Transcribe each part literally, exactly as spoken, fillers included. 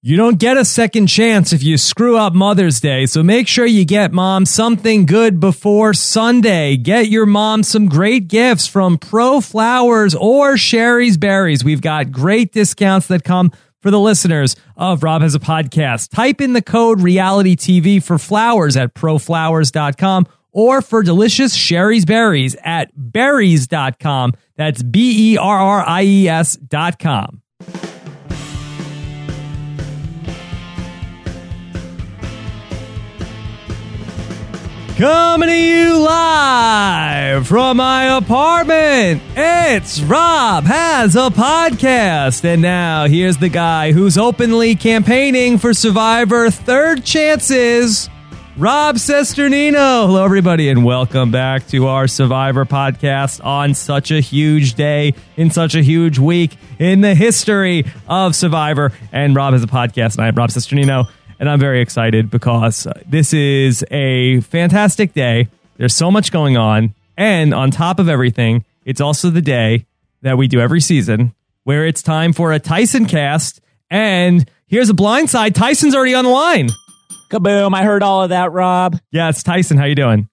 You don't get a second chance if you screw up Mother's Day, so make sure you get mom something good before Sunday. Get your mom some great gifts from Pro Flowers or Sherry's Berries. We've got great discounts that come for the listeners of Rob Has a Podcast. Type in the code Reality T V for flowers at pro flowers dot com or for delicious Sherry's Berries at berries dot com. That's B E R R I E S dot com. Coming to you live from my apartment, it's Rob Has a Podcast. And now here's the guy who's openly campaigning for Survivor Third Chances, Rob Cesternino. Hello, everybody, and welcome back to our Survivor Podcast on such a huge day, in such a huge week in the history of Survivor. And Rob Has a Podcast, and I am Rob Cesternino. And I'm very excited because this is a fantastic day. There's so much going on. And on top of everything, it's also the day that we do every season where it's time for a Tyson cast. And here's a blindside. Tyson's already on the line. Kaboom. I heard all of that, Rob. Yeah, it's Tyson. How you doing?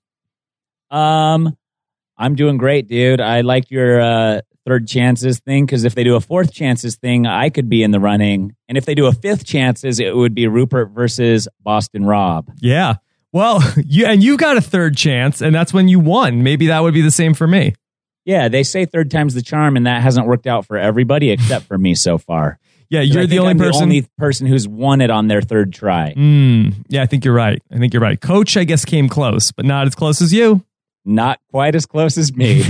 Um, I'm doing great, dude. I liked your uh, third chances thing, because if they do a fourth chances thing, I could be in the running. And if they do a fifth chances, it would be Rupert versus Boston Rob. Yeah. Well, you and you got a third chance, and that's when you won. Maybe that would be the same for me. Yeah, they say third time's the charm, and that hasn't worked out for everybody except for me so far. Yeah, you're the only I'm person. the only person who's won it on their third try. Mm, yeah, I think you're right. I think you're right. Coach, I guess, came close, but not as close as you. Not quite as close as me.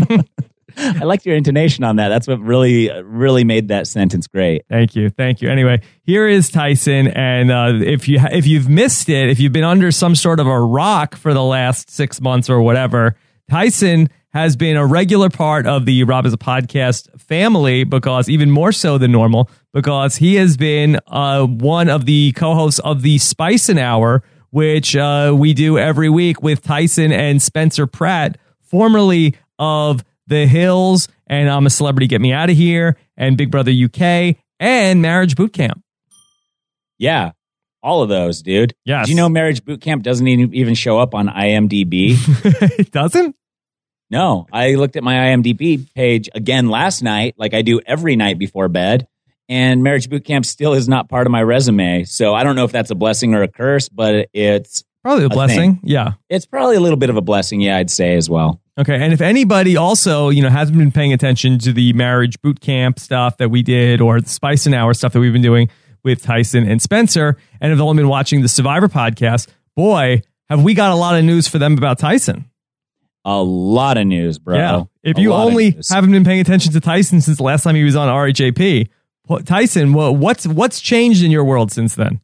I liked your intonation on that. That's what really, really made that sentence great. Thank you, thank you. Anyway, here is Tyson, and uh, if you if you've missed it, if you've been under some sort of a rock for the last six months or whatever, Tyson has been a regular part of the Rob Has a Podcast family, because even more so than normal, because he has been uh, one of the co-hosts of the Spice and Hour, which uh, we do every week with Tyson and Spencer Pratt, formerly of The Hills and I'm a Celebrity, Get Me Out of Here, and Big Brother U K, and Marriage Boot Camp. Yeah, all of those, dude. Yes. Did you know Marriage Boot Camp doesn't even show up on I M D B? It doesn't? No, I looked at my I M D B page again last night, like I do every night before bed, and Marriage Boot Camp still is not part of my resume. So I don't know if that's a blessing or a curse, but it's probably a, a blessing. Thing. Yeah. It's probably a little bit of a blessing, yeah, I'd say as well. Okay, and if anybody also, you know, hasn't been paying attention to the Marriage Boot Camp stuff that we did, or the Spice and Hour stuff that we've been doing with Tyson and Spencer, and have only been watching the Survivor Podcast, boy, have we got a lot of news for them about Tyson. A lot of news, bro. Yeah. If a you only haven't been paying attention to Tyson since the last time he was on R H A P, Tyson, what's what's changed in your world since then?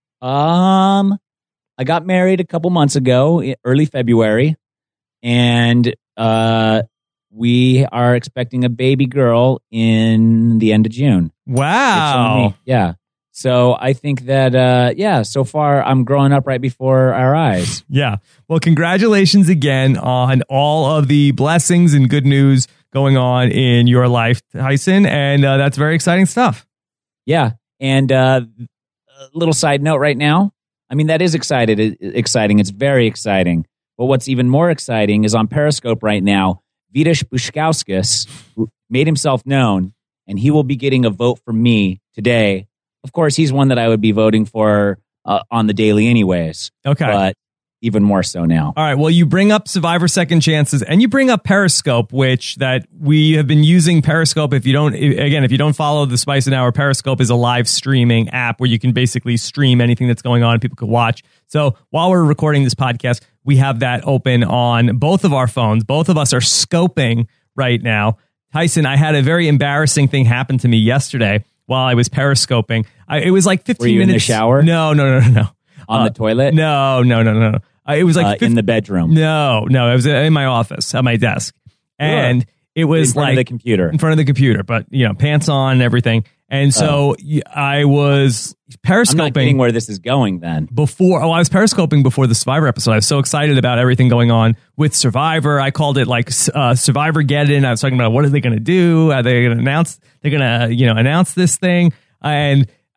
Um, I got married a couple months ago, early February, and uh, we are expecting a baby girl in the end of June. Wow. Yeah. So I think that, uh, yeah, so far I'm growing up right before our eyes. Yeah. Well, congratulations again on all of the blessings and good news going on in your life, Tyson. And uh, that's very exciting stuff. Yeah. And uh, a little side note right now. I mean, that is excited, exciting. It's very exciting. But what's even more exciting is on Periscope right now, Vitas Bushkauskas made himself known, and he will be getting a vote from me today. Of course, he's one that I would be voting for uh, on the daily anyways. Okay. But even more so now. All right. Well, you bring up Survivor Second Chances, and you bring up Periscope, which that we have been using Periscope. If you don't, again, if you don't follow the Spice and Hour, Periscope is a live streaming app where you can basically stream anything that's going on and people can watch. So while we're recording this podcast, we have that open on both of our phones. Both of us are scoping right now. Tyson, I had a very embarrassing thing happen to me yesterday while I was periscoping. I, it was like fifteen Were you minutes. In the shower? No, no, no, no, no. On uh, the toilet? No, no, no, no, no. Uh, it was like uh, fifty in the bedroom. No, no. It was in my office at my desk, and sure. it was in front like of the computer. in front of the computer, but you know, pants on and everything. And so oh. I was periscoping. I'm not getting where this is going then. Before, oh, I was periscoping before the Survivor episode. I was so excited about everything going on with Survivor. I called it like uh, Survivor Get In. I was talking about what are they going to do? Are they going to announce? They're going to, you know, announce this thing. And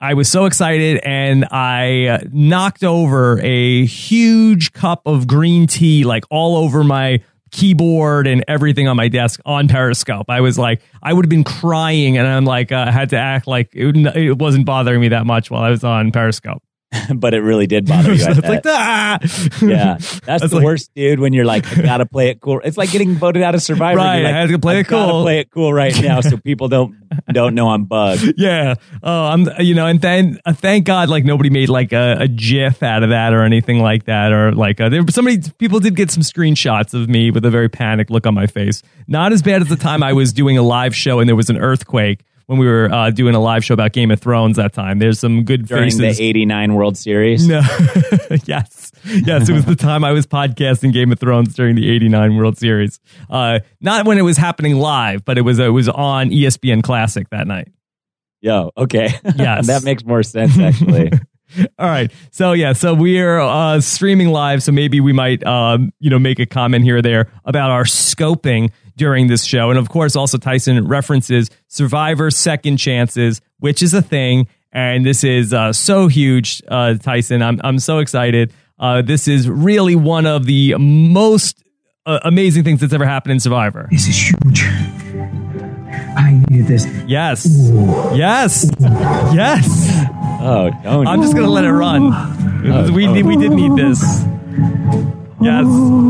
I was so excited, and I uh, knocked over a huge cup of green tea, like all over my keyboard and everything on my desk on Periscope. I was like, I would have been crying, and I'm like, I uh, had to act like it, it wasn't bothering me that much while I was on Periscope. But it really did bother you. It's like, ah! Yeah, that's the like, worst, dude. When you're like, I gotta play it cool. It's like getting voted out of Survivor. Right, like, I had to play it cool. Gotta play it cool right now, so people don't don't know I'm bugged. Yeah. Oh, I'm. You know, and then uh, thank God, like nobody made like a, a GIF out of that or anything like that, or like uh, there somebody people did get some screenshots of me with a very panicked look on my face. Not as bad as the time I was doing a live show and there was an earthquake. When we were uh, doing a live show about Game of Thrones that time. There's some good During faces. During the eighty-nine World Series? No. yes. Yes, it was the time I was podcasting Game of Thrones during the eighty-nine World Series. Uh, not when it was happening live, but it was, uh, it was on E S P N Classic that night. Yo, okay. Yes. That makes more sense, actually. All right. So, yeah, so we're uh, streaming live, so maybe we might, um, you know, make a comment here or there about our scoping during this show. And of course, also Tyson references Survivor Second Chances, which is a thing. And this is uh, so huge, uh, Tyson. I'm I'm so excited. Uh, this is really one of the most uh, amazing things that's ever happened in Survivor. This is huge. I needed this. Yes. Ooh. Yes. Yes. Oh, don't. I'm just going to let it run. Oh, we, oh. we did need this. Yes.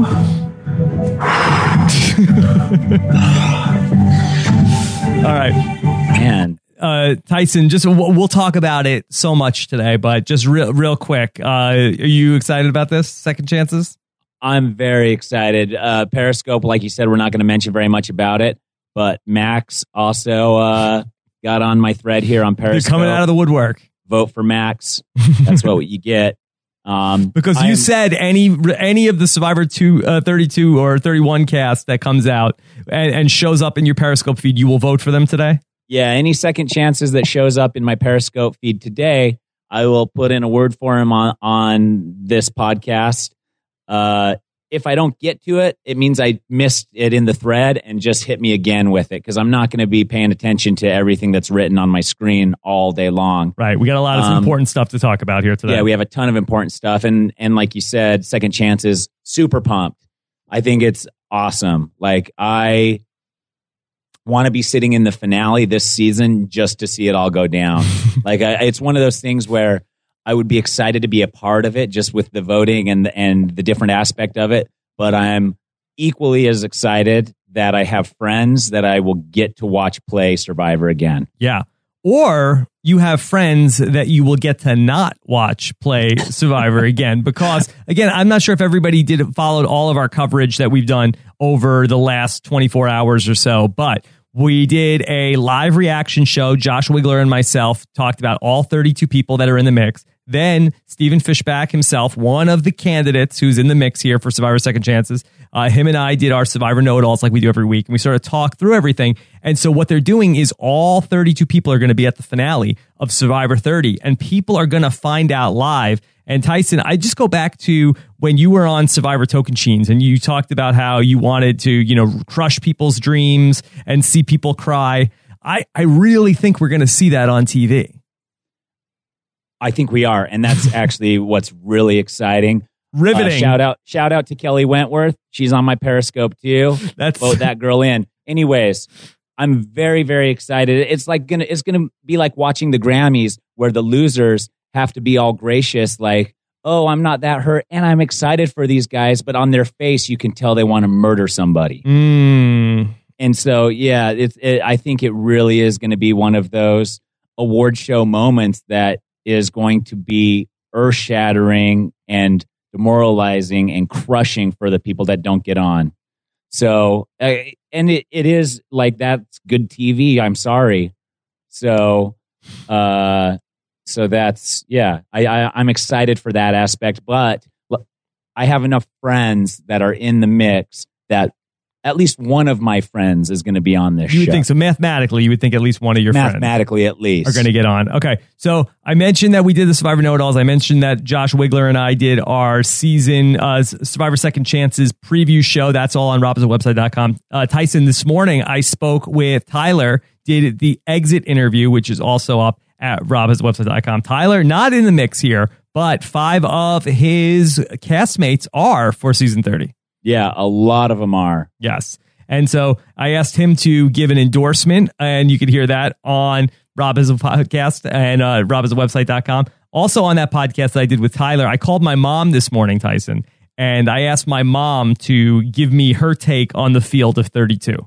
All right, man. Uh, Tyson, just we'll, we'll talk about it so much today, but just real, real quick, uh, are you excited about this? Second Chances? I'm very excited. Uh, Periscope, like you said, we're not going to mention very much about it, but Max also uh, got on my thread here on Periscope. You're coming out of the woodwork. Vote for Max. That's what you get. Um, because you am, said any any of the Survivor two, uh, thirty-two or thirty-one cast that comes out and, and shows up in your Periscope feed, you will vote for them today? Yeah, any Second Chances that shows up in my Periscope feed today, I will put in a word for him on, on this podcast. Uh, if I don't get to it, it means I missed it in the thread, and just hit me again with it, because I'm not going to be paying attention to everything that's written on my screen all day long. Right. We got a lot of um, important stuff to talk about here today. Yeah, we have a ton of important stuff. And and like you said, Second Chances, super pumped. I think it's awesome. Like, I want to be sitting in the finale this season just to see it all go down. Like, I, it's one of those things where I would be excited to be a part of it, just with the voting and and the different aspect of it. But I'm equally as excited that I have friends that I will get to watch play Survivor again. Yeah. Or you have friends that you will get to not watch play Survivor again. Because, again, I'm not sure if everybody did followed all of our coverage that we've done over the last twenty-four hours or so, but we did a live reaction show. Josh Wigler and myself talked about all thirty-two people that are in the mix. Then Stephen Fishback himself, one of the candidates who's in the mix here for Survivor Second Chances, uh, him and I did our Survivor Know-It-Alls like we do every week. And we sort of talk through everything. And so what they're doing is all thirty-two people are going to be at the finale of Survivor thirty. And people are going to find out live. And Tyson, I just go back to when you were on Survivor Tocantins and you talked about how you wanted to, you know, crush people's dreams and see people cry. I, I really think we're going to see that on T V. I think we are, and that's actually what's really exciting. Riveting. Uh, shout out, shout out to Kelly Wentworth. She's on my Periscope too. That's vote that girl in. Anyways, I'm very, very excited. It's like gonna, it's gonna be like watching the Grammys, where the losers have to be all gracious, like, "Oh, I'm not that hurt, and I'm excited for these guys," but on their face, you can tell they want to murder somebody. Mm. And so, yeah, it's. It, I think it really is going to be one of those award show moments that is going to be earth-shattering and demoralizing and crushing for the people that don't get on. So, uh, and it, it is like, that's good T V. I'm sorry. So, uh, so that's, yeah, I, I, I'm excited for that aspect, but I have enough friends that are in the mix that at least one of my friends is going to be on this you show. You would think so. Mathematically, you would think at least one of your Mathematically, friends. Mathematically, at least. Are going to get on. Okay. So I mentioned that we did the Survivor Know-It-Alls. I mentioned that Josh Wigler and I did our season uh, Survivor Second Chances preview show. That's all on robinson website dot com. Uh, Tyson, this morning I spoke with Tyler, did the exit interview, which is also up at rob has a website dot com. Tyler, not in the mix here, but five of his castmates are for season thirty. Yeah, a lot of them are. Yes. And so I asked him to give an endorsement, and you could hear that on Rob Has a Podcast and uh, rob has a website dot com. Also on that podcast that I did with Tyler, I called my mom this morning, Tyson, and I asked my mom to give me her take on the field of thirty-two.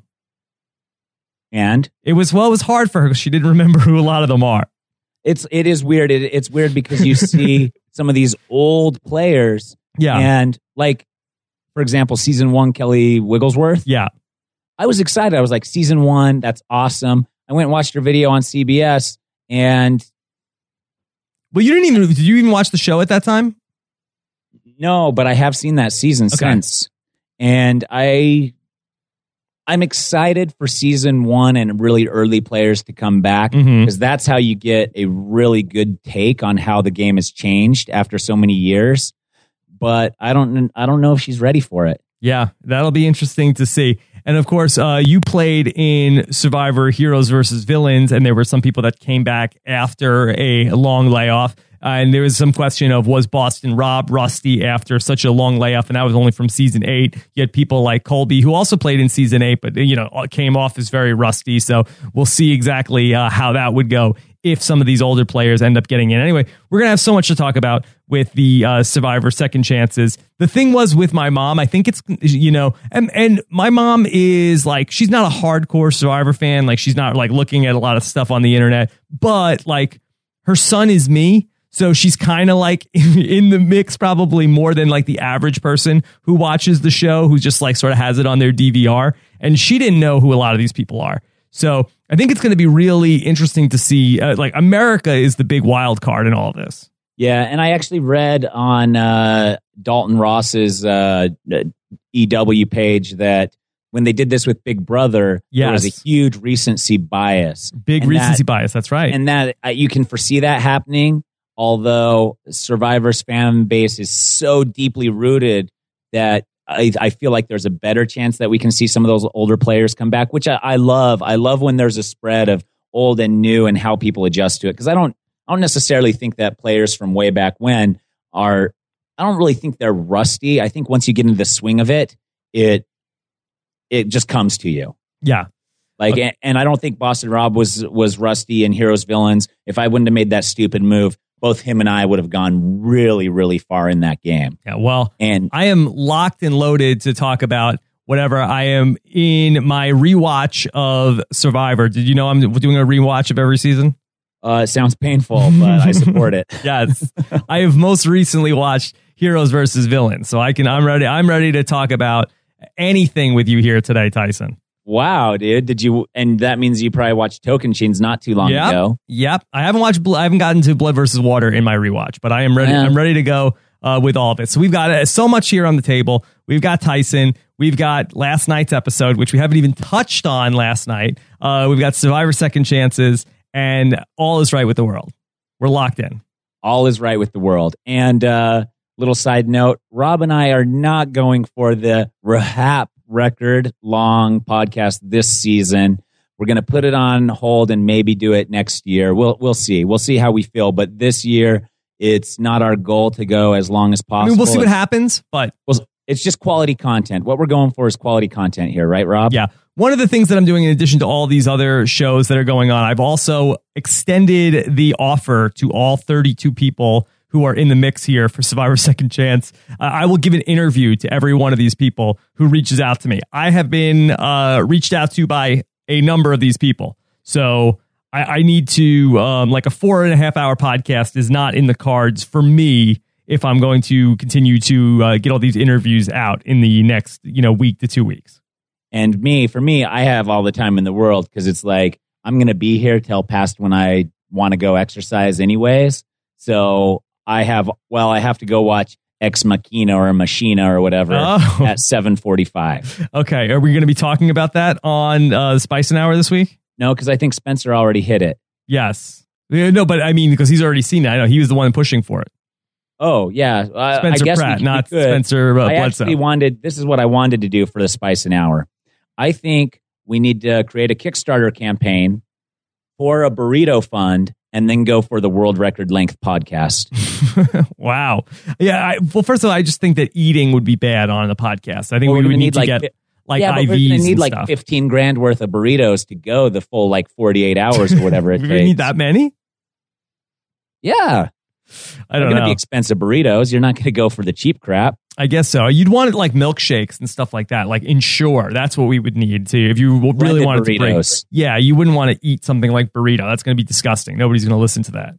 And it was, well, it was hard for her because she didn't remember who a lot of them are. It's, it is weird. It, it's weird because you see some of these old players. Yeah. And like, for example, season one, Kelly Wigglesworth. Yeah. I was excited. I was like, season one, that's awesome. I went and watched her video on C B S, and well, you didn't even, did you even watch the show at that time? No, but I have seen that season Okay. since. And I, I'm excited for season one and really early players to come back, because Mhm. that's how you get a really good take on how the game has changed after so many years. But I don't, I don't know if she's ready for it. Yeah, that'll be interesting to see. And of course, uh, you played in Survivor Heroes versus Villains, and there were some people that came back after a long layoff. Uh, and there was some question of, was Boston Rob rusty after such a long layoff? And that was only from season eight. You had people like Colby, who also played in season eight, but you know came off as very rusty. So we'll see exactly uh, how that would go if some of these older players end up getting in. Anyway, we're going to have so much to talk about with the uh, Survivor Second Chances. The thing was with my mom, I think it's, you know, and, and my mom is like, she's not a hardcore Survivor fan. Like, she's not like looking at a lot of stuff on the internet, but like her son is me. So she's kind of like in the mix, probably more than like the average person who watches the show, who just like sort of has it on their D V R. And she didn't know who a lot of these people are. So I think it's going to be really interesting to see. Uh, like, America is the big wild card in all of this. Yeah, and I actually read on uh, Dalton Ross's uh, E W page that when they did this with Big Brother, Yes. there was a huge recency bias. Big And recency that- bias. That's right. And that uh, you can foresee that happening, although Survivor's fan base is so deeply rooted that I, I feel like there's a better chance that we can see some of those older players come back, which I, I love. I love when there's a spread of old and new and how people adjust to it, because I don't I don't necessarily think that players from way back when are, I don't really think they're rusty. I think once you get into the swing of it, it it just comes to you. Yeah. Like, Okay. and, and I don't think Boston Rob was was rusty in Heroes Villains. If I wouldn't have made that stupid move, both him and I would have gone really, really far in that game. Yeah. Well, And I am locked and loaded to talk about whatever. I am in my rewatch of Survivor. Did you know I'm doing a rewatch of every season? uh, it sounds painful, but I support it. Yes. I have most recently watched Heroes versus Villains. So I can, I'm ready. I'm ready to talk about anything with you here today, Tyson. Wow, dude! Did you? And that means you probably watched Tocantins not too long Yep. ago. Yep. I haven't watched, Bl- I haven't gotten to Blood versus Water in my rewatch, but I am ready. Yeah. I'm ready to go uh, with all of it. So we've got uh, so much here on the table. We've got Tyson. We've got last night's episode, which we haven't even touched on last night. Uh, we've got Survivor Second Chances, and all is right with the world. We're locked in. All is right with the world. And uh, little side note: Rob and I are not going for the Rahap record long podcast this season. We're going to put it on hold and maybe do it next year. We'll we'll see. We'll see how we feel. But this year, it's not our goal to go as long as I possible. mean, we'll see what happens, but Well, it's just quality content. What we're going for is quality content here, right, Rob? yeah. One of the things that I'm doing in addition to all these other shows that are going on, I've also extended the offer to all thirty-two people who are in the mix here for Survivor Second Chance. Uh, I will give an interview to every one of these people who reaches out to me. I have been uh, reached out to by a number of these people. So I, I need to, um, like a four and a half hour podcast is not in the cards for me if I'm going to continue to uh, get all these interviews out in the next, you know, week to two weeks. And me, for me, I have all the time in the world because it's like I'm going to be here till past when I want to go exercise anyways. So I have, well, I have to go watch Ex Machina or Machina or whatever Oh. at seven forty-five. Okay, are we going to be talking about that on uh, Spice and Hour this week? No, because I think Spencer already hit it. Yes. Yeah, no, but I mean, because he's already seen that. I know he was the one pushing for it. Oh, yeah. Uh, Spencer I guess Pratt, we, not we could. Spencer uh, I Bledsoe. actually wanted, this is what I wanted to do for the Spice and Hour. I think we need to create a Kickstarter campaign for a burrito fund and then go for the world record length podcast. Wow. Yeah. I, well, first of all, I just think that eating would be bad on the podcast. I think Well, we we're would gonna need, need, to like, get fi- like yeah, I Vs but we're gonna need and like stuff. fifteen grand worth of burritos to go the full like forty-eight hours or whatever it we takes. need that many? Yeah. I They're don't going to know. be expensive burritos. You're not going to go for the cheap crap. I guess so. You'd want it like milkshakes and stuff like that, like Ensure. That's what we would need to if you really Blended wanted to break. burritos. Yeah, you wouldn't want to eat something like burrito. That's going to be disgusting. Nobody's going to listen to that.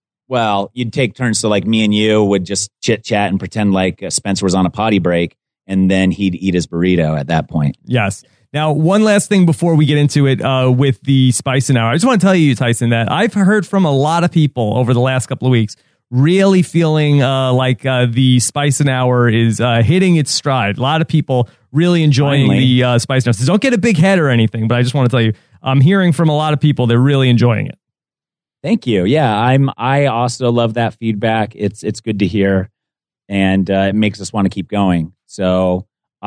Well, you'd take turns. So like me and you would just chit chat and pretend like uh, Spencer was on a potty break, and then he'd eat his burrito at that point. Yes. Now, one last thing before we get into it uh, with the Spice and Hour. I just want to tell you, Tyson, that I've heard from a lot of people over the last couple of weeks really feeling uh, like uh, the Spice and Hour is uh, hitting its stride. A lot of people really enjoying Finally. the uh, Spice and Hour. So don't get a big head or anything, but I just want to tell you, I'm hearing from a lot of people they're really enjoying it. Thank you. Yeah, I'm. I also love that feedback. It's it's good to hear, and uh, it makes us want to keep going. So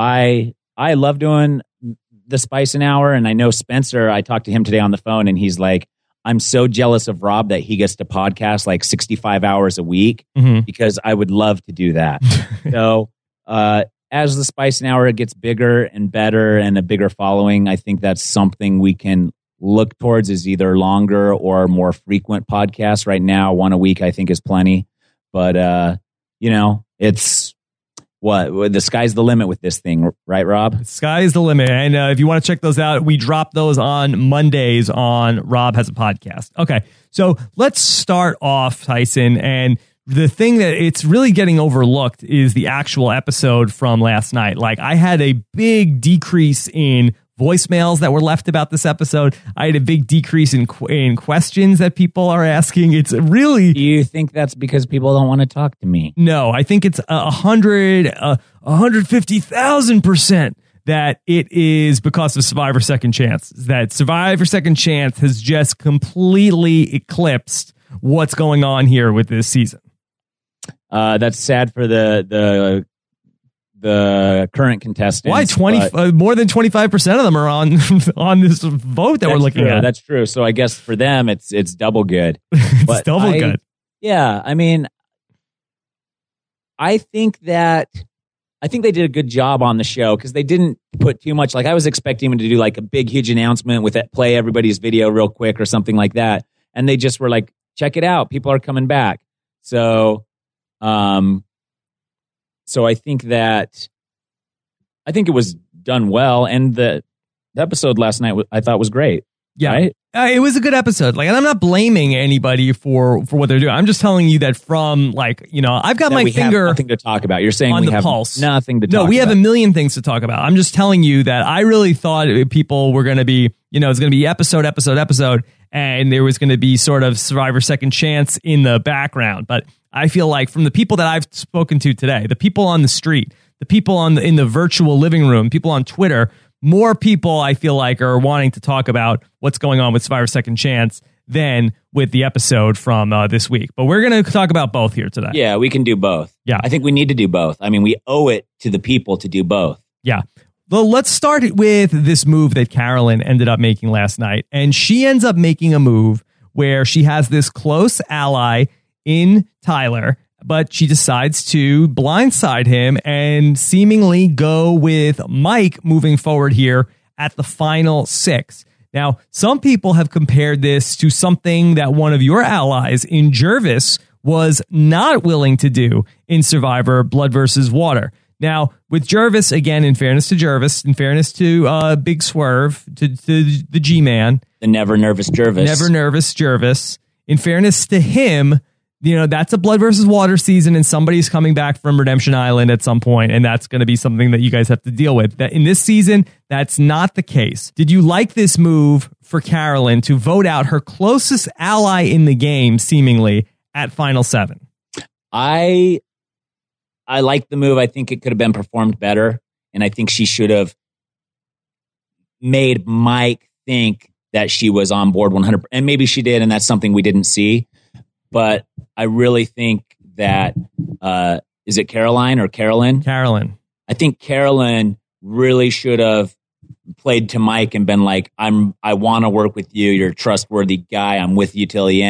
I I love doing the Spice and Hour, and I know Spencer. I talked to him today on the phone, and he's like, "I'm so jealous of Rob that he gets to podcast like sixty-five hours a week Mm-hmm. because I would love to do that." So uh, as the Spice and Hour gets bigger and better and a bigger following, I think that's something we can look towards is either longer or more frequent podcasts. Right now, one a week I think is plenty. But, uh, you know, it's what the sky's the limit with this thing, right, Rob? Sky's the limit. And uh, if you want to check those out, we drop those on Mondays on Rob Has a Podcast. Okay, so let's start off, Tyson. And the thing that it's really getting overlooked is the actual episode from last night. Like, I had a big decrease in voicemails that were left about this episode. I had a big decrease in qu- in questions that people are asking. It's really Do you think that's because people don't want to talk to me? no. I think it's a hundred, a hundred fifty thousand percent that it is because of Survivor Second Chance. That Survivor Second Chance has just completely eclipsed what's going on here with this season. Uh, that's sad for the the the current contestants. Why twenty? but- Uh, more than twenty five percent of them are on on this vote that we're That's looking true. at. That's true. So I guess for them, it's it's double good. it's but double I- good. Yeah, I mean, I think that I think they did a good job on the show because they didn't put too much. Like I was expecting them to do like a big, huge announcement with it, play everybody's video real quick or something like that, and they just were like, "Check it out, people are coming back." So, um, so I think that I think it was done well, and the, the episode last night I thought was great. Yeah. Right? Uh, it was a good episode. Like, and I'm not blaming anybody for for what they're doing. I'm just telling you that from like, you know, I've got That my we have finger nothing to talk about. You're saying on we the have pulse. nothing to No, talk we have about. a million things to talk about. I'm just telling you that I really thought people were going to be, you know, it's going to be episode, episode, episode, and there was going to be sort of Survivor Second Chance in the background. But I feel like from the people that I've spoken to today, the people on the street, the people on the, in the virtual living room, people on Twitter, more people I feel like are wanting to talk about what's going on with Survivor Second Chance than with the episode from uh, this week. But we're going to talk about both here today. Yeah, we can do both. Yeah. I think we need to do both. I mean, we owe it to the people to do both. Yeah. Well, let's start with this move that Carolyn ended up making last night. And she ends up making a move where she has this close ally in Tyler, but she decides to blindside him and seemingly go with Mike moving forward here at the final six. Now, some people have compared this to something that one of your allies in Jervis was not willing to do in Survivor Blood versus Water. Now, with Jervis, again, in fairness to Jervis, in fairness to uh, Big Swerve, to, to the G-Man, The never nervous Jervis. never nervous Jervis, in fairness to him, you know, that's a Blood versus Water season, and somebody's coming back from Redemption Island at some point, and that's going to be something that you guys have to deal with. That in this season, that's not the case. Did you like this move for Carolyn to vote out her closest ally in the game, seemingly, at Final Seven? I I like the move. I think it could have been performed better, and I think she should have made Mike think that she was on board one hundred percent. And maybe she did, and that's something we didn't see. But I really think that, uh, is it Caroline or Carolyn? Carolyn. I think Carolyn really should have played to Mike and been like, I'm, I want to work with you. You're a trustworthy guy. I'm with you till the end.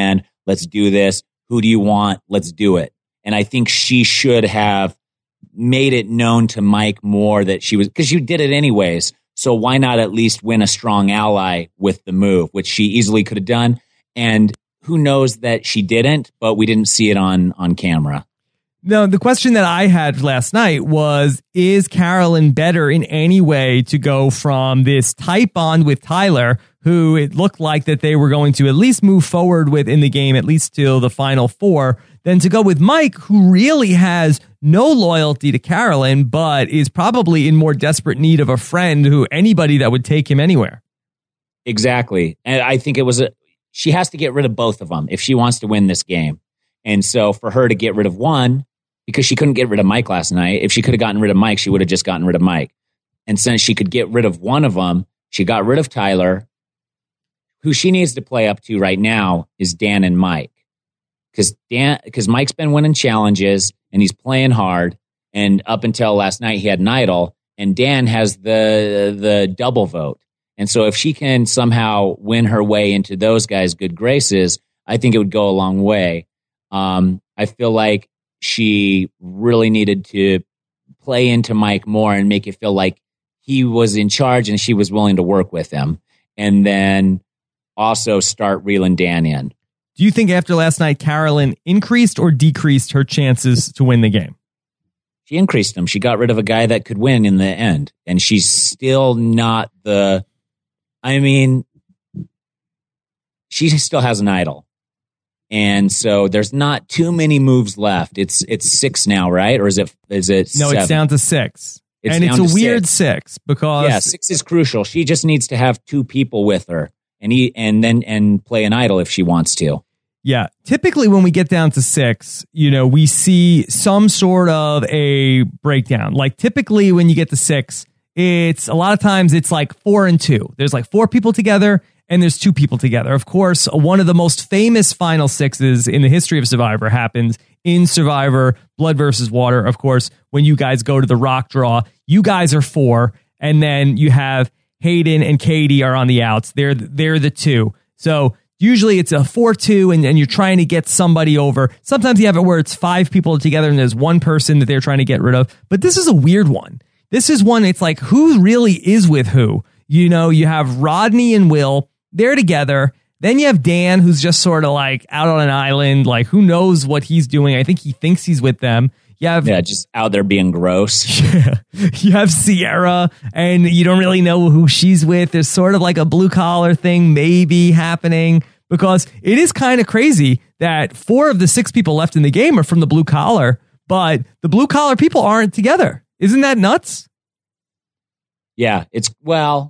Let's do this. Who do you want? Let's do it. And I think she should have made it known to Mike more that she was, because you did it anyways. So why not at least win a strong ally with the move, which she easily could have done. And who knows that she didn't, but we didn't see it on, on camera. No, the question that I had last night was, is Carolyn better in any way to go from this tight bond with Tyler, who it looked like that they were going to at least move forward with in the game, at least till the final four, than to go with Mike, who really has no loyalty to Carolyn, but is probably in more desperate need of a friend who anybody that would take him anywhere. Exactly. And I think it was a, she has to get rid of both of them if she wants to win this game. And so for her to get rid of one, because she couldn't get rid of Mike last night. If she could have gotten rid of Mike, she would have just gotten rid of Mike. And since she could get rid of one of them, she got rid of Tyler. Who she needs to play up to right now is Dan and Mike. Because Dan, because Mike's been winning challenges and he's playing hard. And up until last night, he had an idol. And Dan has the the double vote. And so if she can somehow win her way into those guys' good graces, I think it would go a long way. Um, I feel like she really needed to play into Mike more and make it feel like he was in charge and she was willing to work with him. And then also start reeling Dan in. Do you think after last night, Carolyn increased or decreased her chances to win the game? She increased them. She got rid of a guy that could win in the end. And she's still not the... I mean, she still has an idol. And so there's not too many moves left. It's it's six now, right? Or is it is it No, seven? It's down to six. It's and it's down a to weird six. six because yeah, six is crucial. She just needs to have two people with her and he, and then and play an idol if she wants to. Yeah, typically when we get down to six, you know, we see some sort of a breakdown. Like typically when you get to six, it's a lot of times it's like four and two. There's like four people together and there's two people together. Of course, one of the most famous final sixes in the history of Survivor happens in Survivor Blood versus Water. Of course, when you guys go to the rock draw, you guys are four, and then you have Hayden and Katie are on the outs. They're they're the two. So usually it's a four two, and, and you're trying to get somebody over. Sometimes you have it where it's five people together and there's one person that they're trying to get rid of. But this is a weird one. This is one, it's like, who really is with who? You know, you have Rodney and Will. They're together. Then you have Dan, who's just sort of like out on an island. Like, who knows what he's doing? I think he thinks he's with them. You have, yeah, just out there being gross. Yeah. You have Sierra, and you don't really know who she's with. There's sort of like a blue collar thing maybe happening, because it is kind of crazy that four of the six people left in the game are from the blue collar, but the blue collar people aren't together. Isn't that nuts? Yeah, it's, well...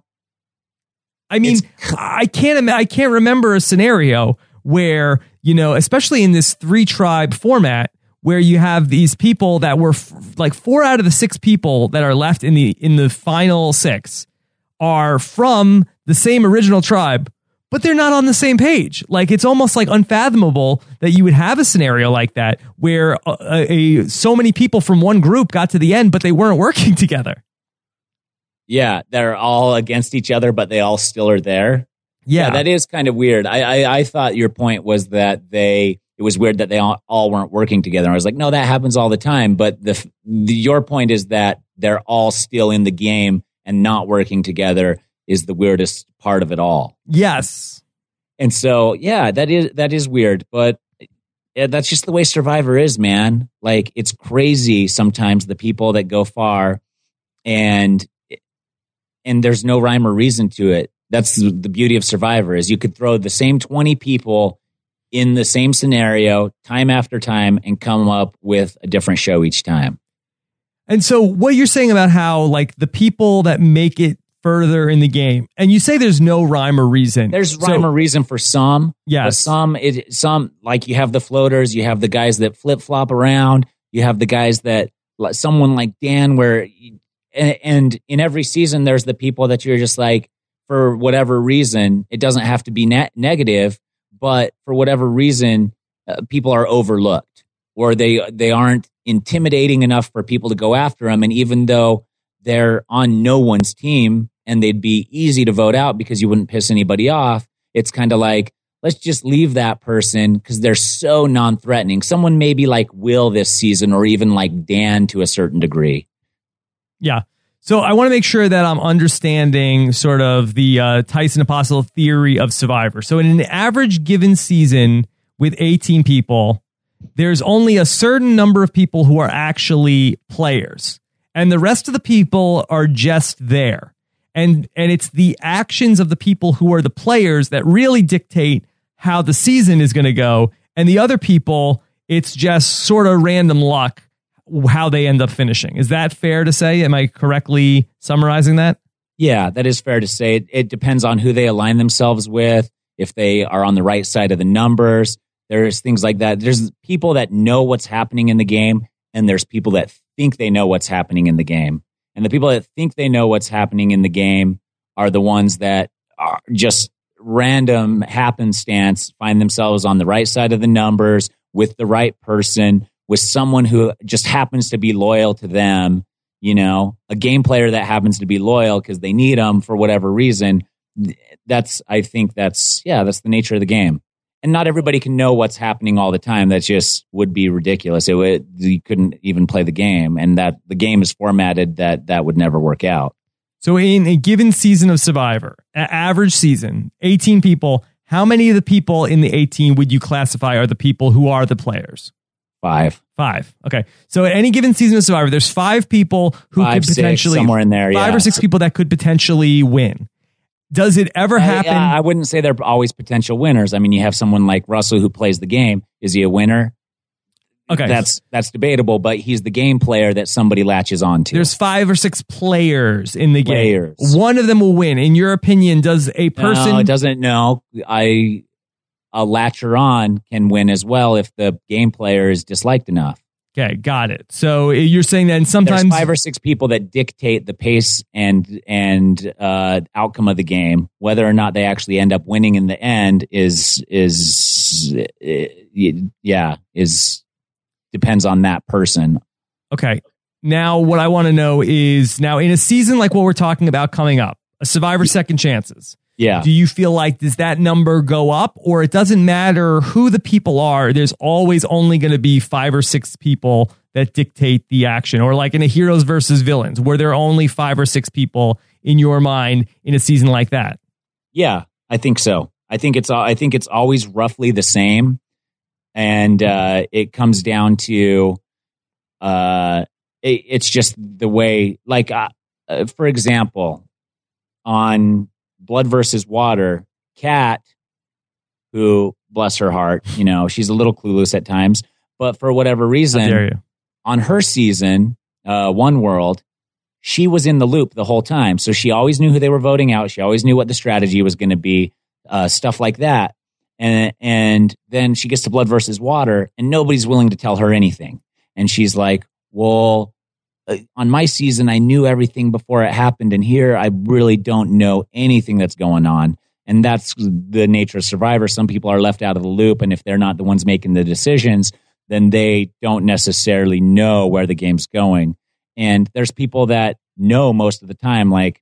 I mean, I can't I can't remember a scenario where, you know, especially in this three tribe format, where you have these people that were f- like four out of the six people that are left in the in the final six are from the same original tribe, but they're not on the same page. Like, it's almost like unfathomable that you would have a scenario like that where a, a so many people from one group got to the end, but they weren't working together. Yeah, they're all against each other, but they all still are there. Yeah, yeah that is kind of weird. I, I I thought your point was that they it was weird that they all, all weren't working together. I was like, no, that happens all the time. But the, the your point is that they're all still in the game and not working together is the weirdest part of it all. Yes, and so yeah, that is that is weird, but yeah, that's just the way Survivor is, man. Like, it's crazy sometimes the people that go far and. And there's no rhyme or reason to it. That's the beauty of Survivor, is you could throw the same twenty people in the same scenario time after time and come up with a different show each time. And so what you're saying about how, like, the people that make it further in the game, and you say there's no rhyme or reason. There's rhyme so, or reason for some. Yes. But some, it, some, like, you have the floaters, you have the guys that flip-flop around, you have the guys that, someone like Dan, where... And in every season, there's the people that you're just like, for whatever reason, it doesn't have to be ne- negative, but for whatever reason, uh, people are overlooked, or they they aren't intimidating enough for people to go after them. And even though they're on no one's team and they'd be easy to vote out because you wouldn't piss anybody off, it's kind of like, let's just leave that person because they're so non-threatening. Someone maybe like Will this season, or even like Dan to a certain degree. Yeah. So I want to make sure that I'm understanding sort of the uh, Tyson Apostle theory of Survivor. So in an average given season with eighteen people, there's only a certain number of people who are actually players, and the rest of the people are just there. And and it's the actions of the people who are the players that really dictate how the season is going to go. And the other people, it's just sort of random luck how they end up finishing. Is that fair to say? Am I correctly summarizing that? Yeah, that is fair to say. It, it depends on who they align themselves with, if they are on the right side of the numbers. There's things like that. There's people that know what's happening in the game, and there's people that think they know what's happening in the game. And the people that think they know what's happening in the game are the ones that are just random happenstance, find themselves on the right side of the numbers with the right person, with someone who just happens to be loyal to them, you know, a game player that happens to be loyal because they need them for whatever reason. That's, I think that's, yeah, that's the nature of the game. And not everybody can know what's happening all the time. That just would be ridiculous. It would, you couldn't even play the game, and that the game is formatted that that would never work out. So in a given season of Survivor, an average season, eighteen people, how many of the people in the eighteen would you classify are the people who are the players? Five. Five. Okay. So at any given season of Survivor, there's five people who five, could potentially, six, somewhere in there, five yeah. or six people that could potentially win. Does it ever happen? Uh, yeah, I wouldn't say they're always potential winners. I mean, you have someone like Russell who plays the game. Is he a winner? Okay. That's that's debatable, but he's the game player that somebody latches on to. There's five or six players in the players. game. One of them will win. In your opinion, does a person... No, it doesn't. No, I, a latcher on can win as well if the game player is disliked enough. Okay, got it. So you're saying that sometimes... There's five or six people that dictate the pace and and uh, outcome of the game. Whether or not they actually end up winning in the end is is yeah is depends on that person. Okay. Now, what I want to know is, now in a season like what we're talking about coming up, a Survivor Second Chances. Yeah. Do you feel like, does that number go up, or it doesn't matter who the people are? There's always only going to be five or six people that dictate the action, or like in a heroes versus villains, where there are only five or six people in your mind in a season like that? Yeah, I think so. I think it's I think it's always roughly the same, and uh, it comes down to uh, it, it's just the way. Like, uh, uh, for example, on Blood versus Water, Kat, who, bless her heart, you know, she's a little clueless at times, but for whatever reason, on her season, uh, One World, she was in the loop the whole time. So she always knew who they were voting out. She always knew what the strategy was going to be, uh, stuff like that. And, and then she gets to Blood versus Water, and nobody's willing to tell her anything. And she's like, well, on my season, I knew everything before it happened, and here I really don't know anything that's going on. And that's the nature of Survivor. Some people are left out of the loop, and if they're not the ones making the decisions, then they don't necessarily know where the game's going. And there's people that know most of the time. Like,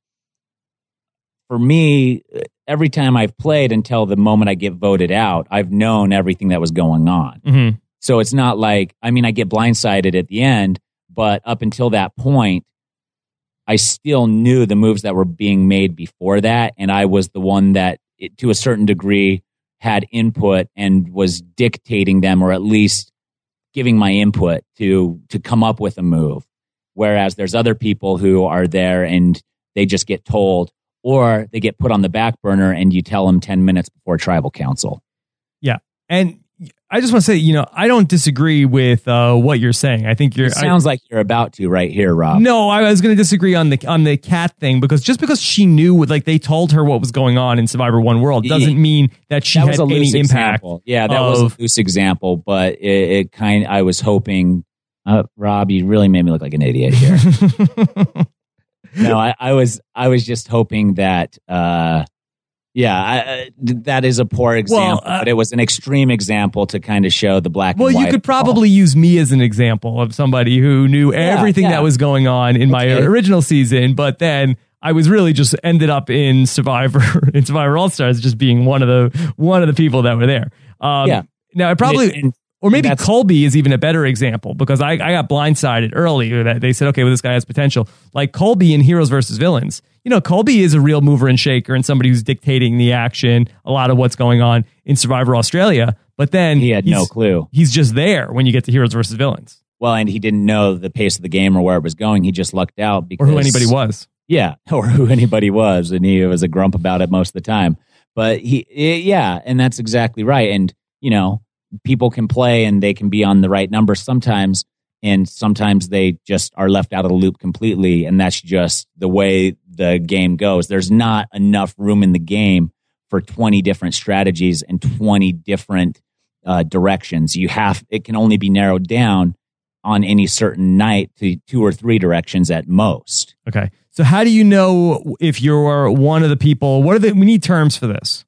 for me, every time I've played until the moment I get voted out, I've known everything that was going on. Mm-hmm. So it's not like, I mean, I get blindsided at the end, but up until that point, I still knew the moves that were being made before that. And I was the one that, to a certain degree, had input and was dictating them, or at least giving my input to to come up with a move. Whereas there's other people who are there and they just get told, or they get put on the back burner and you tell them ten minutes before tribal council. Yeah. And I just want to say, you know, I don't disagree with uh, what you're saying. I think you're. It sounds I, like you're about to right here, Rob. No, I was going to disagree on the on the Kat thing, because just because she knew, like they told her what was going on in Survivor One World, doesn't mean that she that had was a any loose impact. Example. Yeah, that of, was a loose example, but it, it kind. I was hoping, uh, Rob, you really made me look like an idiot here. no, I, I was I was just hoping that. Uh, Yeah, I, uh, that is a poor example, well, uh, but it was an extreme example to kind of show the black and well, white. you could probably use me as an example of somebody who knew Yeah, everything yeah. that was going on in my Okay. original season, but then I was really just ended up in Survivor in Survivor All Stars, just being one of the one of the people that were there. Um, Yeah. Now I probably. And- and- Or maybe That's- Colby is even a better example because I, I got blindsided early that they said, okay, well, this guy has potential. Like Colby in Heroes versus Villains. You know, Colby is a real mover and shaker and somebody who's dictating the action, a lot of what's going on in Survivor Australia. But then He had he's- no clue. He's just there when you get to Heroes versus Villains. Well, and he didn't know the pace of the game or where it was going. He just lucked out because Or who anybody was. Yeah, or who anybody was, and he was a grump about it most of the time. But he, yeah, and that's exactly right. And you know, people can play and they can be on the right number sometimes, and sometimes they just are left out of the loop completely, and that's just the way the game goes. There's not enough room in the game for twenty different strategies and twenty different uh, directions. You have it can only be narrowed down on any certain night to two or three directions at most. Okay. So how do you know if you're one of the people? What are the, we need terms for this.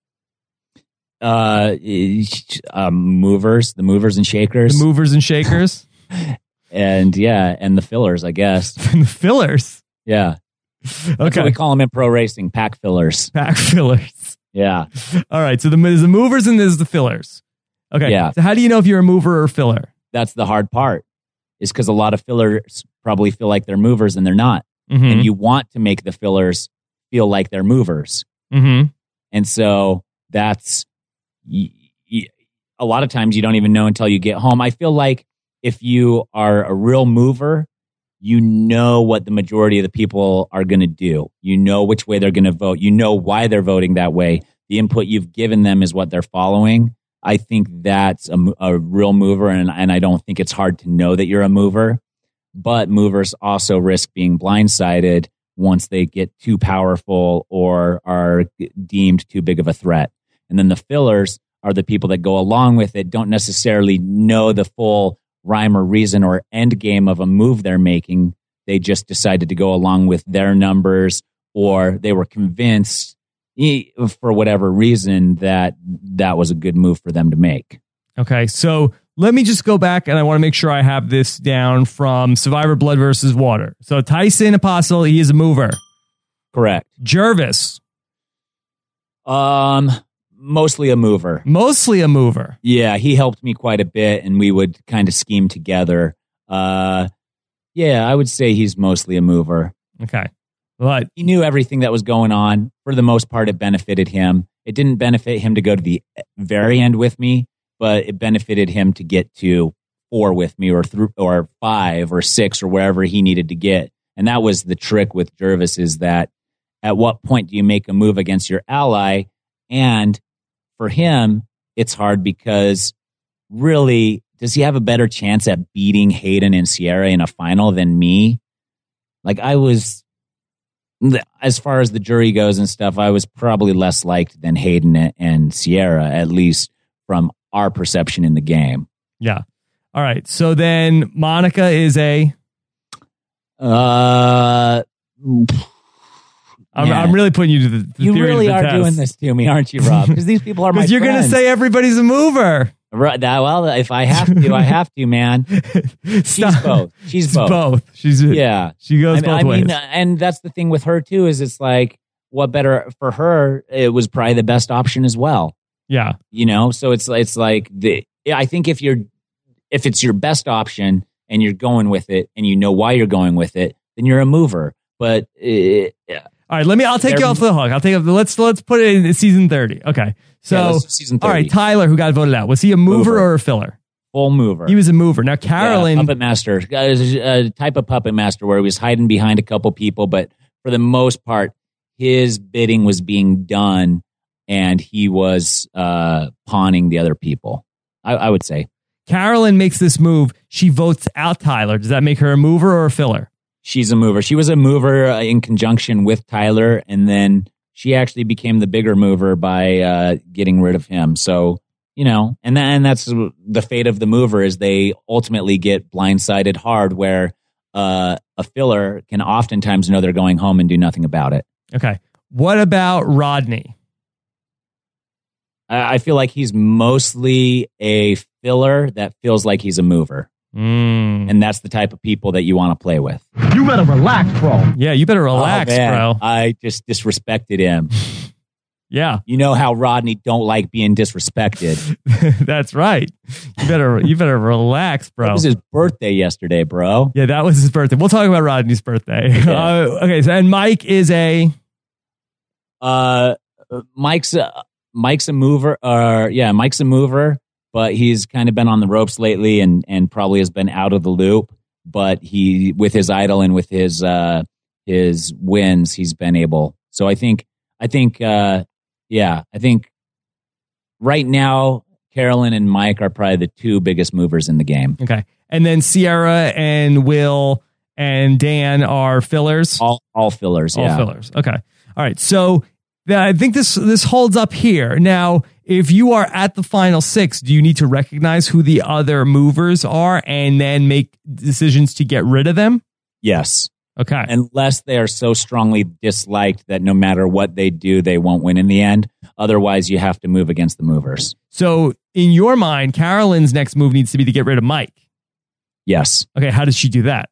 Uh, um, movers, the movers and shakers, The movers and shakers. and yeah, and the fillers, I guess. And the fillers. Yeah, that's Okay. what we call them in pro racing, pack fillers. Pack fillers. Yeah, All right. So the, there's the movers and there's the fillers. Okay. Yeah. So how do you know if you're a mover or a filler? that's the hard part. Is because a lot of fillers probably feel like they're movers and they're not, Mm-hmm. and you want to make the fillers feel like they're movers, Mm-hmm. and so that's y- y- a lot of times you don't even know until you get home. I feel like if you are a real mover, you know what the majority of the people are going to do. You know which way they're going to vote. You know why they're voting that way. The input you've given them is what they're following. I think that's a, a real mover, and, and I don't think it's hard to know that you're a mover. But movers also risk being blindsided once they get too powerful or are deemed too big of a threat. And then the fillers are the people that go along with it, don't necessarily know the full rhyme or reason or end game of a move they're making. They just decided to go along with their numbers, or they were convinced eh, for whatever reason that that was a good move for them to make. Okay. So let me just go back and I want to make sure I have this down from Survivor Blood versus Water. So Tyson Apostle, he is a mover. Correct. Jervis, Um, mostly a mover. mostly a mover. Yeah, he helped me quite a bit, and we would kind of scheme together. Uh, yeah, I would say he's mostly a mover. Okay. But He knew everything that was going on. For the most part, it benefited him. It didn't benefit him to go to the very end with me, but it benefited him to get to four with me, or th- or five or six, or wherever he needed to get. And that was the trick with Jervis, is that at what point do you make a move against your ally? And for him, it's hard because really, does he have a better chance at beating Hayden and Sierra in a final than me? Like, I was, as far as the jury goes and stuff, I was probably less liked than Hayden and Sierra, at least from our perception in the game. yeah. All right. So then Monica is a. Uh, I'm, yeah. I'm really putting you to the, the you theory really to the are test. doing this to me, aren't you, Rob? Because these people are my Because you're going to friends. say everybody's a mover. Right, that, well, if I have to, I have to, man. She's Stop. both. She's It's both. both. She's Yeah. She goes I, both I ways. mean, uh, and that's the thing with her too, is it's like, what better for her? It was probably the best option as well. yeah. You know, so it's it's like the. I think if you're, if it's your best option and you're going with it, and you know why you're going with it, then you're a mover. But uh, All right. Let me. I'll take They're- you off the hook. I'll take. Let's let's put it in season thirty. Okay. So yeah, let's do season all thirty, right. Tyler, who got voted out, was he a mover, Mover. or a filler? full mover. He was a mover. Now Carolyn. Yeah, puppet master, a type of puppet master where he was hiding behind a couple people, but for the most part, his bidding was being done, and he was uh, pawning the other people. I, I would say Carolyn makes this move. She votes out Tyler. Does that make her a mover or a filler? she's a mover. She was a mover uh, in conjunction with Tyler, and then she actually became the bigger mover by uh, getting rid of him. So, you know, and then, and that's the fate of the mover, is they ultimately get blindsided hard, where uh, a filler can oftentimes know they're going home and do nothing about it. Okay. What about Rodney? I, I feel like he's mostly a filler that feels like he's a mover. Mm. And that's the type of people that you want to play with. You better relax, bro. Yeah, you better relax, oh, man. bro. I just disrespected him. Yeah. You know how Rodney don't like being disrespected. That's right. You better you better relax, bro. It was his birthday yesterday, bro. Yeah, that was his birthday. We'll talk about Rodney's birthday. Okay, uh, okay so, and Mike is a... Uh, Mike's a, Mike's a mover. Or yeah, Mike's a mover, but he's kind of been on the ropes lately and, and probably has been out of the loop. But he, with his idol and with his uh, his wins, he's been able. So I think I think... Uh, Yeah, I think right now, Carolyn and Mike are probably the two biggest movers in the game. Okay. And then Sierra and Will and Dan are fillers? All all fillers, All yeah. fillers. Okay. All right. So th- I think this this holds up here. Now, if you are at the final six, do you need to recognize who the other movers are and then make decisions to get rid of them? Yes. Okay. Unless they are so strongly disliked that no matter what they do, they won't win in the end. Otherwise, you have to move against the movers. So in your mind, Carolyn's next move needs to be to get rid of Mike. Yes. Okay. How does she do that?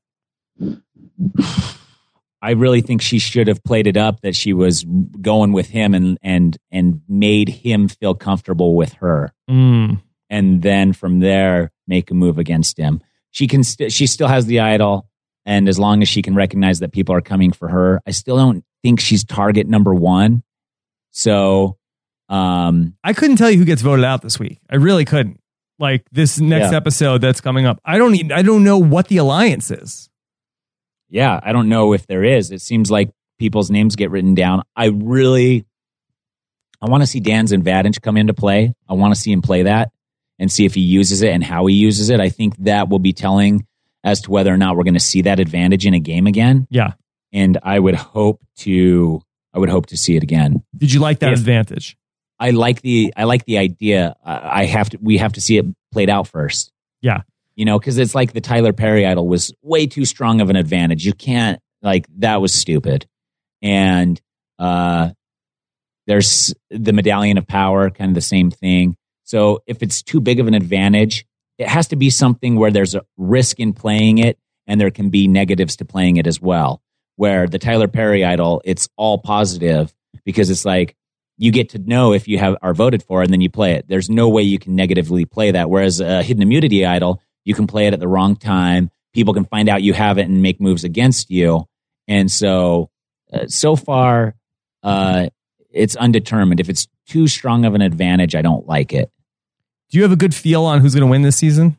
I really think she should have played it up that she was going with him and and and made him feel comfortable with her. Mm. And then from there, make a move against him. She can. St- she still has the idol. And as long as she can recognize that people are coming for her, I still don't think she's target number one. So, um, I couldn't tell you who gets voted out this week. I really couldn't. Like this next Yeah. episode that's coming up, I don't. Even, I don't know what the alliance is. yeah, I don't know if there is. It seems like people's names get written down. I really, I want to see Dan's advantage come into play. I want to see him play that and see if he uses it and how he uses it. I think that will be telling as to whether or not we're going to see that advantage in a game again. Yeah. And I would hope to, I would hope to see it again. Did you like that If- advantage? I like the, I like the idea. I I have to, we have to see it played out first. Yeah. You know, because it's like the Tyler Perry idol was way too strong of an advantage. You can't, like, that was stupid. And uh, there's the Medallion of Power, kind of the same thing. So if it's too big of an advantage, it has to be something where there's a risk in playing it and there can be negatives to playing it as well. Where the Tyler Perry idol, it's all positive because it's like you get to know if you have are voted for and then you play it. There's no way you can negatively play that. Whereas a hidden immunity idol, you can play it at the wrong time. People can find out you have it and make moves against you. And so, uh, so far, uh, it's undetermined. If it's too strong of an advantage, I don't like it. Do you have a good feel on who's going to win this season?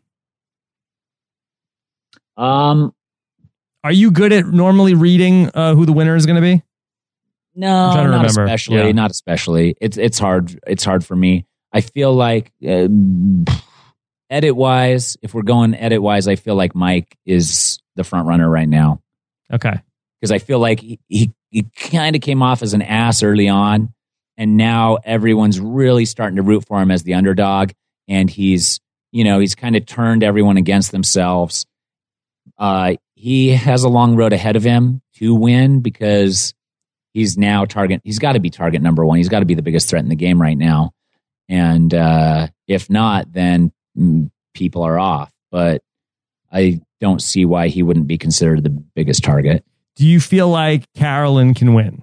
Um, Are you good at normally reading uh, who the winner is going to be? no, trying to not remember. especially. Yeah. Not especially. It's it's hard. It's hard for me. I feel like uh, edit wise, if we're going edit wise, I feel like Mike is the front runner right now Okay. because I feel like he he, he kind of came off as an ass early on, and now everyone's really starting to root for him as the underdog. And he's, you know, he's kind of turned everyone against themselves. Uh, he has a long road ahead of him to win because he's now target. He's got to be target number one. He's got to be the biggest threat in the game right now. And uh, if not, then mm, people are off. But I don't see why he wouldn't be considered the biggest target. Do you feel like Carolyn can win?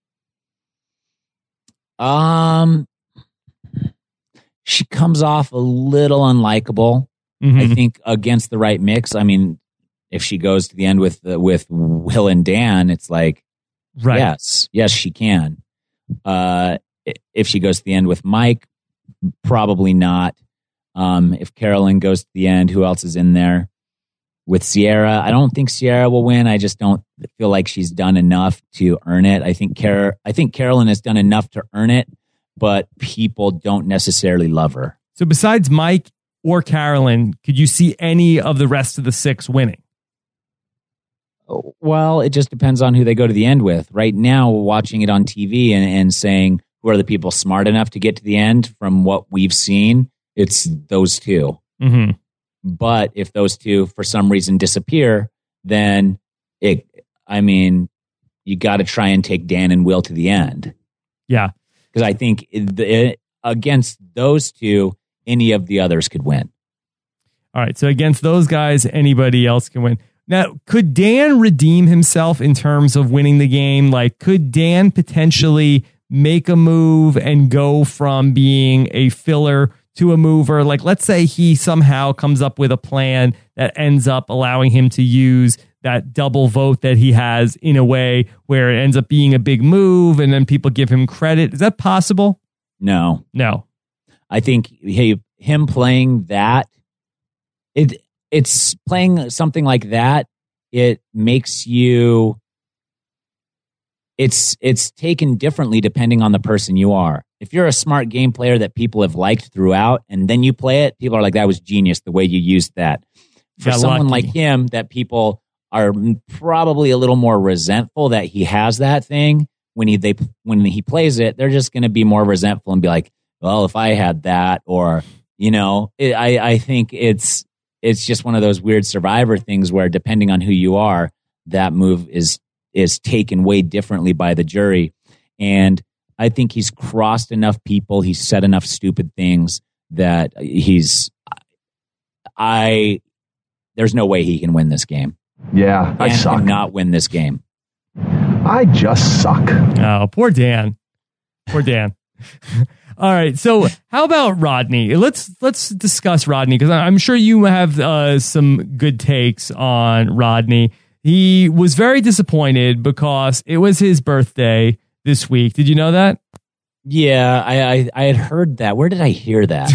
Um, she comes off a little unlikable. Mhm. I think against the right mix. I mean, if she goes to the end with uh, with Will and Dan, it's like, Right. yes, yes, she can. Uh, i- if she goes to the end with Mike, probably not. Um, if Carolyn goes to the end, who else is in there? With Sierra, I don't think Sierra will win. I just don't feel like she's done enough to earn it. I think Car- I think Carolyn has done enough to earn it, but people don't necessarily love her. So besides Mike or Carolyn, could you see any of the rest of the six winning? Well, it just depends on who they go to the end with. Right now, watching it on T V and, and saying who are the people smart enough to get to the end from what we've seen, it's those two. Mm-hmm. But if those two, for some reason, disappear, then it, I mean, you got to try and take Dan and Will to the end. Yeah. Because I think the, against those two, any of the others could win. All right. So against those guys, anybody else can win. Now, could Dan redeem himself in terms of winning the game? Like, could Dan potentially make a move and go from being a filler to a mover? Like, let's say he somehow comes up with a plan that ends up allowing him to use that double vote that he has in a way where it ends up being a big move and then people give him credit. Is that possible? No. No. I think he, him playing that, it it's playing something like that, it makes you, it's it's taken differently depending on the person you are. If you're a smart game player that people have liked throughout, and then you play it, people are like, that was genius the way you used that. For Got someone lucky. like him, that people are probably a little more resentful that he has that thing, when he they when he plays it, they're just going to be more resentful and be like, well, if I had that, or, you know, it, I, I think it's it's just one of those weird Survivor things where depending on who you are, that move is is taken way differently by the jury. And I think he's crossed enough people, he's said enough stupid things that he's I there's no way he can win this game. Yeah, I Dan suck. cannot win this game. I just suck. Oh, poor Dan. Poor Dan. All right. So how about Rodney? Let's let's discuss Rodney, because I'm sure you have uh, some good takes on Rodney. He was very disappointed because it was his birthday this week. Did you know that? Yeah, I I, I had heard that. Where did I hear that?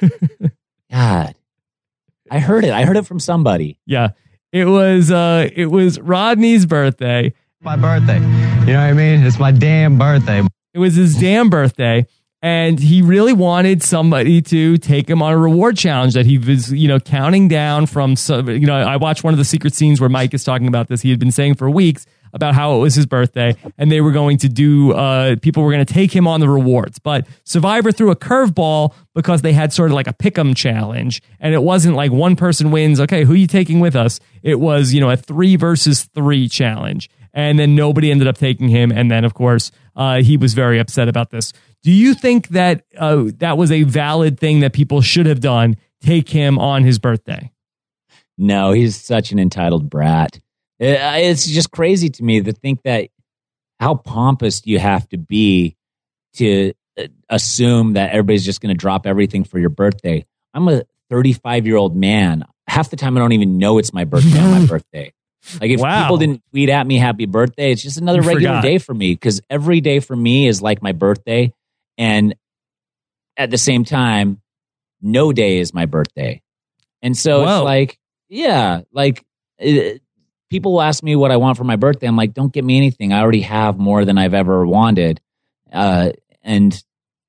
God. I heard it. I heard it from somebody. Yeah. It was uh it was Rodney's birthday. My birthday. You know what I mean? It's my damn birthday. It was his damn birthday, and he really wanted somebody to take him on a reward challenge that he was, you know, counting down from. Some, you know, I watched one of the secret scenes where Mike is talking about this. He had been saying for weeks about how it was his birthday, and they were going to do. Uh, people were going to take him on the rewards, but Survivor threw a curveball because they had sort of like a pick'em challenge, and it wasn't like one person wins. Okay, who are you taking with us? It was, you know, a three versus three challenge. And then nobody ended up taking him. And then, of course, uh, he was very upset about this. Do you think that uh, that was a valid thing that people should have done, take him on his birthday? No, he's such an entitled brat. It's just crazy to me to think that how pompous you have to be to assume that everybody's just going to drop everything for your birthday. I'm a thirty-five-year-old man. Half the time I don't even know it's my birthday on my birthday. Like if Wow. people didn't tweet at me happy birthday, it's just another You regular forgot. day for me, because every day for me is like my birthday. And at the same time, no day is my birthday. And so Whoa. it's like, yeah, like it, people will ask me what I want for my birthday. I'm like, don't get me anything. I already have more than I've ever wanted. Uh, and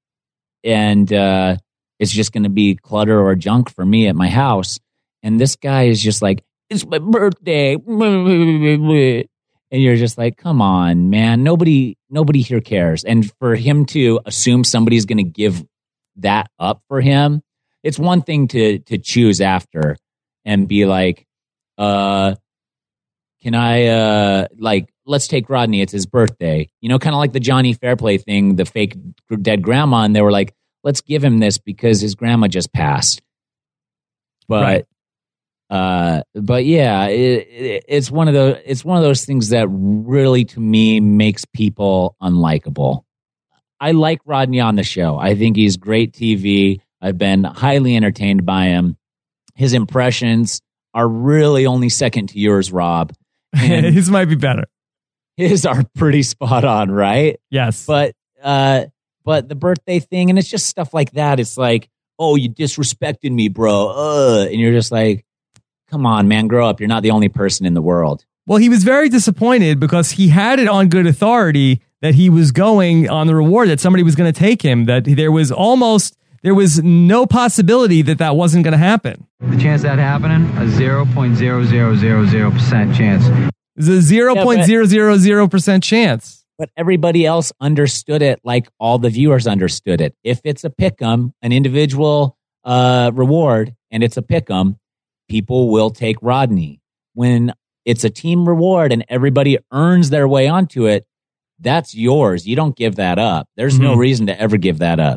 and uh, it's just going to be clutter or junk for me at my house. And this guy is just like, it's my birthday. And you're just like, come on, man. Nobody nobody here cares. And for him to assume somebody's going to give that up for him, it's one thing to to choose after and be like, uh, can I, uh, like, let's take Rodney. It's his birthday. You know, kind of like the Johnny Fairplay thing, the fake dead grandma. And they were like, let's give him this because his grandma just passed. But... Right. Uh, but yeah, it, it, it's one of those. It's one of those things that really, to me, makes people unlikable. I like Rodney on the show. I think he's great T V. I've been highly entertained by him. His impressions are really only second to yours, Rob. And His might be better. his are pretty spot on, right? Yes. But uh, but the birthday thing, and it's just stuff like that. It's like, oh, you disrespected me, bro. Uh, and you're just like, come on, man, grow up. You're not the only person in the world. Well, he was very disappointed because he had it on good authority that he was going on the reward, that somebody was going to take him, that there was almost, there was no possibility that that wasn't going to happen. The chance of that happening? A zero point zero zero zero zero percent chance. There's a zero point zero zero zero percent chance. But everybody else understood it like all the viewers understood it. If it's a pick'em, an individual uh, reward, and it's a pick'em, people will take Rodney. When it's a team reward and everybody earns their way onto it, that's yours. You don't give that up. There's Mm-hmm. no reason to ever give that up.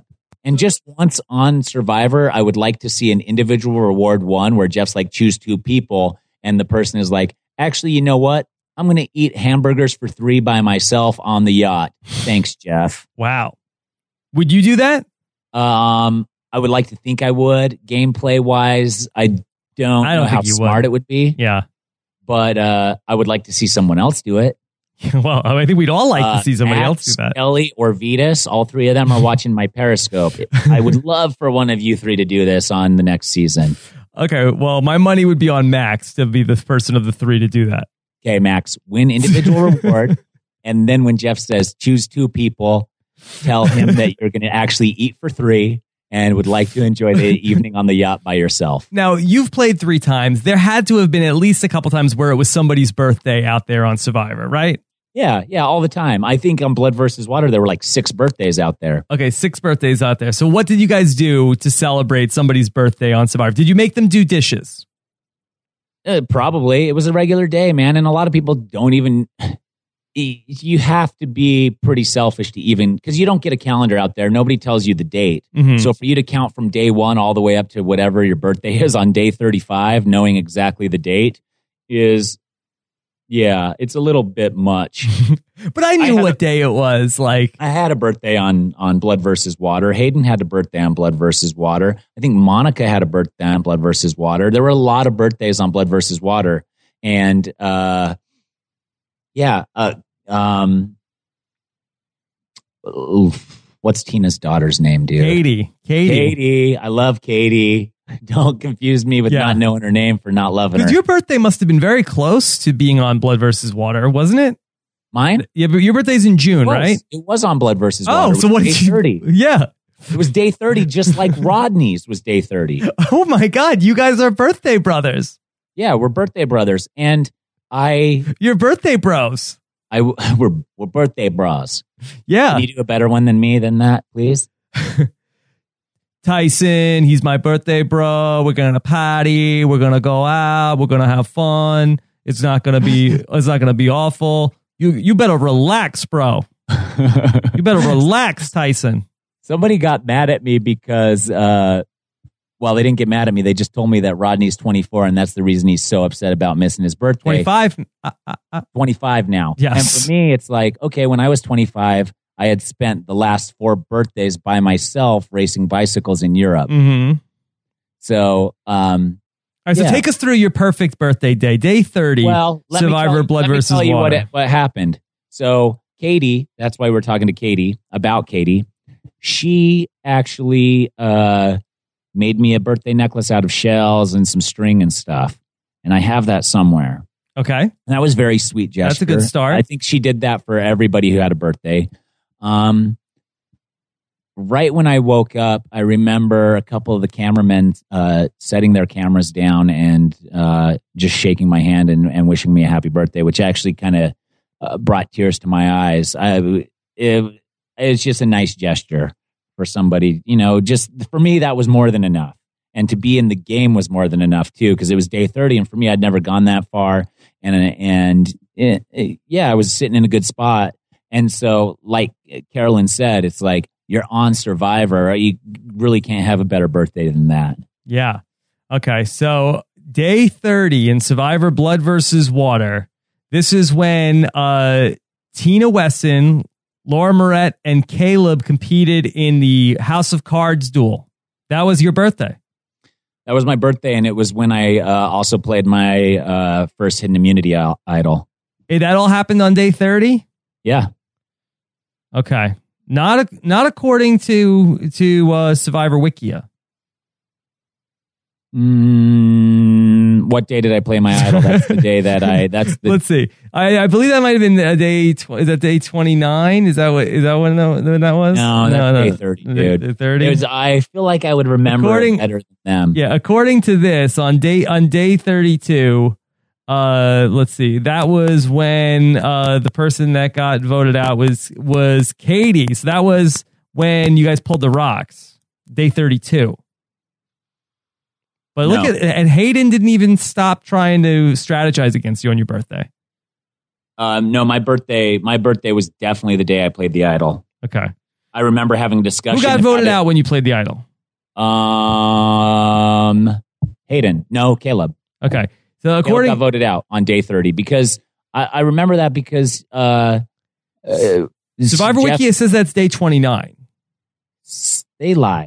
And just once on Survivor, I would like to see an individual reward one where Jeff's like, choose two people. And the person is like, actually, you know what? I'm going to eat hamburgers for three by myself on the yacht. Thanks, Jeff. Wow. Would you do that? Um, I would like to think I would. Gameplay wise, I don't, I don't know how think you smart would. it would be. Yeah. But uh, I would like to see someone else do it. Well, I think we'd all like Uh, to see somebody Max, else do that. Ellie or Vetus, all three of them are watching my Periscope. I would love for one of you three to do this on the next season. Okay, well, my money would be on Max to be the person of the three to do that. Okay, Max, win individual reward. And then when Jeff says choose two people, tell him that you're going to actually eat for three and would like to enjoy the evening on the yacht by yourself. Now, you've played three times. There had to have been at least a couple times where it was somebody's birthday out there on Survivor, right? Yeah, yeah, all the time. I think on Blood versus Water, there were like six birthdays out there. Okay, six birthdays out there. So what did you guys do to celebrate somebody's birthday on Survivor? Did you make them do dishes? Uh, probably. It was a regular day, man. And a lot of people don't even... You have to be pretty selfish to even... Because you don't get a calendar out there. Nobody tells you the date. Mhm. So for you to count from day one all the way up to whatever your birthday is on day thirty-five, knowing exactly the date is... Yeah, it's a little bit much. But I knew I what a, day it was. Like I had a birthday on on Blood versus Water. Hayden had a birthday on Blood versus Water. I think Monica had a birthday on Blood versus Water. There were a lot of birthdays on Blood versus Water, and uh, yeah, uh, um, oof, what's Tina's daughter's name, dude? Katie. Katie. Katie. I love Katie. Don't confuse me with yeah. not knowing her name for not loving her. Your birthday must have been very close to being on Blood versus Water, wasn't it? Mine? Yeah, but your birthday's in June, it right? It was on Blood versus Water. Oh, so what day did you, thirty. Yeah. It was day thirty, just like Rodney's was day thirty. Oh my God, you guys are birthday brothers. Yeah, we're birthday brothers. And I... You're birthday bros. I, we're, we're birthday bros. Yeah. Can you do a better one than me than that, please? Tyson, he's my birthday bro. We're gonna party. We're gonna go out. We're gonna have fun. It's not gonna be. It's not gonna be awful. You you better relax, bro. You better relax, Tyson. Somebody got mad at me because, uh, well, they didn't get mad at me. They just told me that Rodney's twenty-four, and that's the reason he's so upset about missing his birthday. twenty-five. Uh, uh, uh. twenty-five now. Yes. And for me, it's like, okay, when I was twenty-five. I had spent the last four birthdays by myself racing bicycles in Europe. Mm-hmm. So, um, all right. So yeah. take us through your perfect birthday day, day thirty. Well, let Survivor me tell, Blood let me versus tell you Water. What, what happened. So, Katie, that's why we're talking to Katie about Katie. She actually uh, made me a birthday necklace out of shells and some string and stuff, and I have that somewhere. Okay, and that was a very sweet gesture. That's a good start. I think she did that for everybody who had a birthday. Um, right when I woke up, I remember a couple of the cameramen uh, setting their cameras down and uh, just shaking my hand and, and wishing me a happy birthday, which actually kind of uh, brought tears to my eyes. I, it, it's just a nice gesture for somebody, you know, just for me, that was more than enough. And to be in the game was more than enough too, because it was day thirty. And for me, I'd never gone that far. And, and it, it, yeah, I was sitting in a good spot. And so, like Carolyn said, it's like you're on Survivor. You really can't have a better birthday than that. Yeah. Okay. So day thirty in Survivor Blood versus Water. This is when uh, Tina Wesson, Laura Moret, and Caleb competed in the House of Cards duel. That was your birthday. That was my birthday, and it was when I uh, also played my uh, first Hidden Immunity idol. Hey, that all happened on day thirty? Yeah. Okay, not a, not according to to uh, Survivor Wikia. Mm, what day did I play my idol? That's the day that I. That's the, let's see. I, I believe that might have been a day. Tw- is that day twenty nine? Is that what? Is that when, that, when that was? No, that's no, day no. thirty, dude. Day thirty. It was, I feel like I would remember according, it better than them. Yeah, according to this, on day on day thirty two. Uh, let's see. That was when uh the person that got voted out was was Katie. So that was when you guys pulled the rocks. Day thirty-two. But look no. at and Hayden didn't even stop trying to strategize against you on your birthday. Um, no, my birthday. My birthday was definitely the day I played the idol. Okay. I remember having a discussion. Who got voted about out when you played the idol? it. Um, Hayden. No, Caleb. Okay. So Caleb according got voted out on day thirty because I, I remember that because uh, uh, Survivor Jeff, Wiki, it says that's day twenty-nine. They lie.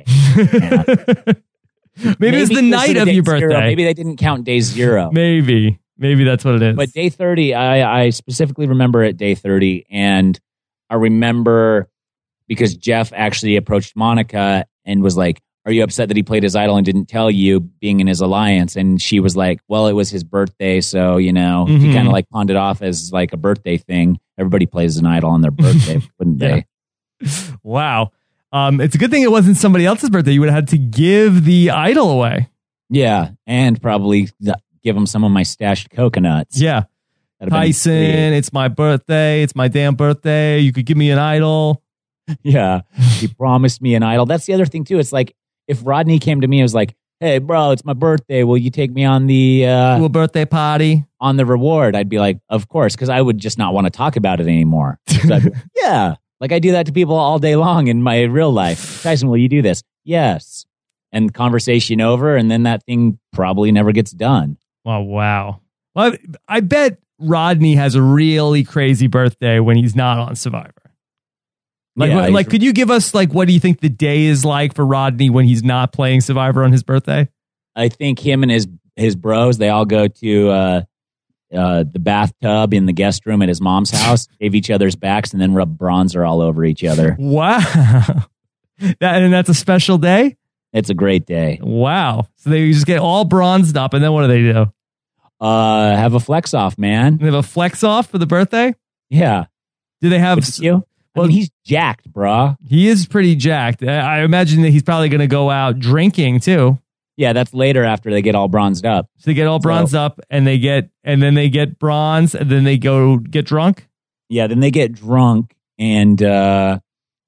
Maybe, it's the closer night to of day your birthday. Zero. Maybe they didn't count day zero. Maybe. Maybe that's what it is. But day thirty, I, I specifically remember at day thirty, and I remember because Jeff actually approached Monica and was like, are you upset that he played his idol and didn't tell you being in his alliance? And she was like, well, it was his birthday, so, you know, Mhm. he kind of like pawned it off as like a birthday thing. Everybody plays an idol on their birthday, wouldn't Yeah. they? Wow. Um, it's a good thing it wasn't somebody else's birthday. You would have had to give the idol away. Yeah, and probably give him some of my stashed coconuts. Yeah. That'd have been Tyson, sweet. it's my birthday. It's my damn birthday. You could give me an idol. Yeah, he promised me an idol. That's the other thing too. It's like if Rodney came to me and was like, "Hey, bro, it's my birthday. Will you take me on the uh, Do a birthday party. on the reward?" I'd be like, "Of course," because I would just not want to talk about it anymore. So I'd be, yeah, like I do that to people all day long in my real life. Tyson, will you do this? Yes, and conversation over, and then that thing probably never gets done. Oh, wow. Well, I, I bet Rodney has a really crazy birthday when he's not on Survivor. Like, Yeah, what- he's- like, could you give us like what do you think the day is like for Rodney when he's not playing Survivor on his birthday? I think him and his his bros, they all go to uh, uh, the bathtub in the guest room at his mom's house, shave each other's backs, and then rub bronzer all over each other. Wow. That and that's a special day? It's a great day. Wow. So they just get all bronzed up and then what do they do? Uh, have a flex off, man. They have a flex off for the birthday? Yeah. Do they have Wouldn't you? I Well- mean, he's jacked, bruh. He is pretty jacked. I I imagine that he's probably going to go out drinking too. Yeah, that's later after they get all bronzed up. So they get all bronzed So- up and they get and then they get bronze and then they go get drunk. Yeah, then they get drunk and uh,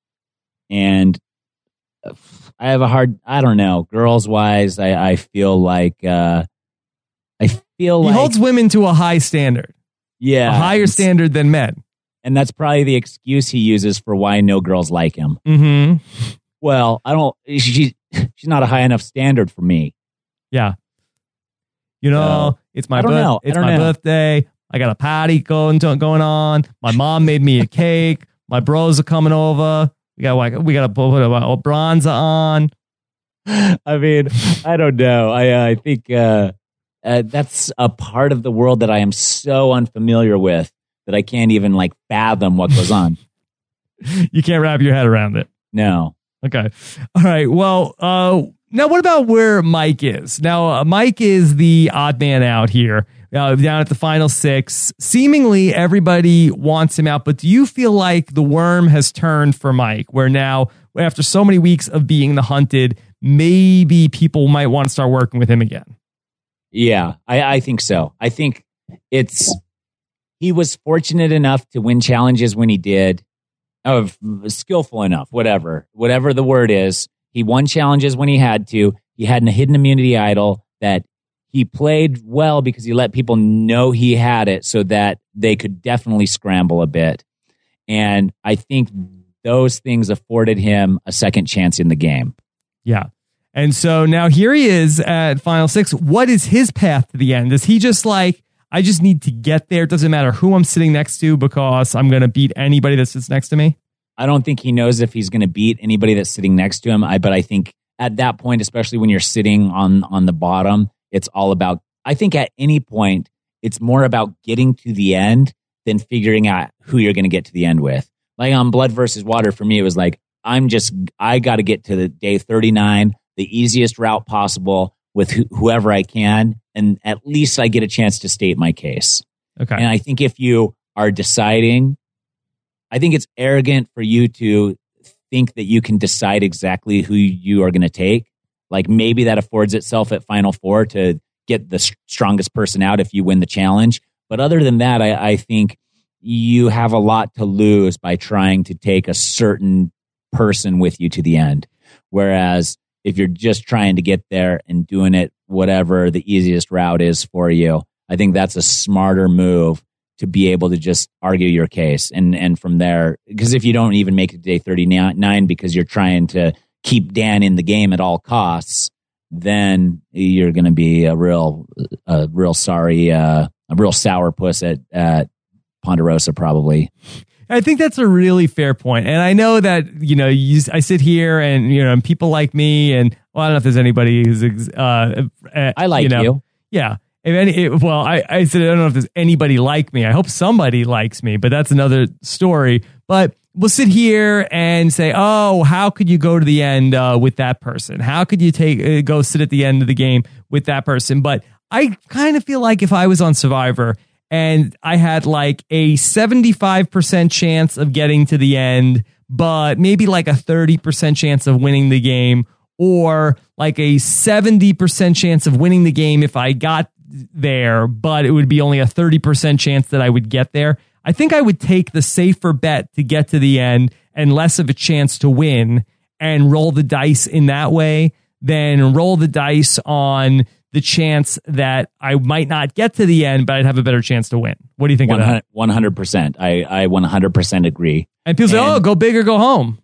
and uh, I have a hard. I don't know. Girls wise, I, I feel like uh, I feel He like holds women to a high standard, yeah, a higher and- standard than men. and that's probably the excuse he uses for why no girls like him. Mm-hmm. Well, I don't. She she's not a high enough standard for me. Yeah. You know, So, it's my I don't birth- know. I it's don't my know. birthday. I got a party going to, going on. My mom made me a cake. My bros are coming over. We got like we got to put a, a bronzer on. I mean, I don't know. I uh, I think uh, uh, that's a part of the world that I am so unfamiliar with that I can't even like fathom what goes on. You can't wrap your head around it. No. Okay. All right. Well, uh, now what about where Mike is? Now, uh, Mike is the odd man out here, uh, down at the final six. Seemingly everybody wants him out, but do you feel like the worm has turned for Mike, where now, after so many weeks of being the hunted, maybe people might want to start working with him again? Yeah, I, I think so. I think it's he was fortunate enough to win challenges when he did. Of skillful enough, whatever, whatever the word is. He won challenges when he had to. He had a hidden immunity idol that he played well because he let people know he had it so that they could definitely scramble a bit. And I think those things afforded him a second chance in the game. Yeah. And so now here he is at final six. What is his path to the end? Is he just like, I just need to get there. It doesn't matter who I'm sitting next to because I'm going to beat anybody that sits next to me? I don't think he knows if he's going to beat anybody that's sitting next to him. I, but I think at that point, especially when you're sitting on, on the bottom, it's all about, I think at any point, it's more about getting to the end than figuring out who you're going to get to the end with. Like on Blood versus Water, for me, it was like, I'm just, I got to get to the day thirty-nine, the easiest route possible with wh- whoever I can. And at least I get a chance to state my case. Okay. And I think if you are deciding, I think it's arrogant for you to think that you can decide exactly who you are going to take. Like maybe that affords itself at Final Four to get the s- strongest person out if you win the challenge. But other than that, I, I think you have a lot to lose by trying to take a certain person with you to the end. Whereas if you're just trying to get there and doing it whatever the easiest route is for you, I think that's a smarter move to be able to just argue your case. And, and from there, because if you don't even make it to day thirty-nine because you're trying to keep Dan in the game at all costs, then you're going to be a real, a real sorry, uh, a real sourpuss at, at Ponderosa, probably. I think that's a really fair point. And I know that, you know, you, I sit here and, you know, and people like me and, well, I don't know if there's anybody who's, uh, uh I like you. Know, you. Yeah. If any, it, well, I, I said, I don't know if there's anybody like me. I hope somebody likes me, but that's another story. But we'll sit here and say, oh, how could you go to the end uh, with that person? How could you take uh, go sit at the end of the game with that person? But I kind of feel like if I was on Survivor and I had like a seventy-five percent chance of getting to the end, but maybe like a thirty percent chance of winning the game, or like a seventy percent chance of winning the game if I got there, but it would be only a thirty percent chance that I would get there. I think I would take the safer bet to get to the end and less of a chance to win and roll the dice in that way than roll the dice on the chance that I might not get to the end, but I'd have a better chance to win. What do you think of that? one hundred percent. I, I one hundred percent agree. And people say, and oh, go big or go home.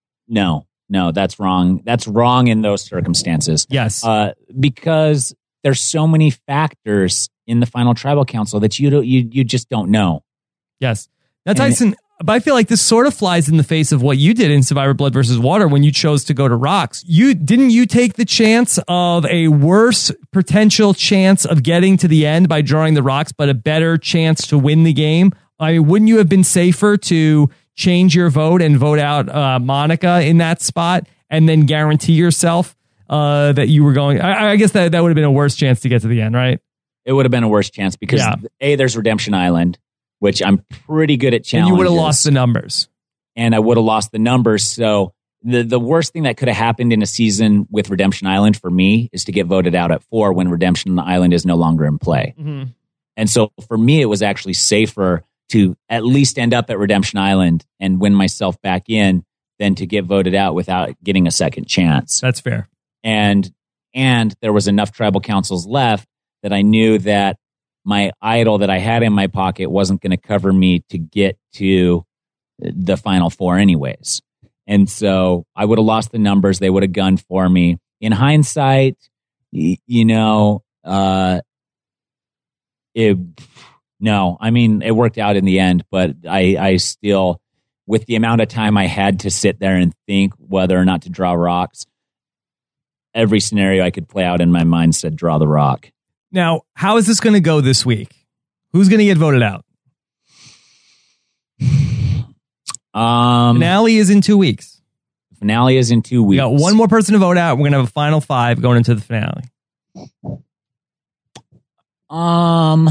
No, no, that's wrong. That's wrong in those circumstances. Yes. Uh, because there's so many factors in the final tribal council that you don't, you, you just don't know. Yes. Now, Tyson, but I feel like this sort of flies in the face of what you did in Survivor Blood versus Water when you chose to go to rocks. You didn't you take the chance of a worse potential chance of getting to the end by drawing the rocks, but a better chance to win the game? I mean, wouldn't you have been safer to change your vote and vote out uh, Monica in that spot and then guarantee yourself uh, that you were going? I, I guess that, that would have been a worse chance to get to the end, right? It would have been a worse chance because, yeah. A, there's Redemption Island, which I'm pretty good at challenges. And you would have lost the numbers. And I would have lost the numbers. So the, the worst thing that could have happened in a season with Redemption Island for me is to get voted out at four when Redemption Island is no longer in play. Mm-hmm. And so for me, it was actually safer to at least end up at Redemption Island and win myself back in than to get voted out without getting a second chance. That's fair. And and there was enough tribal councils left that I knew that my idol that I had in my pocket wasn't going to cover me to get to the final four anyways. And so I would have lost the numbers. They would have gunned for me. In hindsight, you know, uh, it, no, I mean, it worked out in the end, but I, I still, with the amount of time I had to sit there and think whether or not to draw rocks, every scenario I could play out in my mind said, draw the rock. Now, how is this going to go this week? Who's going to get voted out? Um, finale is in two weeks. Finale is in two weeks. We got one more person to vote out. We're going to have a final five going into the finale. Um,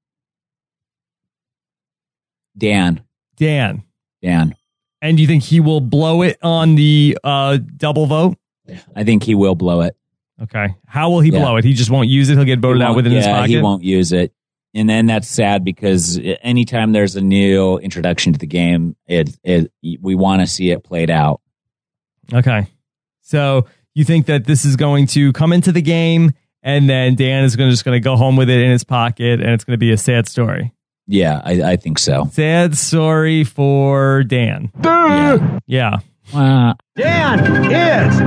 Dan. Dan. Dan. And do you think he will blow it on the uh, double vote? I think he will blow it. Okay. How will he yeah. blow it? He just won't use it? He'll get voted out within yeah, his pocket? he won't use it. And then that's sad because anytime there's a new introduction to the game, it, it we want to see it played out. Okay. So you think that this is going to come into the game and then Dan is going to just going to go home with it in his pocket and it's going to be a sad story? Yeah, I, I think so. Sad story for Dan. Yeah. Yeah. Uh, Dan is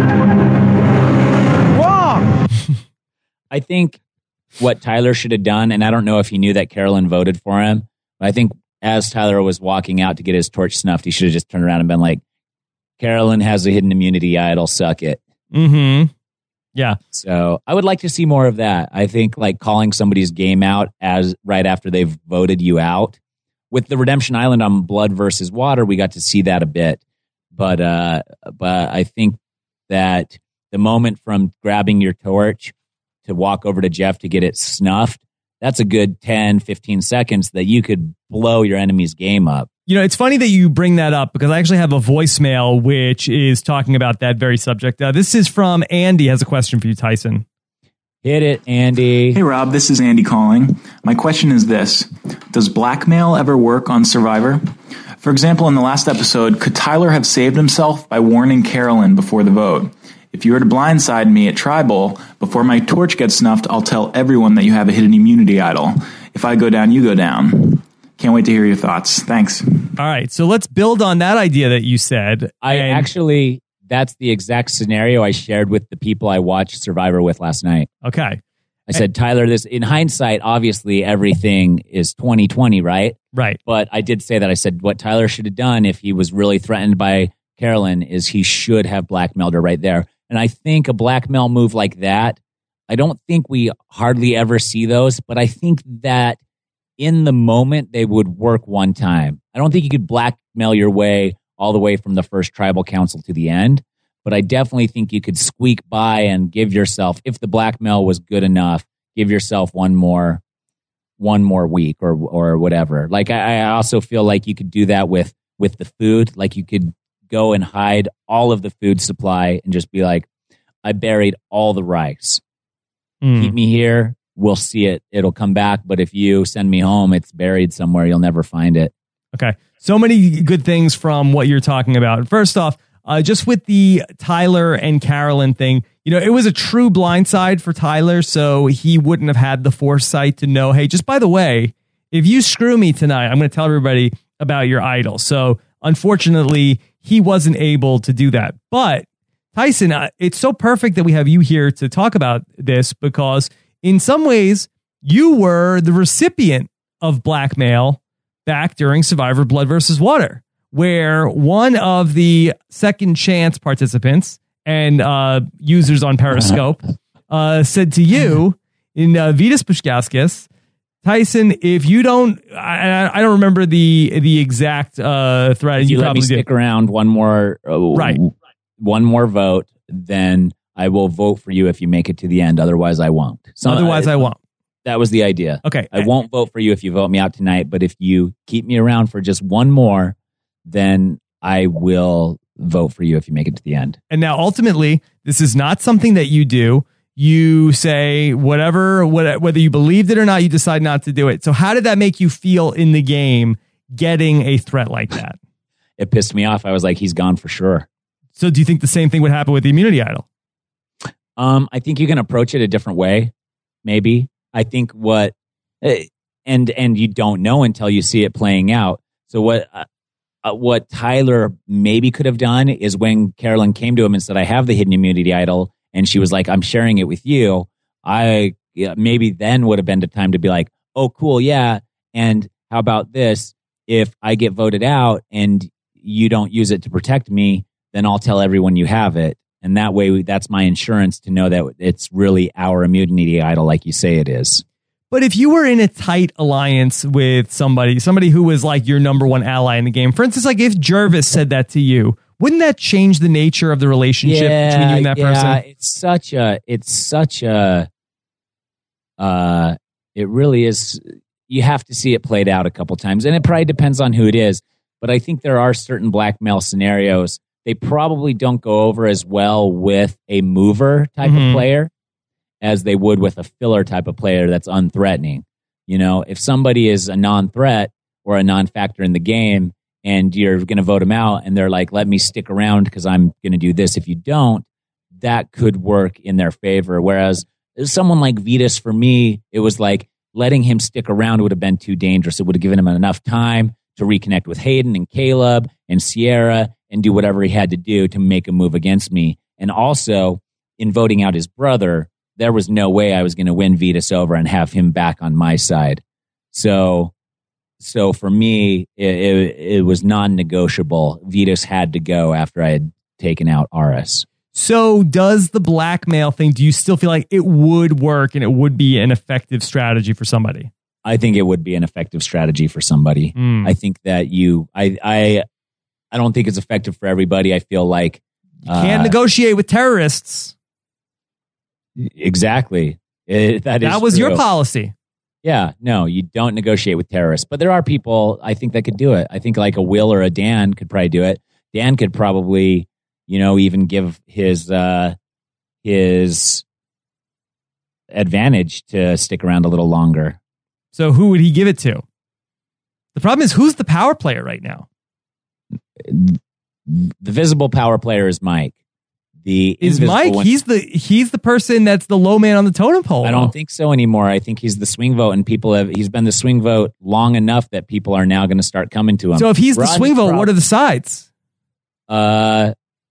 wrong. I think what Tyler should have done, and I don't know if he knew that Carolyn voted for him, but I think as Tyler was walking out to get his torch snuffed, he should have just turned around and been like, Carolyn has a hidden immunity idol, suck it. Mm-hmm. Yeah. So I would like to see more of that. I think like calling somebody's game out as right after they've voted you out. With the Redemption Island on Blood versus Water, we got to see that a bit. But uh, but I think that the moment from grabbing your torch to walk over to Jeff to get it snuffed, that's a good ten, fifteen seconds that you could blow your enemy's game up. You know, it's funny that you bring that up because I actually have a voicemail which is talking about that very subject. Uh, this is from Andy, has a question for you, Tyson. Hit it, Andy. Hey, Rob, this is Andy calling. My question is this. Does blackmail ever work on Survivor? For example, in the last episode, could Tyler have saved himself by warning Carolyn before the vote? If you were to blindside me at Tribal, before my torch gets snuffed, I'll tell everyone that you have a hidden immunity idol. If I go down, you go down. Can't wait to hear your thoughts. Thanks. All right, so let's build on that idea that you said. I and- actually, that's the exact scenario I shared with the people I watched Survivor with last night. Okay. I said, Tyler, this in hindsight, obviously everything is twenty twenty, right? Right. But I did say that. I said what Tyler should have done if he was really threatened by Carolyn is he should have blackmailed her right there. And I think a blackmail move like that, I don't think we hardly ever see those, but I think that in the moment they would work one time. I don't think you could blackmail your way all the way from the first tribal council to the end. But I definitely think you could squeak by and give yourself, if the blackmail was good enough, give yourself one more, one more week or or whatever. Like I, I also feel like you could do that with with the food. Like you could go and hide all of the food supply and just be like, I buried all the rice. Mm. Keep me here. We'll see it. It'll come back. But if you send me home, it's buried somewhere. You'll never find it. Okay. So many good things from what you're talking about. First off, Uh, just with the Tyler and Carolyn thing, you know, it was a true blindside for Tyler, so he wouldn't have had the foresight to know, hey, just by the way, if you screw me tonight, I'm going to tell everybody about your idol. So unfortunately, he wasn't able to do that. But Tyson, uh, it's so perfect that we have you here to talk about this because in some ways, you were the recipient of blackmail back during Survivor Blood versus Water, where one of the second chance participants and uh, users on Periscope uh, said to you in uh, Vitas Pushkauskas, Tyson, if you don't, I, I don't remember the the exact uh, threat. If you, you let me probably stick did. around one more, uh, Right. one more vote, then I will vote for you if you make it to the end. Otherwise, I won't. So, Otherwise, I won't. That was the idea. Okay. I won't vote for you if you vote me out tonight, but if you keep me around for just one more, then I will vote for you if you make it to the end. And now, ultimately, this is not something that you do. You say whatever, what, whether you believed it or not, you decide not to do it. So how did that make you feel in the game getting a threat like that? It pissed me off. I was like, he's gone for sure. So do you think the same thing would happen with the immunity idol? Um, I think you can approach it a different way. Maybe. I think what, and and you don't know until you see it playing out. So what uh, uh, what Tyler maybe could have done is when Carolyn came to him and said, I have the hidden immunity idol, and she was like, I'm sharing it with you. I yeah, maybe then would have been the time to be like, oh, cool, yeah. And how about this? If I get voted out and you don't use it to protect me, then I'll tell everyone you have it. And that way, that's my insurance to know that it's really our immunity idol, like you say it is. But if you were in a tight alliance with somebody, somebody who was like your number one ally in the game, for instance, like if Jervis said that to you, wouldn't that change the nature of the relationship yeah, between you and that yeah, person? It's such a, it's such a, uh, it really is. You have to see it played out a couple times, and it probably depends on who it is. But I think there are certain blackmail scenarios. They probably don't go over as well with a mover type Mhm. of player as they would with a filler type of player that's unthreatening. You know, if somebody is a non-threat or a non-factor in the game and you're going to vote them out and they're like, let me stick around because I'm going to do this. If you don't, that could work in their favor. Whereas someone like Vitas, for me, it was like letting him stick around would have been too dangerous. It would have given him enough time to reconnect with Hayden and Caleb and Sierra and do whatever he had to do to make a move against me. And also, in voting out his brother, there was no way I was going to win Vitas over and have him back on my side. So, so for me, it, it, it was non-negotiable. Vitas had to go after I had taken out Aris. So does the blackmail thing, do you still feel like it would work and it would be an effective strategy for somebody? I think it would be an effective strategy for somebody. Mm. I think that you, I, I, I don't think it's effective for everybody. I feel like You can't uh, negotiate with terrorists. Exactly. It, that is That was true. your policy. Yeah, no, you don't negotiate with terrorists. But there are people, I think, that could do it. I think like a Will or a Dan could probably do it. Dan could probably, you know, even give his uh, his advantage to stick around a little longer. So who would he give it to? The problem is, who's the power player right now? The visible power player is Mike. the Is invisible Mike? one. He's the he's the person that's the low man on the totem pole. I don't think so anymore. I think he's the swing vote, and people have. He's been the swing vote long enough that people are now going to start coming to him. So if he's the Rodney swing vote, Cross- what are the sides? Uh,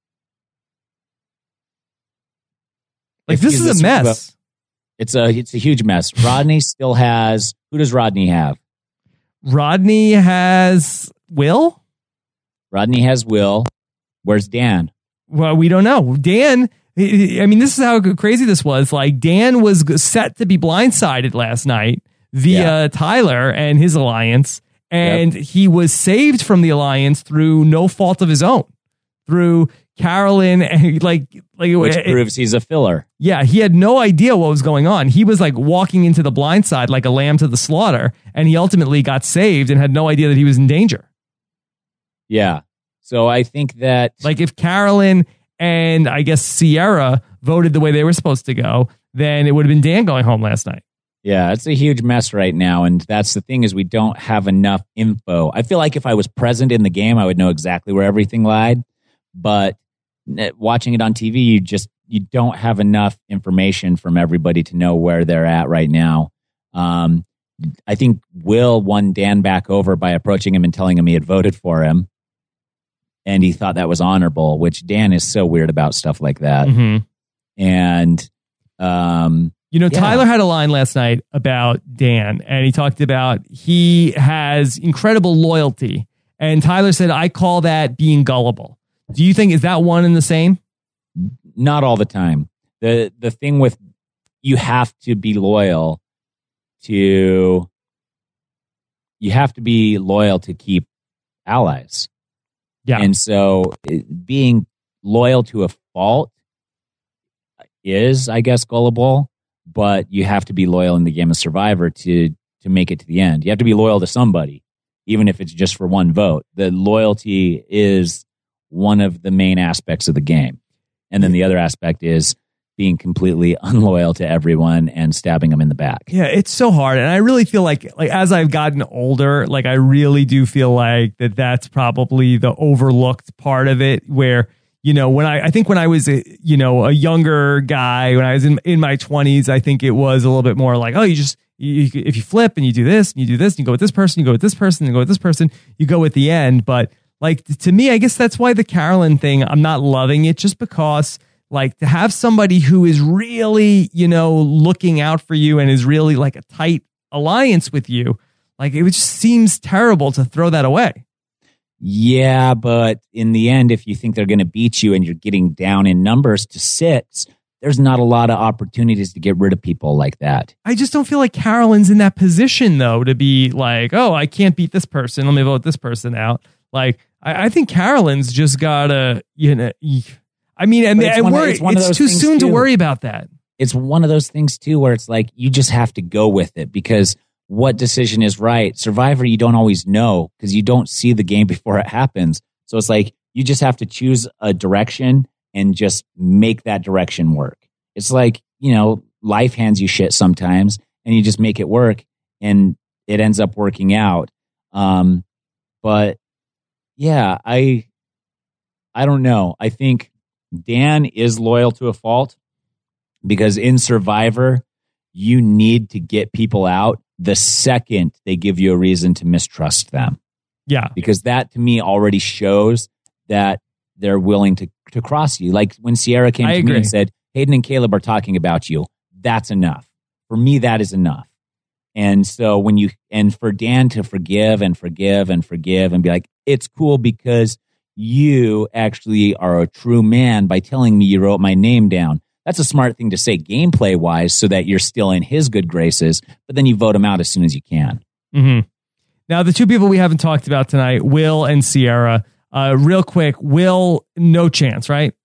Like if this he's is the a swing mess. vote- It's a it's a huge mess. Rodney still has. Who does Rodney have? Rodney has Will. Rodney has Will. Where's Dan? Well, we don't know. Dan. I mean, this is how crazy this was. Like Dan was set to be blindsided last night via Yeah. Tyler and his alliance, and Yep. he was saved from the alliance through no fault of his own, through Carolyn. And like, like Which it- proves he's a filler. Yeah, he had no idea what was going on. He was like walking into the blind side like a lamb to the slaughter, and he ultimately got saved and had no idea that he was in danger. Yeah. So I think that Like if Carolyn and I guess Sierra voted the way they were supposed to go, then it would have been Dan going home last night. yeah, it's a huge mess right now, and that's the thing is we don't have enough info. I feel like if I was present in the game, I would know exactly where everything lied, but eh, watching it on T V, you just you don't have enough information from everybody to know where they're at right now. Um, I think Will won Dan back over by approaching him and telling him he had voted for him, and he thought that was honorable, which Dan is so weird about stuff like that. Mm-hmm. And um, You know, Yeah. Tyler had a line last night about Dan, and he talked about he has incredible loyalty. And Tyler said, I call that being gullible. Do you think, is that one and the same? not all the time. The the thing with you have to be loyal to you have to be loyal to keep allies. Yeah. And so it- being loyal to a fault is, I guess, gullible, but you have to be loyal in the game of Survivor to to make it to the end. You have to be loyal to somebody, even if it's just for one vote. The loyalty is one of the main aspects of the game. And then the other aspect is being completely unloyal to everyone and stabbing them in the back. Yeah, it's so hard, and I really feel like, like as I've gotten older, like I really do feel like that that's probably the overlooked part of it. Where you know, when I, I think when I was a, you know a younger guy, when I was in in my twenties, I think it was a little bit more like, oh, you just you, if you flip and you do this and you do this, and you go with this person, you go with this person, and you go with this person, you go with the end. But like to me, I guess that's why the Carolyn thing, I'm not loving it, just because. Like to have somebody who is really, you know, looking out for you and is really like a tight alliance with you, like it just seems terrible to throw that away. Yeah, but in the end, if you think they're going to beat you and you're getting down in numbers to six, there's not a lot of opportunities to get rid of people like that. I just don't feel like Carolyn's in that position, though, to be like, oh, I can't beat this person. Let me vote this person out. Like, I, I think Carolyn's just got to, you know, I mean, and, But it's and one of- worry, it's one of it's those too things, soon to too. worry about that. It's one of those things, too, where it's like you just have to go with it because what decision is right? Survivor, you don't always know because you don't see the game before it happens. So it's like you just have to choose a direction and just make that direction work. It's like, you know, life hands you shit sometimes and you just make it work and it ends up working out. Um, but yeah, I, I don't know. I think Dan is loyal to a fault because in Survivor, you need to get people out the second they give you a reason to mistrust them. Yeah. Because that to me already shows that they're willing to, to cross you. Like when Sierra came I to agree. me and said, Hayden and Caleb are talking about you. That's enough. For me, that is enough. And so when you, and for Dan to forgive and forgive and forgive and be like, it's cool because you actually are a true man by telling me you wrote my name down. That's a smart thing to say gameplay wise so that you're still in his good graces, but then you vote him out as soon as you can. Mm-hmm. Now, the two people we haven't talked about tonight, Will and Sierra. Uh, real quick, Will, no chance, right?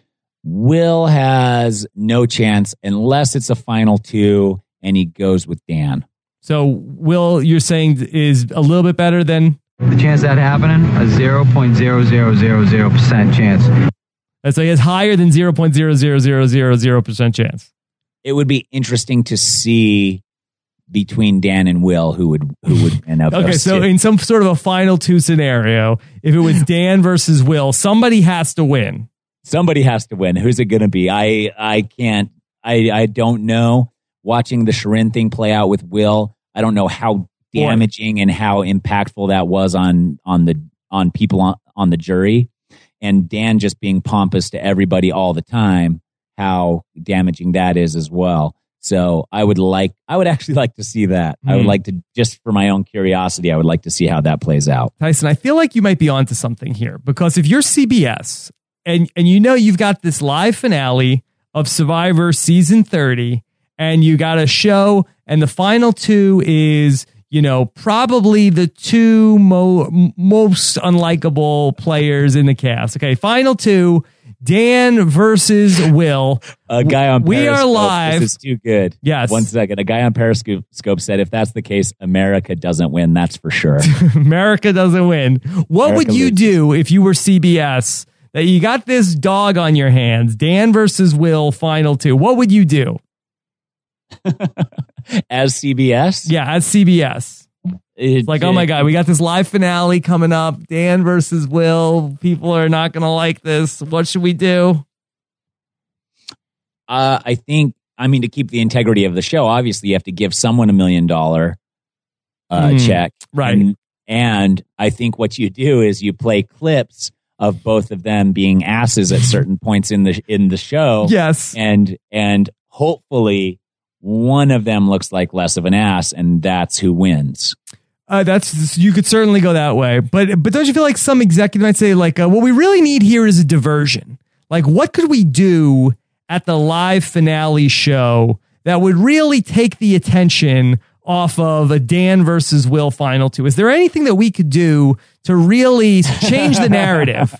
Will has no chance unless it's a final two and he goes with Dan. So, Will, you're saying is a little bit better than... The chance of that happening, a zero point zero zero zero zero percent chance. So he has higher than zero point zero zero zero zero zero percent chance. It would be interesting to see between Dan and Will who would who would end up. Okay, those so two. in some sort of a final two scenario, if it was Dan versus Will, somebody has to win. Somebody has to win. Who's it going to be? I I can't. I I don't know. Watching the Sharon thing play out with Will, I don't know how damaging and how impactful that was on on the on people on, on the jury, and Dan just being pompous to everybody all the time, how damaging that is as well. So I would like, I would actually like to see that. Mm. I would like to, just for my own curiosity, I would like to see how that plays out. Tyson, I feel like you might be onto something here, because if you're C B S and and you know you've got this live finale of Survivor season thirty, and you got a show, and the final two is, you know, probably the two mo- most unlikable players in the cast. Okay, final two, Dan versus Will. A guy on we Periscope, are live. This is too good. Yes. One second. A guy on Periscope said, if that's the case, America doesn't win. That's for sure. America doesn't win. What America would you loses. do if you were C B S, that you got this dog on your hands, Dan versus Will, final two? What would you do? As C B S? Yeah, as C B S. It's like, oh my God, we got this live finale coming up. Dan versus Will. People are not going to like this. What should we do? Uh, I think, I mean, to keep the integrity of the show, obviously you have to give someone a million dollar uh, Mm, check. right. And, and I think what you do is you play clips of both of them being asses at certain points in the in the show. Yes. And and hopefully one of them looks like less of an ass, and that's who wins. Uh, that's you could certainly go that way, but but don't you feel like some executive might say, like, uh, what we really need here is a diversion? Like, what could we do at the live finale show that would really take the attention off of a Dan versus Will final two? Is there anything that we could do to really change the narrative?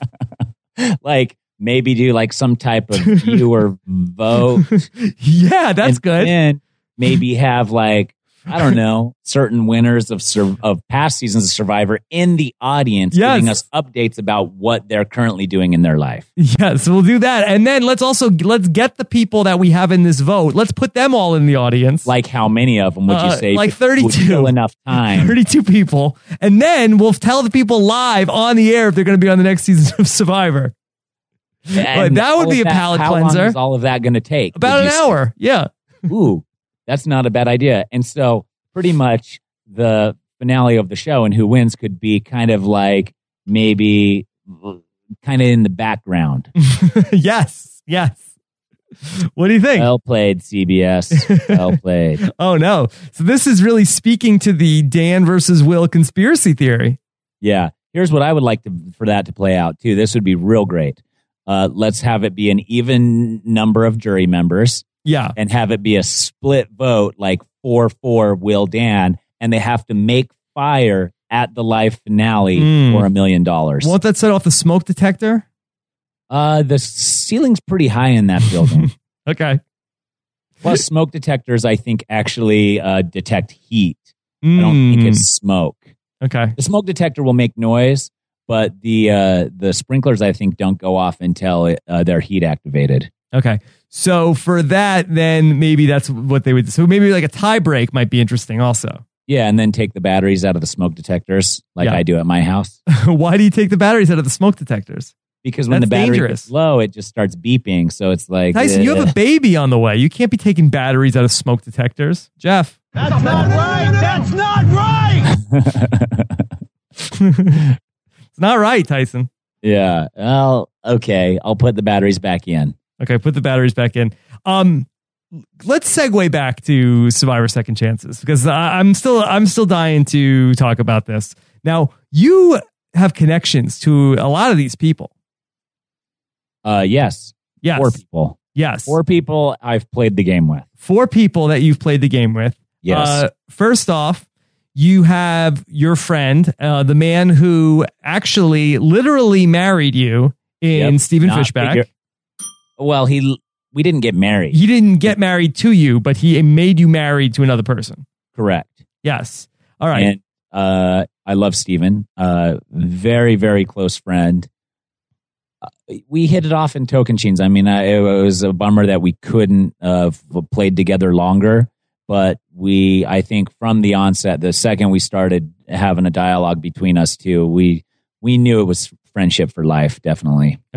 Like maybe do like some type of viewer vote. Yeah, that's and good. then maybe have like, I don't know, certain winners of sur- of past seasons of Survivor in the audience, Yes. giving us updates about what they're currently doing in their life. Yes, we'll do that. And then let's also, let's get the people that we have in this vote. Let's put them all in the audience. Like how many of them would you Uh, say? like would thirty-two. fill enough time. thirty-two people. And then we'll tell the people live on the air if they're going to be on the next season of Survivor. But And that would all be of a palate how cleanser. Long is all of that going to take? About Would an you hour. Yeah. say? Ooh, that's not a bad idea. And so pretty much the finale of the show and who wins could be kind of like maybe kind of in the background. Yes. Yes. What do you think? Well played, C B S. Well played. Oh, no. So this is really speaking to the Dan versus Will conspiracy theory. Yeah. Here's what I would like to, for that to play out too. This would be real great. Uh, let's have it be an even number of jury members. Yeah. And have it be a split vote, like four four Will Dan, and they have to make fire at the live finale Mm. for a million dollars. Won't that set off the smoke detector? Uh, the ceiling's pretty high in that building. Okay. Plus, smoke detectors, I think, actually uh, detect heat. I don't think Mm. it's smoke. Okay. The smoke detector will make noise, but the uh, the sprinklers, I think, don't go off until it, uh, they're heat activated. Okay. So for that, then maybe that's what they would. So maybe like a tie break might be interesting also. Yeah, and then take the batteries out of the smoke detectors, like Yeah. I do at my house. Why do you take the batteries out of the smoke detectors? Because when That's the battery dangerous. gets low, it just starts beeping. So it's like, Tyson, you have eh. a baby on the way. You can't be taking batteries out of smoke detectors. Jeff. That's not right. That's not right. It's not right, Tyson. Yeah. Well, okay. I'll put the batteries back in. Okay, put the batteries back in. Um, let's segue back to Survivor Second Chances, because I, I'm still I'm still dying to talk about this. Now, you have connections to a lot of these people. Uh, yes. Yes. Four people. Yes. Four people I've played the game with. Four people that you've played the game with. Yes. Uh, first off, you have your friend, uh, the man who actually literally married you in Yep. Stephen Not Fishback. figure- Well, he we didn't get married. He didn't get married to you, but he made you married to another person. Correct. Yes. All right. And uh, I love Steven. Uh, very, very close friend. Uh, we hit it off in Tocantins. I mean, I, it was a bummer that we couldn't have played together longer. But we, I think from the onset, the second we started having a dialogue between us two, we we knew it was friendship for life, definitely. Okay.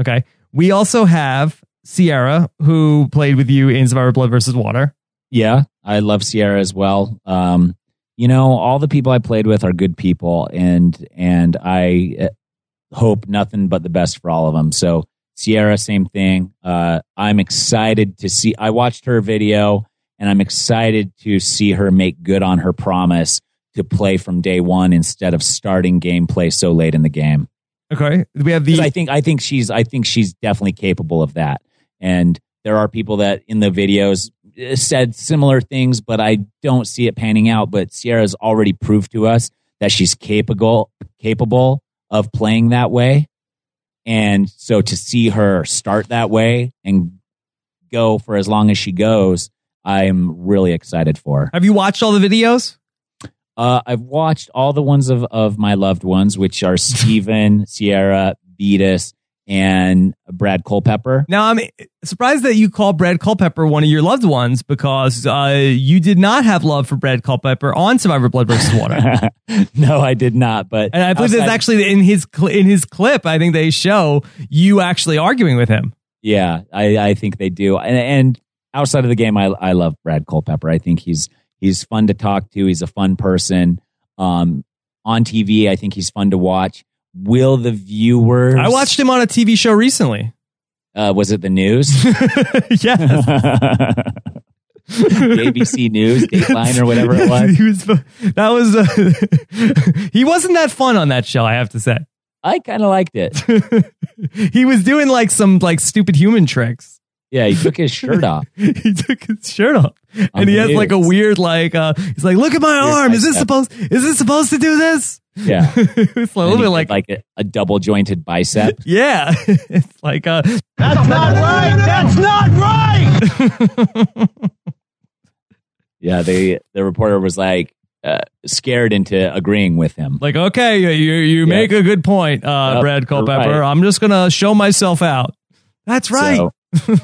We also have Sierra, who played with you in Survivor Blood versus Water. Yeah, I love Sierra as well. Um, you know, all the people I played with are good people, and and I hope nothing but the best for all of them. So Sierra, same thing. Uh, I'm excited to see. I watched her video, and I'm excited to see her make good on her promise to play from day one instead of starting gameplay so late in the game. Okay, we have the. I think I think she's I think she's definitely capable of that, and there are people that in the videos said similar things, but I don't see it panning out. But Sierra's already proved to us that she's capable capable of playing that way. And so to see her start that way and go for as long as she goes, I'm really excited for. Have you watched all the videos? Uh, I've watched all the ones of, of my loved ones, which are Steven, Sierra, Vetus, and Brad Culpepper. Now, I'm surprised that you call Brad Culpepper one of your loved ones, because uh, you did not have love for Brad Culpepper on Survivor Blood versus Water. No, I did not. But and I believe outside- that's actually in his cl- in his clip. I think they show you actually arguing with him. Yeah, I, I think they do. And, and outside of the game, I I love Brad Culpepper. I think he's he's fun to talk to. He's a fun person. Um, on T V, I think he's fun to watch. Will the viewers... I watched him on a T V show recently. Uh, was it the news? Yes. The A B C News, Dateline, or whatever it was. He was that was uh, he wasn't that fun on that show, I have to say. I kind of liked it. He was doing like some like stupid human tricks. Yeah, he took his shirt off. He took his shirt off, and he has news. like a weird like uh he's like, look at my Weird arm. Is this bicep. supposed is this supposed to do this? Yeah, It's a little bit like, like a, a double jointed bicep. yeah. It's like uh That's not right! That's not right! Yeah, they the reporter was like uh, scared into agreeing with him. like okay, you you, you Yeah. make a good point, uh Yep, Brad you're Culpepper. right. I'm just gonna show myself out. That's right. So-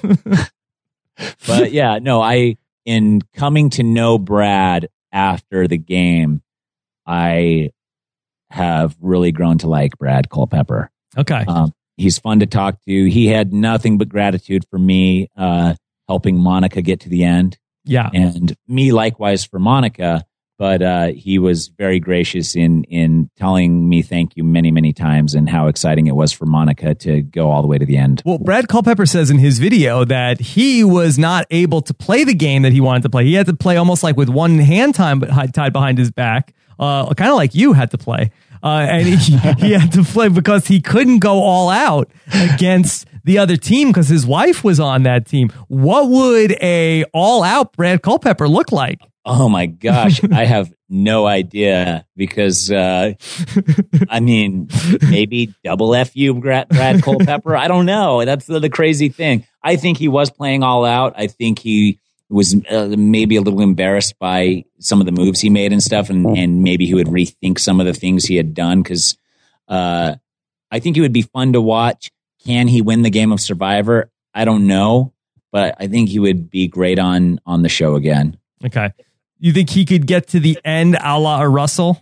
But yeah, no, I in coming to know Brad after the game, I have really grown to like Brad Culpepper. Okay. Um, he's fun to talk to. He had nothing but gratitude for me uh, helping Monica get to the end, Yeah. and me likewise for Monica. But uh, he was very gracious in in telling me thank you many, many times, and how exciting it was for Monica to go all the way to the end. Well, Brad Culpepper says in his video that he was not able to play the game that he wanted to play. He had to play almost like with one hand time, but tied behind his back, uh, kind of like you had to play. Uh, and he, he had to play because he couldn't go all out against the other team because his wife was on that team. What would a all out Brad Culpepper look like? Oh my gosh, I have no idea because, uh, I mean, maybe double F you, Brad, Brad Culpepper. I don't know. That's the, the crazy thing. I think he was playing all out. I think he was uh, maybe a little embarrassed by some of the moves he made and stuff, and, and maybe he would rethink some of the things he had done because uh, I think it would be fun to watch. Can he win the game of Survivor? I don't know, but I think he would be great on on the show again. Okay. You think he could get to the end a la a Russell?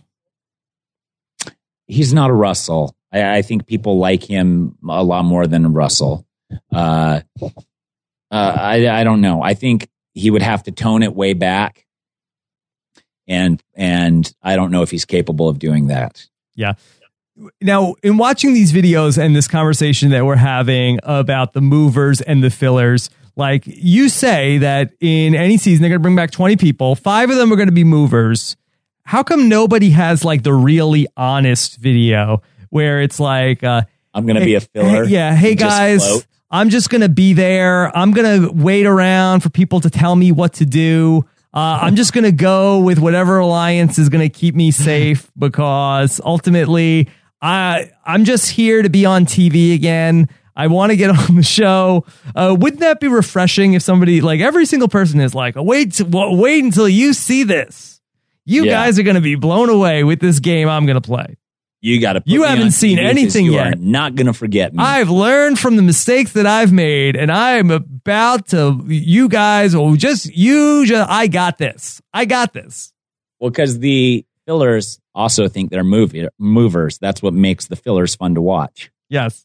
He's not a Russell. I, I think people like him a lot more than a Russell. Uh, uh, I, I don't know. I think he would have to tone it way back, and and I don't know if he's capable of doing that. Yeah. Now, in watching these videos and this conversation that we're having about the movers and the fillers, like you say that in any season, they're going to bring back twenty people. Five of them are going to be movers. How come nobody has like the really honest video where it's like, uh, I'm going to be a filler. Hey, yeah. Hey and just guys, float. I'm just going to be there. I'm going to wait around for people to tell me what to do. Uh, I'm just going to go with whatever alliance is going to keep me safe because ultimately I, I'm just here to be on T V again. I want to get on the show. Uh, wouldn't that be refreshing if somebody, like every single person is like, oh, wait, to, wait until you see this. You Yeah. guys are going to be blown away with this game I'm going to play. You got to. You haven't seen anything you yet. Are not going to forget me. I've learned from the mistakes that I've made, and I'm about to, you guys, oh, just, you, just, I got this. I got this. Well, because the fillers also think they're movie, movers. That's what makes the fillers fun to watch. Yes.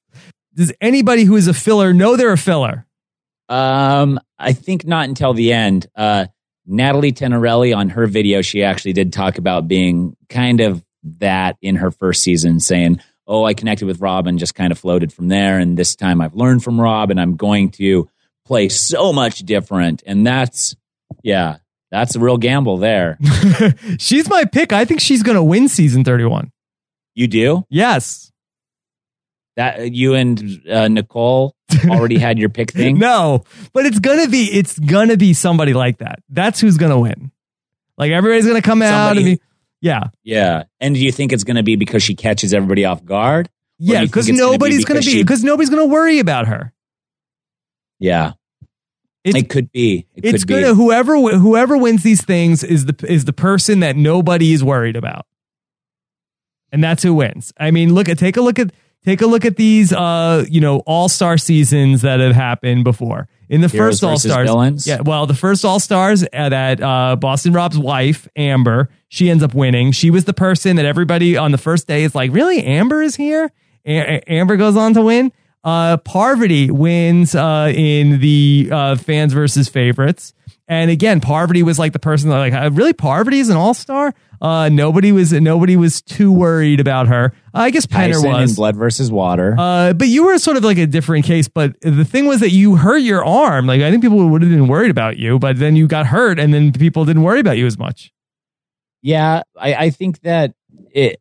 does anybody who is a filler know they're a filler? Um, I think not until the end. Uh, Natalie Tenorelli on her video, she actually did talk about being kind of that in her first season, saying, oh, I connected with Rob and just kind of floated from there. And this time I've learned from Rob and I'm going to play so much different. And that's, yeah, that's a real gamble there. She's my pick. I think she's going to win season thirty-one. You do? Yes. That you and uh, Nicole already had your pick thing? No, but it's going to be, it's going to be somebody like that. That's who's going to win. Like everybody's going to come out Somebody- and be, yeah. Yeah. And do you think it's going to be because she catches everybody off guard? Or do Yeah, you because think it's gonna be nobody's going to be, she- because nobody's going to worry about her. Yeah. It's- it could be. It It's could be. gonna whoever whoever wins these things is the is the person that nobody is worried about, and that's who wins. I mean, look at take a look at take a look at these uh you know all star seasons that have happened before. In the Heroes first all versus stars, villains? yeah, well, the first all stars uh, that uh, Boston Rob's wife Amber, she ends up winning. She was the person that everybody on the first day is like, really, Amber is here. A- Amber goes on to win. Uh, Parvati wins uh, in the uh, fans versus favorites. And again, Parvati was like the person that like, uh, really, Parvati is an all star. Uh, nobody was nobody was too worried about her. Uh, I guess Penner Tyson was. in Blood versus Water. Uh, but you were sort of like a different case. But the thing was that you hurt your arm. Like I think people would have been worried about you, but then you got hurt, and then people didn't worry about you as much. Yeah, I, I think that it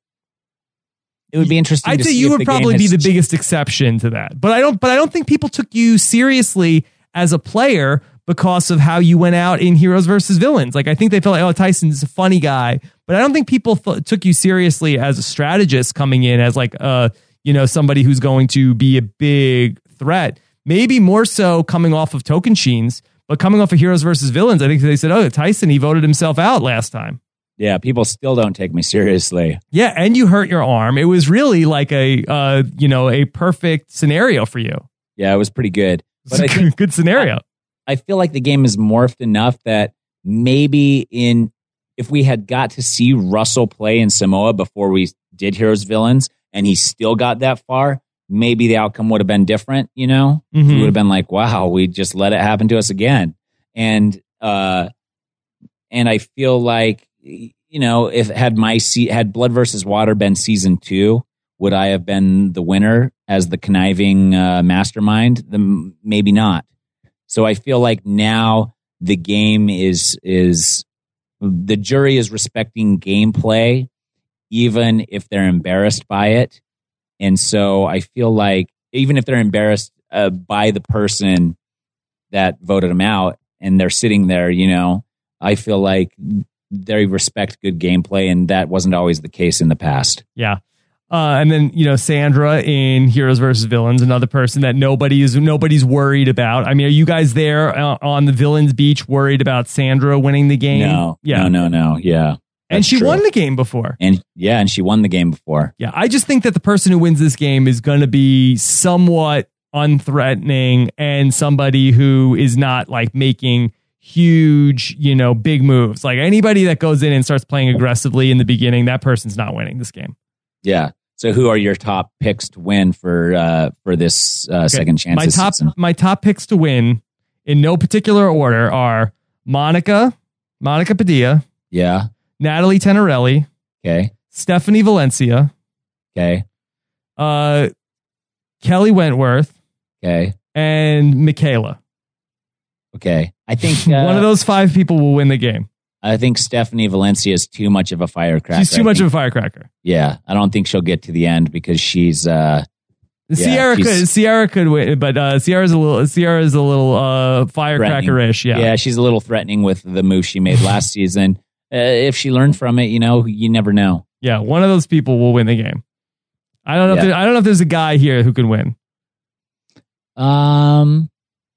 it would be interesting. I'd to say see you if would the probably game be has the ch- biggest exception to that. But I don't. But I don't think people took you seriously as a player because of how you went out in Heroes versus Villains. Like I think they felt like, oh, Tyson's a funny guy, but I don't think people th- took you seriously as a strategist coming in as like uh you know somebody who's going to be a big threat. Maybe more so coming off of Token Sheens, but coming off of Heroes versus Villains, I think they said, oh, Tyson, he voted himself out last time. Yeah, people still don't take me seriously. Yeah, and you hurt your arm. It was really like a uh, you know, a perfect scenario for you. Yeah, it was pretty good. It's a good, good scenario. I feel like the game is morphed enough that maybe in if we had got to see Russell play in Samoa before we did Heroes Villains and he still got that far, maybe the outcome would have been different, you know? Mhm. It would have been like, wow, we just let it happen to us again. And uh and I feel like, you know, if had my se- had Blood versus Water been season two, would I have been the winner as the conniving uh, mastermind? The, maybe not. So I feel like now the game is is the jury is respecting gameplay, even if they're embarrassed by it. And so I feel like even if they're embarrassed uh, by the person that voted them out, and they're sitting there, you know, I feel like they respect good gameplay, and that wasn't always the case in the past. Yeah. Uh, and then, you know, Sandra in Heroes versus Villains, another person that nobody is nobody's worried about. I mean, are you guys there uh, on the Villains Beach worried about Sandra winning the game? No, Yeah. no, no, no. Yeah. And That's she true. won the game before. And yeah, and she won the game before. Yeah. I just think that the person who wins this game is going to be somewhat unthreatening and somebody who is not like making huge, you know, big moves. Like anybody that goes in and starts playing aggressively in the beginning, that person's not winning this game. Yeah. So who are your top picks to win for uh, for this uh, Okay. second chance My this top season? my top picks to win in no particular order are Monica, Monica Padilla, Yeah. Natalie Tenorelli, Okay. Stephanie Valencia, Okay. uh, Kelly Wentworth, Okay. and Michaela. Okay. I think uh, One of those five people will win the game. I think Stephanie Valencia is too much of a firecracker. She's too I much think- of a firecracker. Yeah, I don't think she'll get to the end because she's. Uh, Yeah, Sierra she's- could Sierra could win, but uh, Sierra's a little Sierra's a little uh, firecracker-ish. Yeah. yeah, she's a little threatening with the move she made last season. Uh, if she learned from it, you know, you never know. Yeah, one of those people will win the game. I don't know. Yeah. If there, I don't know if there's a guy here who can win. Um.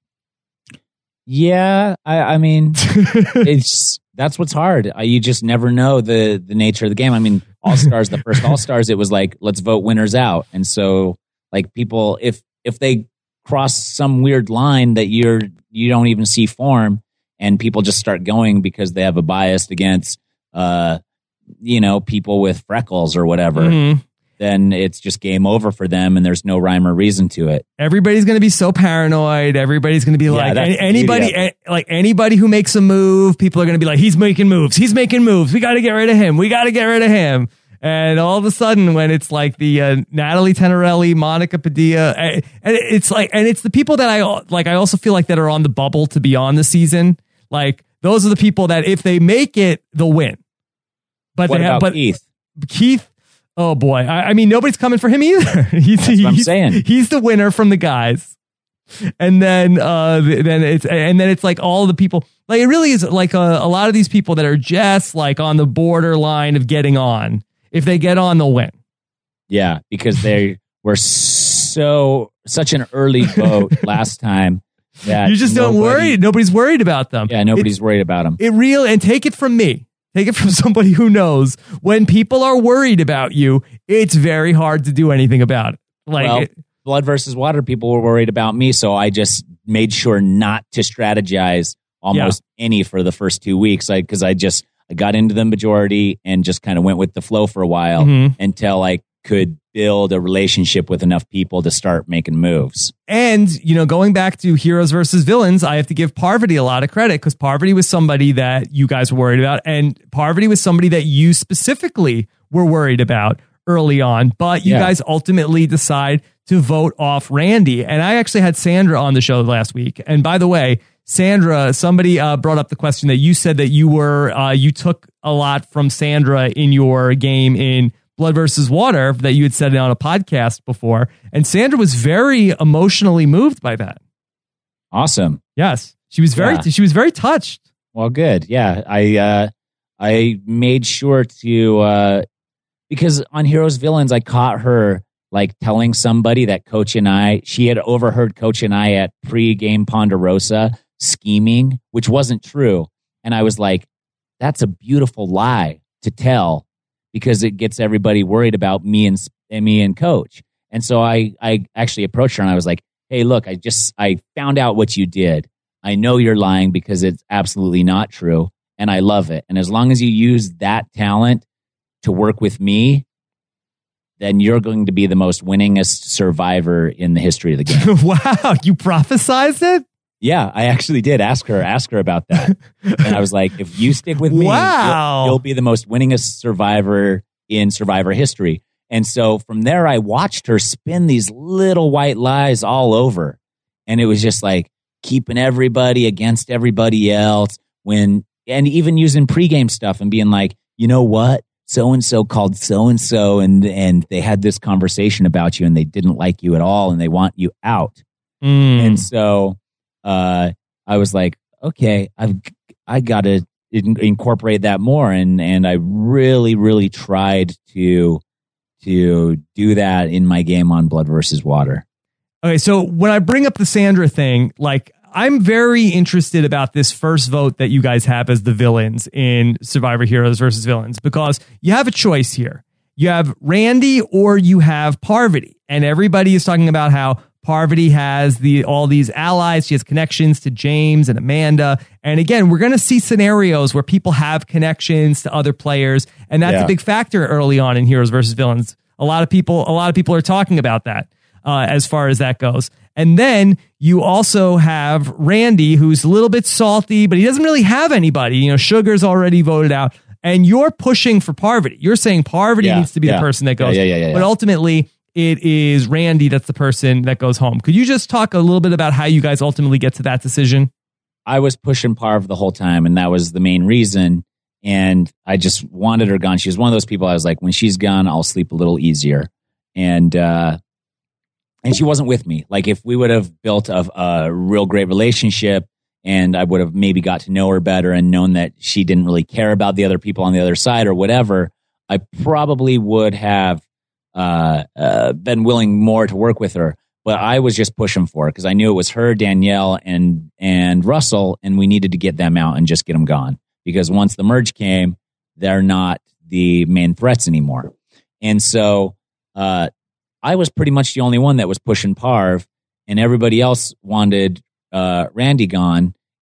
Yeah, I, I mean, it's that's what's hard. Uh, You just never know the the nature of the game. I mean, All Stars, the first All Stars, it was like let's vote winners out, and so like people, if if they cross some weird line that you're you don't even see form, and people just start going because they have a bias against, uh, you know, people with freckles or whatever. Mhm. then it's just game over for them, and there's no rhyme or reason to it. Everybody's going to be so paranoid. Everybody's going to be Yeah, like, that's any- the anybody, beauty of a- like anybody who makes a move, people are going to be like, he's making moves. He's making moves. We got to get rid of him. We got to get rid of him. And all of a sudden, when it's like the uh, Natalie Tenorelli, Monica Padilla, and it's like, and it's the people that I like. I also feel like that are on the bubble to be on the season. Like those are the people that if they make it, they'll win. But What they about have, but Keith? Keith. Oh boy! I, I mean, nobody's coming for him either. he's, That's what I'm he's, saying. He's the winner from the guys, and then uh, then it's and then it's like all the people. Like it really is like a, a lot of these people that are just like on the borderline of getting on. If they get on, they'll win. Yeah, because they were so such an early vote last time that You just don't nobody- worry. Nobody's worried about them. Yeah, nobody's worried about them. It real and take it from me. Take it from somebody who knows when people are worried about you, it's very hard to do anything about it. Like well, it- blood versus water people were worried about me, so I just made sure not to strategize almost any for the first two weeks. Like because I just I got into the majority and just kind of went with the flow for a while Mhm. until I could build a relationship with enough people to start making moves. And, you know, going back to heroes versus villains, I have to give Parvati a lot of credit because Parvati was somebody that you guys were worried about. And Parvati was somebody that you specifically were worried about early on. But you Yeah. guys ultimately decide to vote off Randy. And I actually had Sandra on the show last week. And by the way, Sandra, somebody uh, brought up the question that you said that you were, uh, you took a lot from Sandra in your game in Blood versus Water that you had said it on a podcast before. And Sandra was very emotionally moved by that. Awesome. Yes. She was very, Yeah. she was very touched. Well, good. Yeah, I uh, I made sure to uh, because on Heroes Villains, I caught her like telling somebody that Coach and I, she had overheard Coach and I at pre-game Ponderosa scheming, which wasn't true, and I was like, "That's a beautiful lie to tell because it gets everybody worried about me and, and me and Coach." And so I I actually approached her and I was like, "Hey, look, I just I found out what you did. I know you're lying because it's absolutely not true, and I love it. And as long as you use that talent to work with me, then you're going to be the most winningest survivor in the history of the game." Wow. You prophesized it? Yeah, I actually did ask her, ask her about that. And I was like, if you stick with me, Wow. you'll, you'll be the most winningest survivor in Survivor history. And so from there, I watched her spin these little white lies all over. And it was just like keeping everybody against everybody else when, and even using pregame stuff and being like, you know what? So-and-so called so-and-so and, and they had this conversation about you and they didn't like you at all and they want you out. Mm. And so uh, I was like, okay, I've I got to in- incorporate that more, and and I really really tried to to do that in my game on Blood versus Water. Okay, so when I bring up the Sandra thing, like I'm very interested about this first vote that you guys have as the villains in Survivor Heroes versus Villains because you have a choice here. You have Randy or you have Parvati, and everybody is talking about how Parvati has the all these allies. She has connections to James and Amanda. And again, we're going to see scenarios where people have connections to other players. And that's Yeah. a big factor early on in Heroes versus Villains. A lot of people, a lot of people are talking about that uh, as far as that goes. And then you also have Randy, who's a little bit salty, but he doesn't really have anybody. You know, Sugar's already voted out. And you're pushing for Parvati. You're saying Parvati Yeah, needs to be yeah. the person that Yeah, goes. yeah, yeah, yeah, But yeah. ultimately, it is Randy that's the person that goes home. Could you just talk a little bit about how you guys ultimately get to that decision? I was pushing Parv the whole time, and that was the main reason. And I just wanted her gone. She was one of those people I was like, when she's gone, I'll sleep a little easier. And uh, and she wasn't with me. Like if we would have built a, a real great relationship, and I would have maybe got to know her better and known that she didn't really care about the other people on the other side or whatever, I probably would have uh, uh, been willing more to work with her. But I was just pushing for it because I knew it was her, Danielle, and and Russell, and we needed to get them out and just get them gone. Because once the merge came, they're not the main threats anymore. And so uh, I was pretty much the only one that was pushing Parv, and everybody else wanted uh, Randy gone.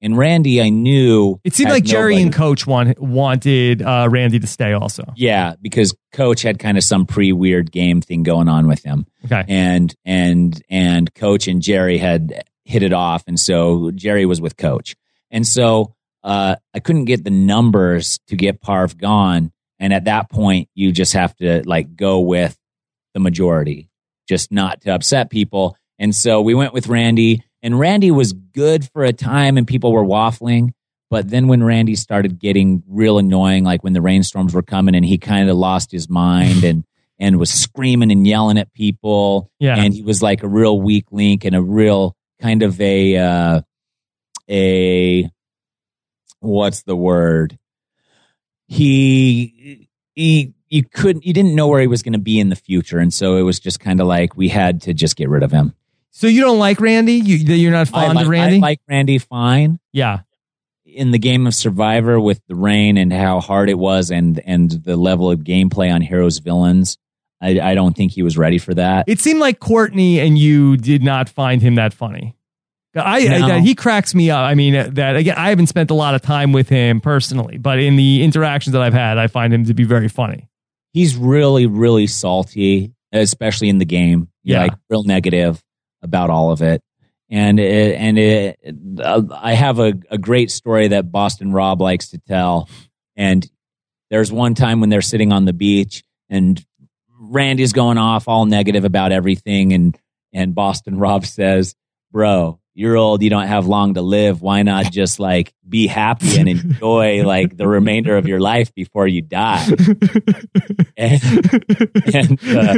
And Randy, I knew It seemed had like Jerry nobody. and Coach want, wanted uh, Randy to stay also. Yeah, because Coach had kind of some pre-weird game thing going on with him. Okay. And and and Coach and Jerry had hit it off, and so Jerry was with Coach. And so uh, I couldn't get the numbers to get Parv gone. And at that point, you just have to like go with the majority, just not to upset people. And so we went with Randy. And Randy was good for a time and people were waffling. But then when Randy started getting real annoying, like when the rainstorms were coming and he kind of lost his mind and, and was screaming and yelling at people. Yeah. And he was like a real weak link and a real kind of a, uh, a, what's the word? He, he, you couldn't, you didn't know where he was going to be in the future. And so it was just kind of like we had to just get rid of him. So you don't like Randy? You, you're not fond I like, of Randy? I like Randy fine. Yeah. In the game of Survivor with the rain and how hard it was and and the level of gameplay on Heroes Villains, I, I don't think he was ready for that. It seemed like Courtney and you did not find him that funny. I, No. I he cracks me up. I mean, that again, I haven't spent a lot of time with him personally, but in the interactions that I've had, I find him to be very funny. He's really, really salty, especially in the game. Yeah. Like real negative about all of it. And it, and it, uh, I have a, a great story that Boston Rob likes to tell. And there's one time when they're sitting on the beach and Randy's going off all negative about everything. And, and Boston Rob says, bro, you're old. You don't have long to live. Why not just like be happy and enjoy like the remainder of your life before you die? And, and, uh,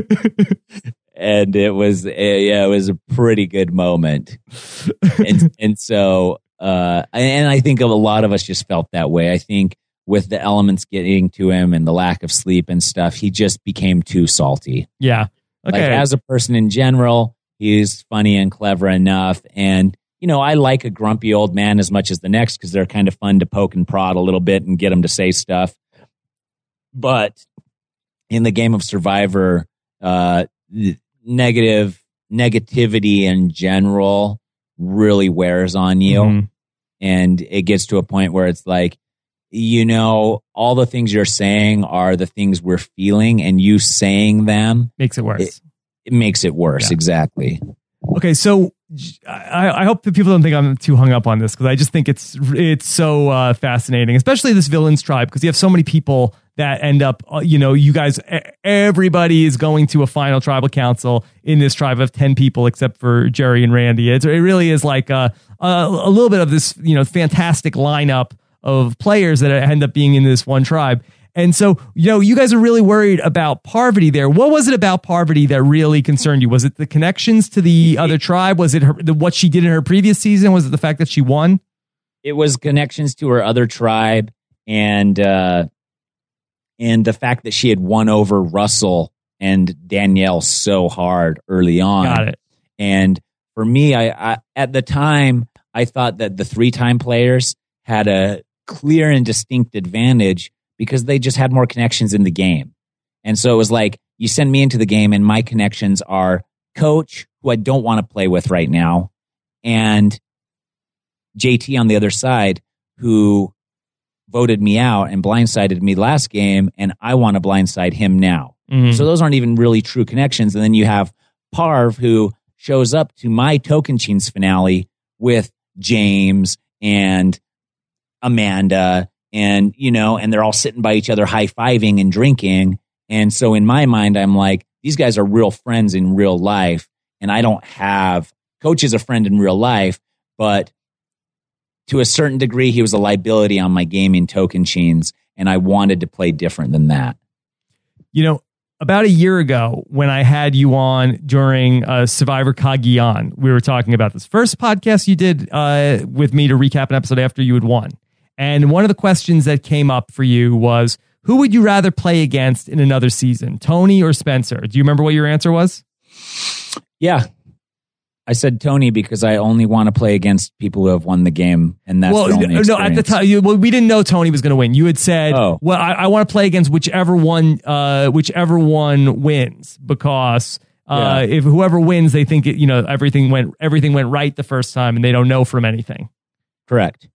and it was, uh, yeah, it was a pretty good moment. And, and so, uh, and I think a lot of us just felt that way. I think with the elements getting to him and the lack of sleep and stuff, he just became too salty. Yeah. Okay. Like as a person in general, he's funny and clever enough. And, you know, I like a grumpy old man as much as the next because they're kind of fun to poke and prod a little bit and get them to say stuff. But in the game of Survivor, uh, negative negativity in general really wears on you. Mhm. And it gets to a point where it's like, you know, all the things you're saying are the things we're feeling, and you saying them Makes it worse. It, it makes it worse. Yeah. Exactly. Okay, so I, I hope that people don't think I'm too hung up on this because I just think it's it's so uh, fascinating, especially this villains tribe, because you have so many people that end up, uh, you know, you guys, everybody is going to a final tribal council in this tribe of ten people except for Jerry and Randy. It's, it really is like a, a, a little bit of this, you know, fantastic lineup of players that end up being in this one tribe. And so, you know, you guys are really worried about Parvati there. What was it about Parvati that really concerned you? Was it the connections to the other tribe? Was it her, the, what she did in her previous season? Was it the fact that she won? It was connections to her other tribe and uh, and the fact that she had won over Russell and Danielle so hard early on. Got it. And for me, I, I at the time, I thought that the three-time players had a clear and distinct advantage because they just had more connections in the game. And so it was like, you send me into the game and my connections are Coach, who I don't want to play with right now, and J T on the other side, who voted me out and blindsided me last game, and I want to blindside him now. Mhm. So those aren't even really true connections. And then you have Parv, who shows up to my Tocantins finale with James and Amanda, and, you know, and they're all sitting by each other high-fiving and drinking. And so in my mind, I'm like, these guys are real friends in real life, and I don't have, Coach is a friend in real life, but to a certain degree, he was a liability on my game in Tocantins, and I wanted to play different than that. You know, about a year ago, when I had you on during uh, Survivor Cagayan, we were talking about this first podcast you did uh, with me to recap an episode after you had won. And one of the questions that came up for you was, who would you rather play against in another season, Tony or Spencer? Do you remember what your answer was? Yeah. I said Tony because I only want to play against people who have won the game, and that's well, the only experience. no, at the time, you, well, we didn't know Tony was going to win. You had said, Oh. "Well, I, I want to play against whichever one, uh, whichever one wins, because uh, Yeah. if whoever wins, they think it, you know everything went everything went right the first time, and they don't know from anything." Correct.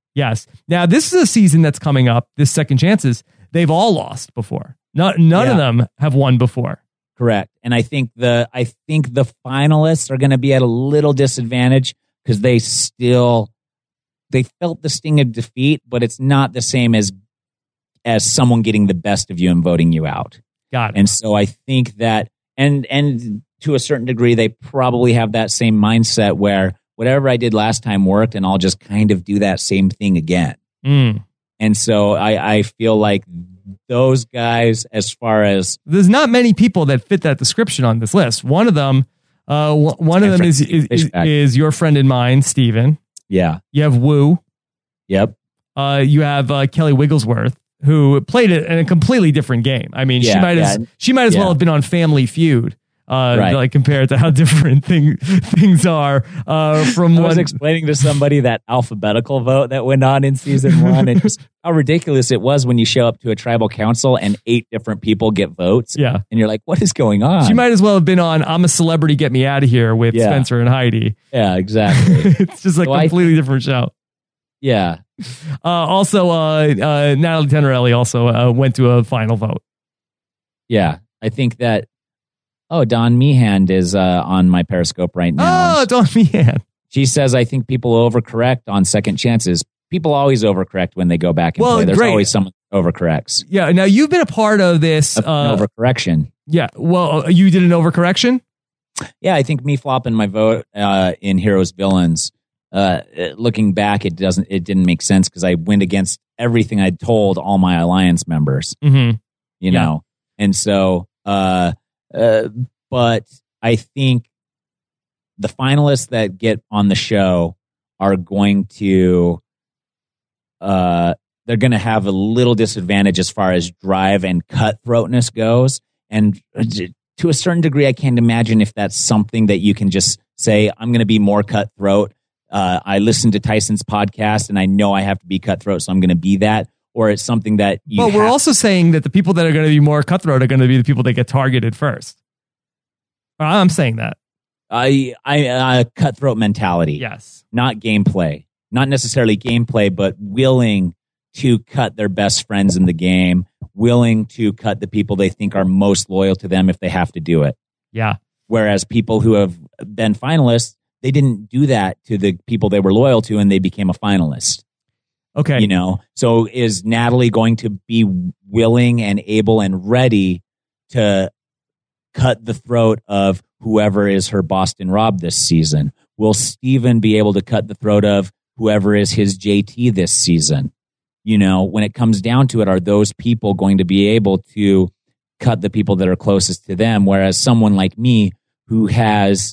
Yes. Now, this is a season that's coming up, this Second Chances. They've all lost before. Not, none Yeah. of them have won before. Correct. And I think the I think the finalists are going to be at a little disadvantage because they still they felt the sting of defeat, but it's not the same as as someone getting the best of you and voting you out. Got it. And so I think that and and to a certain degree they probably have that same mindset where whatever I did last time worked and I'll just kind of do that same thing again. Mm. And so I, I feel like those guys, as far as There's not many people that fit that description on this list. One of them, uh, w- one of them is is, is is your friend and mine, Steven. yeah, You have Wu. yep, Uh, you have uh, Kelly Wigglesworth, who played it in a completely different game. I mean, she Yeah, might as yeah. she might as well Yeah. have been on Family Feud. Uh, Right. like compared to how different thing, things are uh, from I was one. explaining to somebody that alphabetical vote that went on in season one and just how ridiculous it was when you show up to a tribal council and eight different people get votes. Yeah. And you're like, what is going on? She might as well have been on I'm a Celebrity, Get Me Out of Here with Yeah. Spencer and Heidi. Yeah, exactly. It's just a So I completely different show. yeah. Uh, also, uh, uh, Natalie Tenorelli also uh, went to a final vote. Yeah. I think that, oh, Don Mehand is uh, on my Periscope right now. Oh, Don Meehan. She says, I think people overcorrect on second chances. People always overcorrect when they go back and Well, play. There's great. always someone who overcorrects. Yeah. Now you've been a part of this. An Uh, overcorrection. yeah. Well, uh, you did an overcorrection. Yeah, I think me flopping my vote uh, in Heroes Villains. Uh, looking back, it doesn't. It didn't make sense because I went against everything I'd told all my alliance members. Mm-hmm. You Yeah. know, and so. Uh, uh, but I think the finalists that get on the show are going to. Uh, they're going to have a little disadvantage as far as drive and cutthroatness goes, and to a certain degree, I can't imagine if that's something that you can just say, I'm going to be more cutthroat. Uh, I listened to Tyson's podcast and I know I have to be cutthroat, so I'm going to be that. Or it's something that you But we're have- also saying that the people that are going to be more cutthroat are going to be the people that get targeted first. I'm saying that. I, I, uh, cutthroat mentality. Yes. Not gameplay. Not necessarily gameplay, but willing to cut their best friends in the game, willing to cut the people they think are most loyal to them if they have to do it. Yeah. Whereas people who have been finalists, they didn't do that to the people they were loyal to and they became a finalist. Okay. You know, so is Natalie going to be willing and able and ready to cut the throat of whoever is her Boston Rob this season? Will Steven be able to cut the throat of whoever is his J T this season? You know, when it comes down to it, are those people going to be able to cut the people that are closest to them? Whereas someone like me who has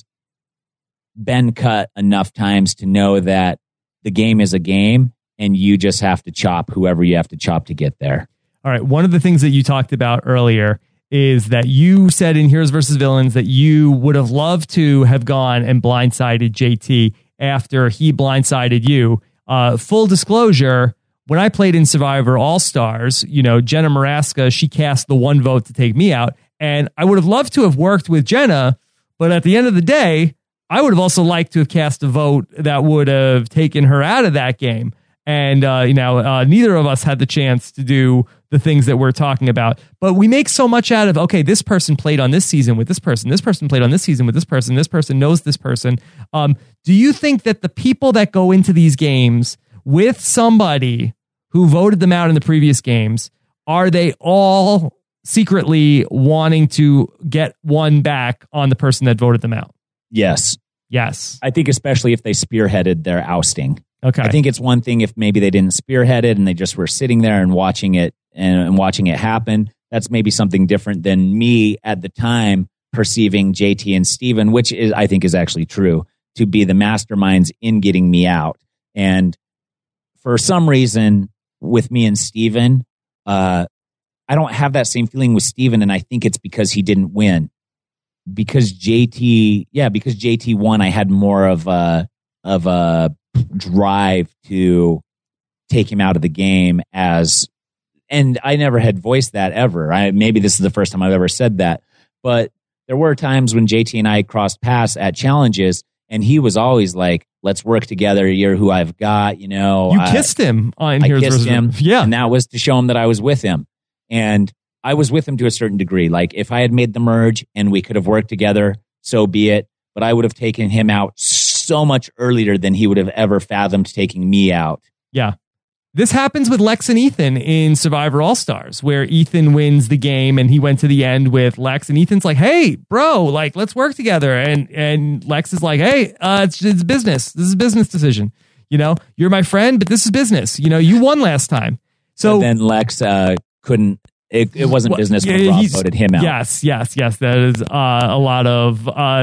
been cut enough times to know that the game is a game and you just have to chop whoever you have to chop to get there. All right. One of the things that you talked about earlier is that you said in Heroes versus Villains that you would have loved to have gone and blindsided J T after he blindsided you. Uh, full disclosure, when I played in Survivor All-Stars, you know, Jenna Maraska, she cast the one vote to take me out. And I would have loved to have worked with Jenna, but at the end of the day, I would have also liked to have cast a vote that would have taken her out of that game. And, uh, you know, uh, neither of us had the chance to do the things that we're talking about. But we make so much out of, okay, this person played on this season with this person. This person played on this season with this person. This person knows this person. Um, do you think that the people that go into these games with somebody who voted them out in the previous games, are they all secretly wanting to get one back on the person that voted them out? Yes. Yes. I think especially if they spearheaded their ousting. Okay. I think it's one thing if maybe they didn't spearhead it and they just were sitting there and watching it and, and watching it happen. That's maybe something different than me at the time perceiving J T and Steven, which is I think is actually true, to be the masterminds in getting me out. And for some reason with me and Steven, uh, I don't have that same feeling with Steven, and I think it's because he didn't win. Because J T, yeah, because J T won, I had more of a of a drive to take him out of the game as, and I never had voiced that ever. I maybe this is the first time I've ever said that, but there were times when J T and I crossed paths at challenges, and he was always like, let's work together. You're who I've got. You know, You I, kissed him on I Heroes kissed versus him, Yeah. and that was to show him that I was with him, and I was with him to a certain degree. Like if I had made the merge and we could have worked together, so be it. But I would have taken him out so much earlier than he would have ever fathomed taking me out. Yeah. This happens with Lex and Ethan in Survivor All-Stars, where Ethan wins the game and he went to the end with Lex, and Ethan's like, hey, bro, like, let's work together. And and Lex is like, hey, uh, it's, it's business. This is a business decision. You know, you're my friend, but this is business. You know, you won last time. So But then Lex uh, couldn't, it, it wasn't Well, business when yeah, Rob he's- voted him out. Yes, yes, yes. That is uh, a lot of. Uh,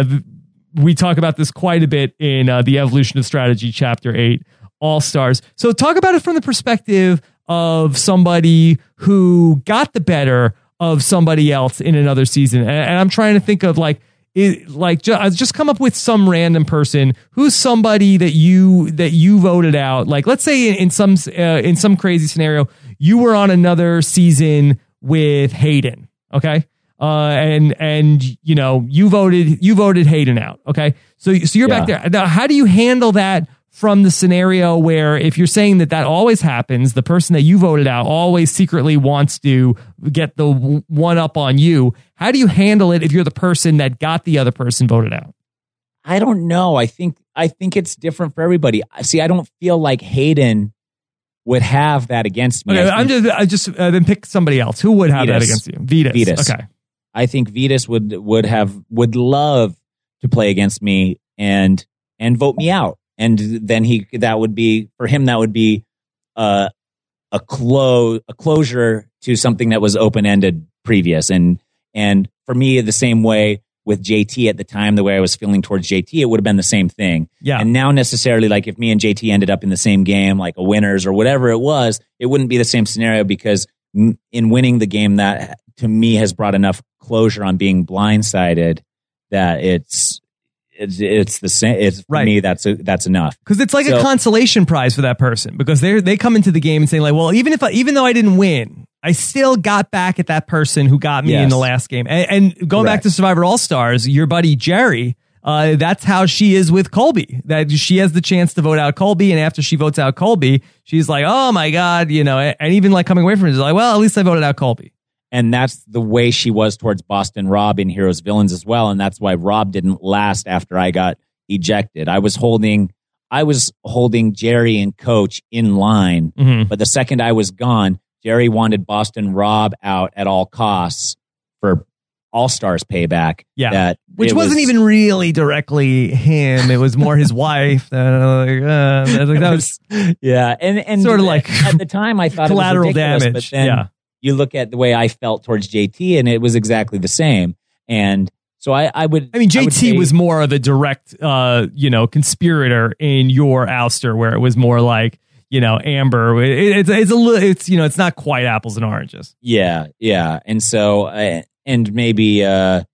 we talk about this quite a bit in uh, the Evolution of Strategy, Chapter Eight, All Stars. So talk about it from the perspective of somebody who got the better of somebody else in another season, and, and I'm trying to think of like. It, like ju- I just come up with some random person who's somebody that you that you voted out. Like let's say in, in some uh, in some crazy scenario, you were on another season with Hayden, okay, uh, and and you know you voted you voted Hayden out, okay. So so you're back Yeah. there. Now, how do you handle that from the scenario where if you're saying that that always happens, the person that you voted out always secretly wants to get the w- one up on you? How do you handle it if you're the person that got the other person voted out? I don't know. I think I think it's different for everybody. See, I don't feel like Hayden would have that against me. Okay, I I'm think just I just uh, then pick somebody else who would have that Vetus. against you. Vetus. Vetus. Okay. I think Vetus would would have would love to play against me and and vote me out. And then he that would be for him that would be uh, a close a closure to something that was open ended previous. And and for me, the same way with J T at the time, the way I was feeling towards J T, it would have been the same thing. Yeah. And now necessarily, like if me and J T ended up in the same game, like a winners or whatever it was, it wouldn't be the same scenario because m- in winning the game, that to me has brought enough closure on being blindsided that it's it's it's the same. It's for Right. me that's a, that's enough. Because it's like a So- consolation prize for that person because they they come into the game and say like, well, even if I, even though I didn't win, I still got back at that person who got me Yes. in the last game. And, and going back Correct. to Survivor All Stars, your buddy Jerry, uh, that's how she is with Colby. That she has the chance to vote out Colby, and after she votes out Colby, she's like, oh my god, you know, and even like coming away from it, she's like, well, at least I voted out Colby. And that's the way she was towards Boston Rob in Heroes Villains as well. And that's why Rob didn't last after I got ejected. I was holding, I was holding Jerry and Coach in line, Mhm. but the second I was gone, Jerry wanted Boston Rob out at all costs for All Stars payback. Yeah. that Which it wasn't was- even really directly him. It was more his wife. That, uh, like, uh, that was yeah, and and Sort of like at the time I thought collateral it was ridiculous, damage. But then Yeah. you look at the way I felt towards J T, and it was exactly the same. And so I, I would. I mean, J T would say- was more of a direct, uh, you know, conspirator in your ouster, where it was more like, you know, Amber. It, it's it's a little, it's you know, it's not quite apples and oranges. Yeah, yeah, and so uh, and maybe uh,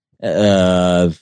uh,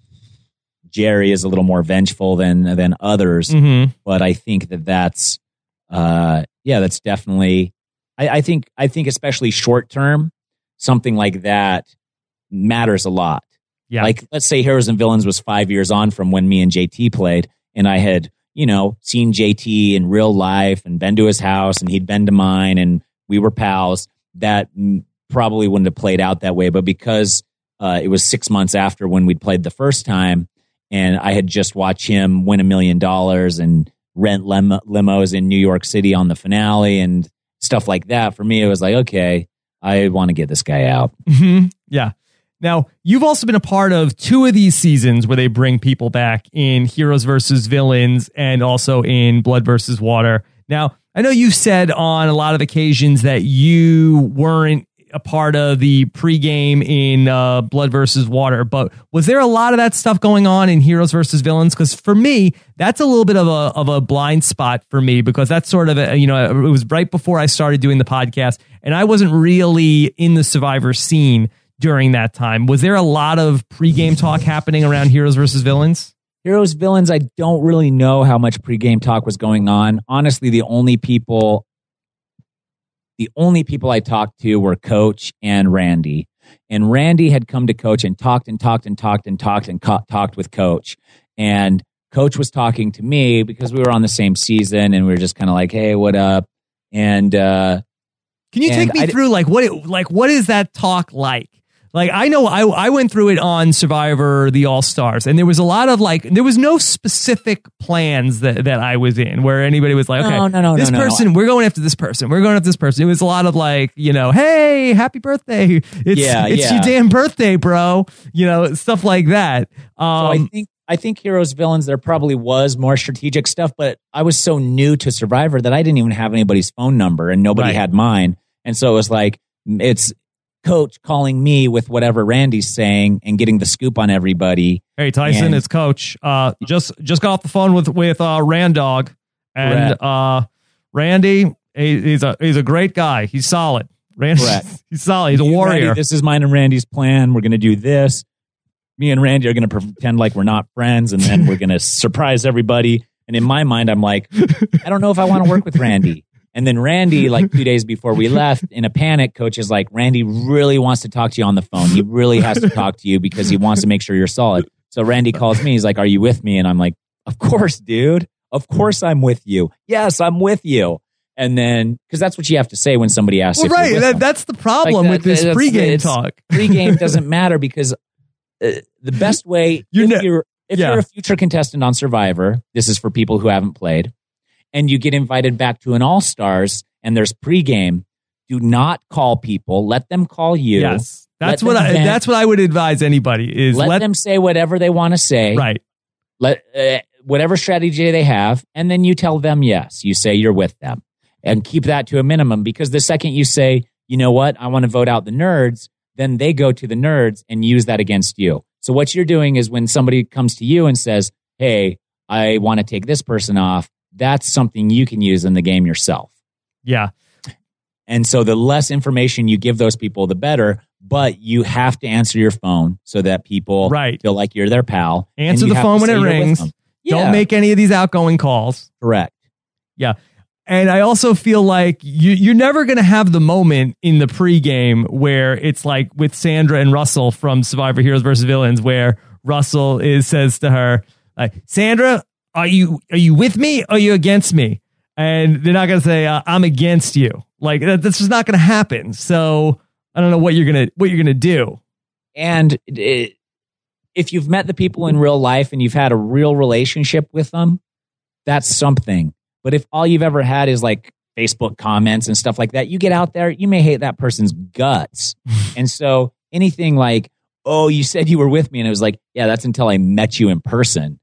Jerry is a little more vengeful than than others, Mm-hmm. but I think that that's uh, yeah, that's definitely. I, I think I think especially short term, something like that matters a lot. Yeah. Like, let's say Heroes and Villains was five years on from when me and J T played, and I had, you know, seen J T in real life and been to his house, and he'd been to mine, and we were pals. That mm, probably wouldn't have played out that way, but because uh, it was six months after when we'd played the first time, and I had just watched him win a million dollars and rent lim- limos in New York City on the finale and stuff like that, for me, it was like, okay, I want to get this guy out. Mm-hmm. Yeah. Now, you've also been a part of two of these seasons where they bring people back in Heroes versus Villains and also in Blood versus Water. Now, I know you've said on a lot of occasions that you weren't a part of the pregame in uh, Blood versus Water, but was there a lot of that stuff going on in Heroes versus Villains? Because for me, that's a little bit of a of a blind spot for me because that's sort of a, you know, it was right before I started doing the podcast, and I wasn't really in the Survivor scene during that time. Was there a lot of pregame talk happening around Heroes versus Villains? Heroes, Villains, I don't really know how much pregame talk was going on. Honestly, the only people the only people I talked to were Coach and Randy. And Randy had come to Coach and talked and talked and talked and talked and co- talked with Coach. And Coach was talking to me because we were on the same season, and we were just kind of like, "Hey, what up?" And uh, can you take me I, through like what it, like what is that talk like? Like I know I I went through it on Survivor the All Stars, and there was a lot of like there was no specific plans that, that I was in where anybody was like, okay, no, no, no, this no, no, person no. we're going after this person, we're going after this person. It was a lot of like, you know, hey, happy birthday, it's Yeah, it's yeah. your damn birthday, bro, you know, stuff like that. Um, so I think I think Heroes Villains there probably was more strategic stuff, but I was so new to Survivor that I didn't even have anybody's phone number, and nobody Right. had mine, and so it was like it's. Coach calling me with whatever Randy's saying and getting the scoop on everybody. Hey Tyson, And- it's Coach. Uh, just just got off the phone with with uh, Randog, and Correct. uh, Randy, he, he's a he's a great guy. He's solid. Randy, Correct. he's solid. He's a Me and warrior. Randy, this is mine and Randy's plan. We're going to do this. Me and Randy are going to pretend like we're not friends, and then we're going to surprise everybody. And in my mind, I'm like, I don't know if I want to work with Randy. And then Randy, like two days before we left, in a panic, Coach is like, Randy really wants to talk to you on the phone. He really has to talk to you because he wants to make sure you're solid. So Randy calls me. He's like, are you with me? And I'm like, of course, dude. Of course I'm with you. Yes, I'm with you. And then, because that's what you have to say when somebody asks well, if you're right. with That, them. that's the problem Like, with that- this that's- pregame it's- talk. Pregame doesn't matter because uh, the best way, You're if, ne- you're, if yeah. you're a future contestant on Survivor, this is for people who haven't played, and you get invited back to an All-Stars and there's pregame, do not call people. Let them call you. Yes, that's Let what them I vent. that's what I would advise anybody is let, let, them say whatever they want to say. right. Let uh, whatever strategy they have, and then you tell them yes. You say you're with them, and keep that to a minimum, because the second you say, you know what, I want to vote out the nerds, then they go to the nerds and use that against you. So what you're doing is when somebody comes to you and says, hey, I want to take this person off, that's something you can use in the game yourself. Yeah. And so the less information you give those people, the better. But you have to answer your phone so that people Right. feel like you're their pal. and Answer you the have phone to when say it you're with rings. them. Don't Yeah, make any of these outgoing calls. correct. Yeah. And I also feel like you, you're never going to have the moment in the pregame where it's like with Sandra and Russell from Survivor Heroes versus Villains, where Russell is says to her, like, Sandra, are you are you with me or are you against me? And they're not going to say, uh, I'm against you. Like that, that's just not going to happen. So I don't know what you're going to what you're going to do. And it, if you've met the people in real life and you've had a real relationship with them, that's something. But if all you've ever had is like Facebook comments and stuff like that, you get out there, you may hate that person's guts. And so anything like, oh, you said you were with me, and it was like, yeah, that's until I met you in person.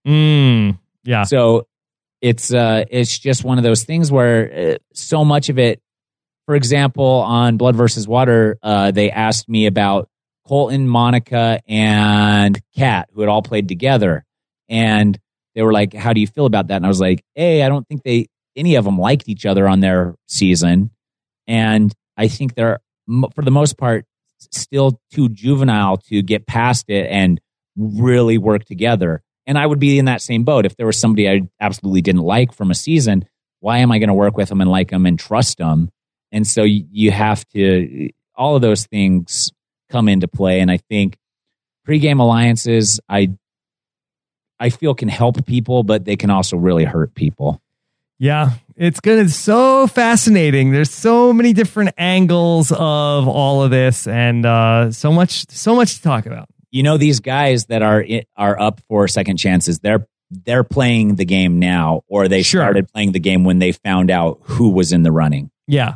Mm, yeah. So it's uh, it's just one of those things where uh, so much of it, for example, on Blood versus Water, uh, they asked me about Colton, Monica, and Kat, who had all played together. And they were like, how do you feel about that? And I was like, hey, I don't think they any of them liked each other on their season. And I think they're, for the most part, still too juvenile to get past it and really work together. And I would be in that same boat. If there was somebody I absolutely didn't like from a season, why am I going to work with them and like them and trust them? And so you, you have to, all of those things come into play. And I think pregame alliances, I I feel can help people, but they can also really hurt people. Yeah, it's good. It's so fascinating. There's so many different angles of all of this, and uh, so much, so much to talk about. You know, these guys that are are up for second chances, they're they're playing the game now, or they Sure. started playing the game when they found out who was in the running. Yeah.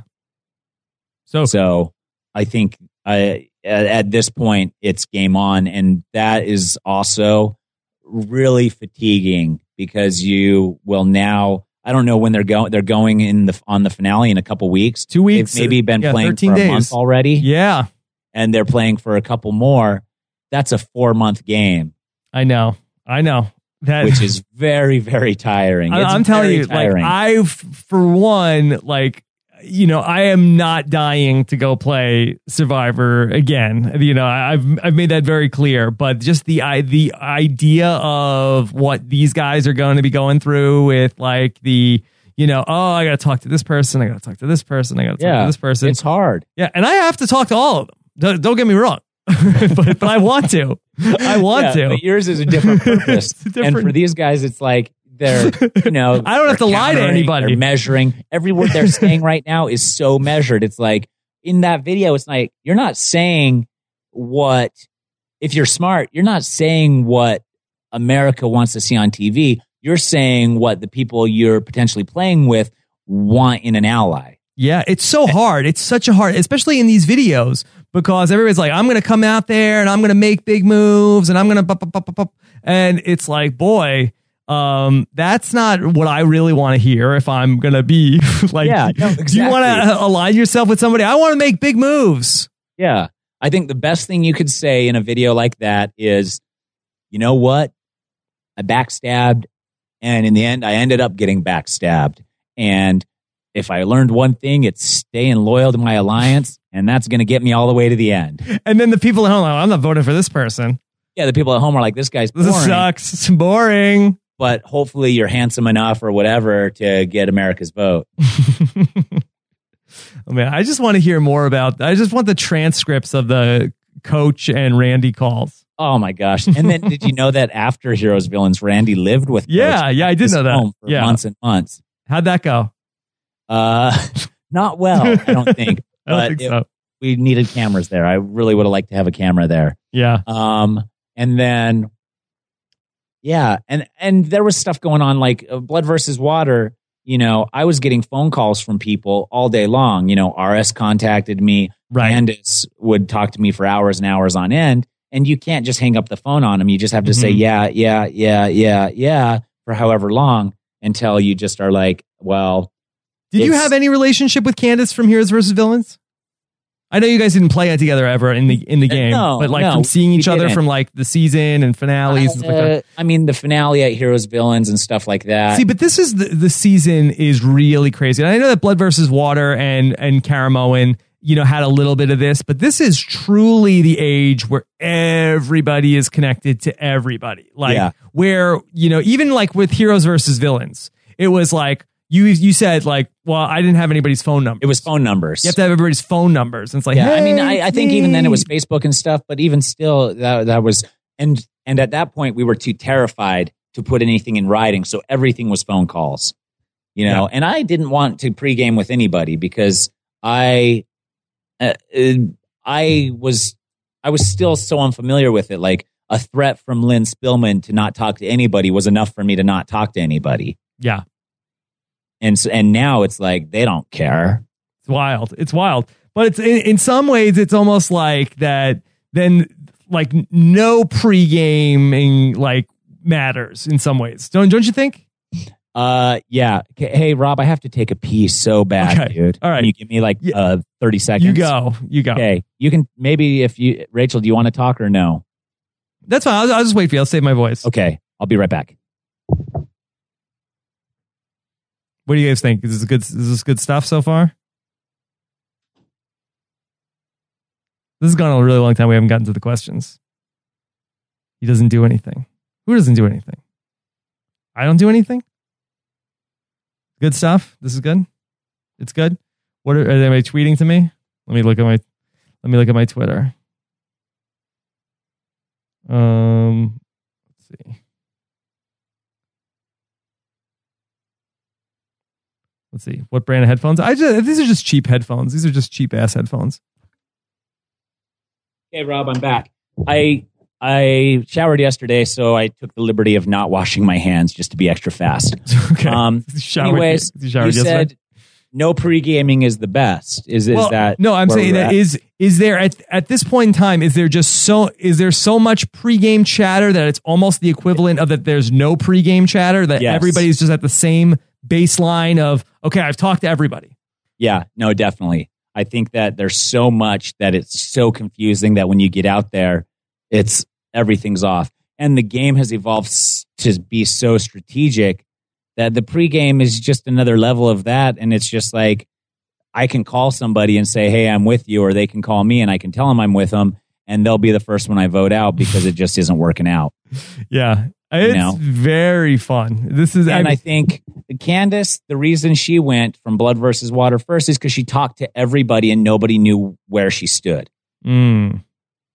So, So I think uh, at, at this point, it's game on, and that is also really fatiguing because you will now. I don't know when they're going. They're going in the on the finale in a couple weeks. Two weeks. They've maybe been Yeah, playing thirteen for a days. month already. yeah, And they're playing for a couple more. That's a four month game, I know. I know. That, which is very, very tiring. I, It's I'm telling very you, tiring. like, I, f- for one, like, you know, I am not dying to go play Survivor again. You know, I- I've I've made that very clear. But just the I, the idea of what these guys are going to be going through with, like, the, you know, oh, I got to talk to this person, I got to talk to this person, I got to talk yeah, to this person. it's hard. Yeah, and I have to talk to all of them. Don't, don't get me wrong. but, but I want to. I want Yeah, to. But yours is a different purpose. It's different. And for these guys, it's like they're, you know, I don't have to they're lie to countering, anybody. They're measuring. Every word they're saying right now is so measured. It's like in that video, it's like you're not saying what, if you're smart, you're not saying what America wants to see on T V. You're saying what the people you're potentially playing with want in an ally. Yeah, it's so hard. It's such a hard, especially in these videos, because everybody's like, I'm going to come out there and I'm going to make big moves and I'm going to, and it's like, boy, um, that's not what I really want to hear if I'm going to be like, Yeah, no, do you want exactly. to align yourself with somebody? I want to make big moves. Yeah. I think the best thing you could say in a video like that is, you know what? I backstabbed, and in the end, I ended up getting backstabbed. And if I learned one thing, it's staying loyal to my alliance, and that's going to get me all the way to the end. And then the people at home, are like, I'm not voting for this person. Yeah, the people at home are like, this guy's boring. This sucks. It's boring. But hopefully you're handsome enough or whatever to get America's vote. Oh, man, I just want to hear more about, I just want the transcripts of the Coach and Randy calls. Oh my gosh. And then did you know that after Heroes Villains, Randy lived with Coach Yeah, yeah, I did his know that. home for Yeah. months and months. How'd that go? Uh, not well, I don't think. I don't but think it- so. we needed cameras there. I really would have liked to have a camera there. Yeah. Um, and then, yeah, and and there was stuff going on like uh, Blood versus Water. You know, I was getting phone calls from people all day long. You know, R S contacted me. Right. Candace would talk to me for hours and hours on end. And you can't just hang up the phone on them. You just have to say, Mhm. yeah, yeah, yeah, yeah, yeah, for however long until you just are like, well. Did you it's- have any relationship with Candace from Heroes versus Villains? I know you guys didn't play it together ever in the in the game, no, but like no, from seeing we each other didn't. from like the season and finales and stuff like that. Uh, I mean, the finale at Heroes Villains and stuff like that. See, but this is the, the season is really crazy. And I know that Blood versus Water and and Caramoan, you know, had a little bit of this, but this is truly the age where everybody is connected to everybody. Like Yeah. where, you know, even like with Heroes versus Villains, it was like you you said like, well, I didn't have anybody's phone number. It was phone numbers. You have to have everybody's phone numbers. And it's like, yeah, I mean, hey, I, I think even then it was me. Facebook and stuff, but even still, that that was and and at that point we were too terrified to put anything in writing, so everything was phone calls. You know, Yeah. and I didn't want to pregame with anybody because I, uh, uh, I was I was still so unfamiliar with it. Like a threat from Lynn Spillman to not talk to anybody was enough for me to not talk to anybody. Yeah. And so, and now it's like they don't care. It's wild. It's wild. But it's in, in some ways, it's almost like that then like no pre-gaming like matters in some ways. Don't don't you think? Uh, yeah. Okay, hey, Rob, I have to take a pee so bad, Okay. dude. All right. Can you give me like Yeah. uh thirty seconds? You go. You go. Okay. You can maybe if you Rachel, do you want to talk or no? That's fine. I'll, I'll just wait for you. I'll save my voice. Okay, I'll be right back. What do you guys think? Is this good? Is this good stuff so far? This has gone a really long time. We haven't gotten to the questions. He doesn't do anything. Who doesn't do anything? I don't do anything. Good stuff. This is good. It's good. What are, are they tweeting to me? Let me look at my. Let me look at my Twitter. Um, let's see. Let's see. What brand of headphones? I just these are just cheap headphones. These are just cheap ass headphones. Okay, Rob, I'm back. I I showered yesterday, so I took the liberty of not washing my hands just to be extra fast. Okay. Um, You showered- anyways, you showered you yesterday? said no pre-gaming is the best. Is is Well, that no? I'm where saying we're that at? is is there at at this point in time is there just so is there so much pregame chatter that it's almost the equivalent of that there's no pregame chatter that Yes. everybody's just at the same baseline of okay, I've talked to everybody. Yeah, no, definitely. I think that there's so much that it's so confusing that when you get out there, it's everything's off. And the game has evolved s- to be so strategic that the pregame is just another level of that. And it's just like, I can call somebody and say, hey, I'm with you, or they can call me and I can tell them I'm with them, and they'll be the first one I vote out because it just isn't working out. Yeah, it's know? very fun. This is And I, I think Candace, the reason she went from Blood versus Water first is because she talked to everybody and nobody knew where she stood. mm,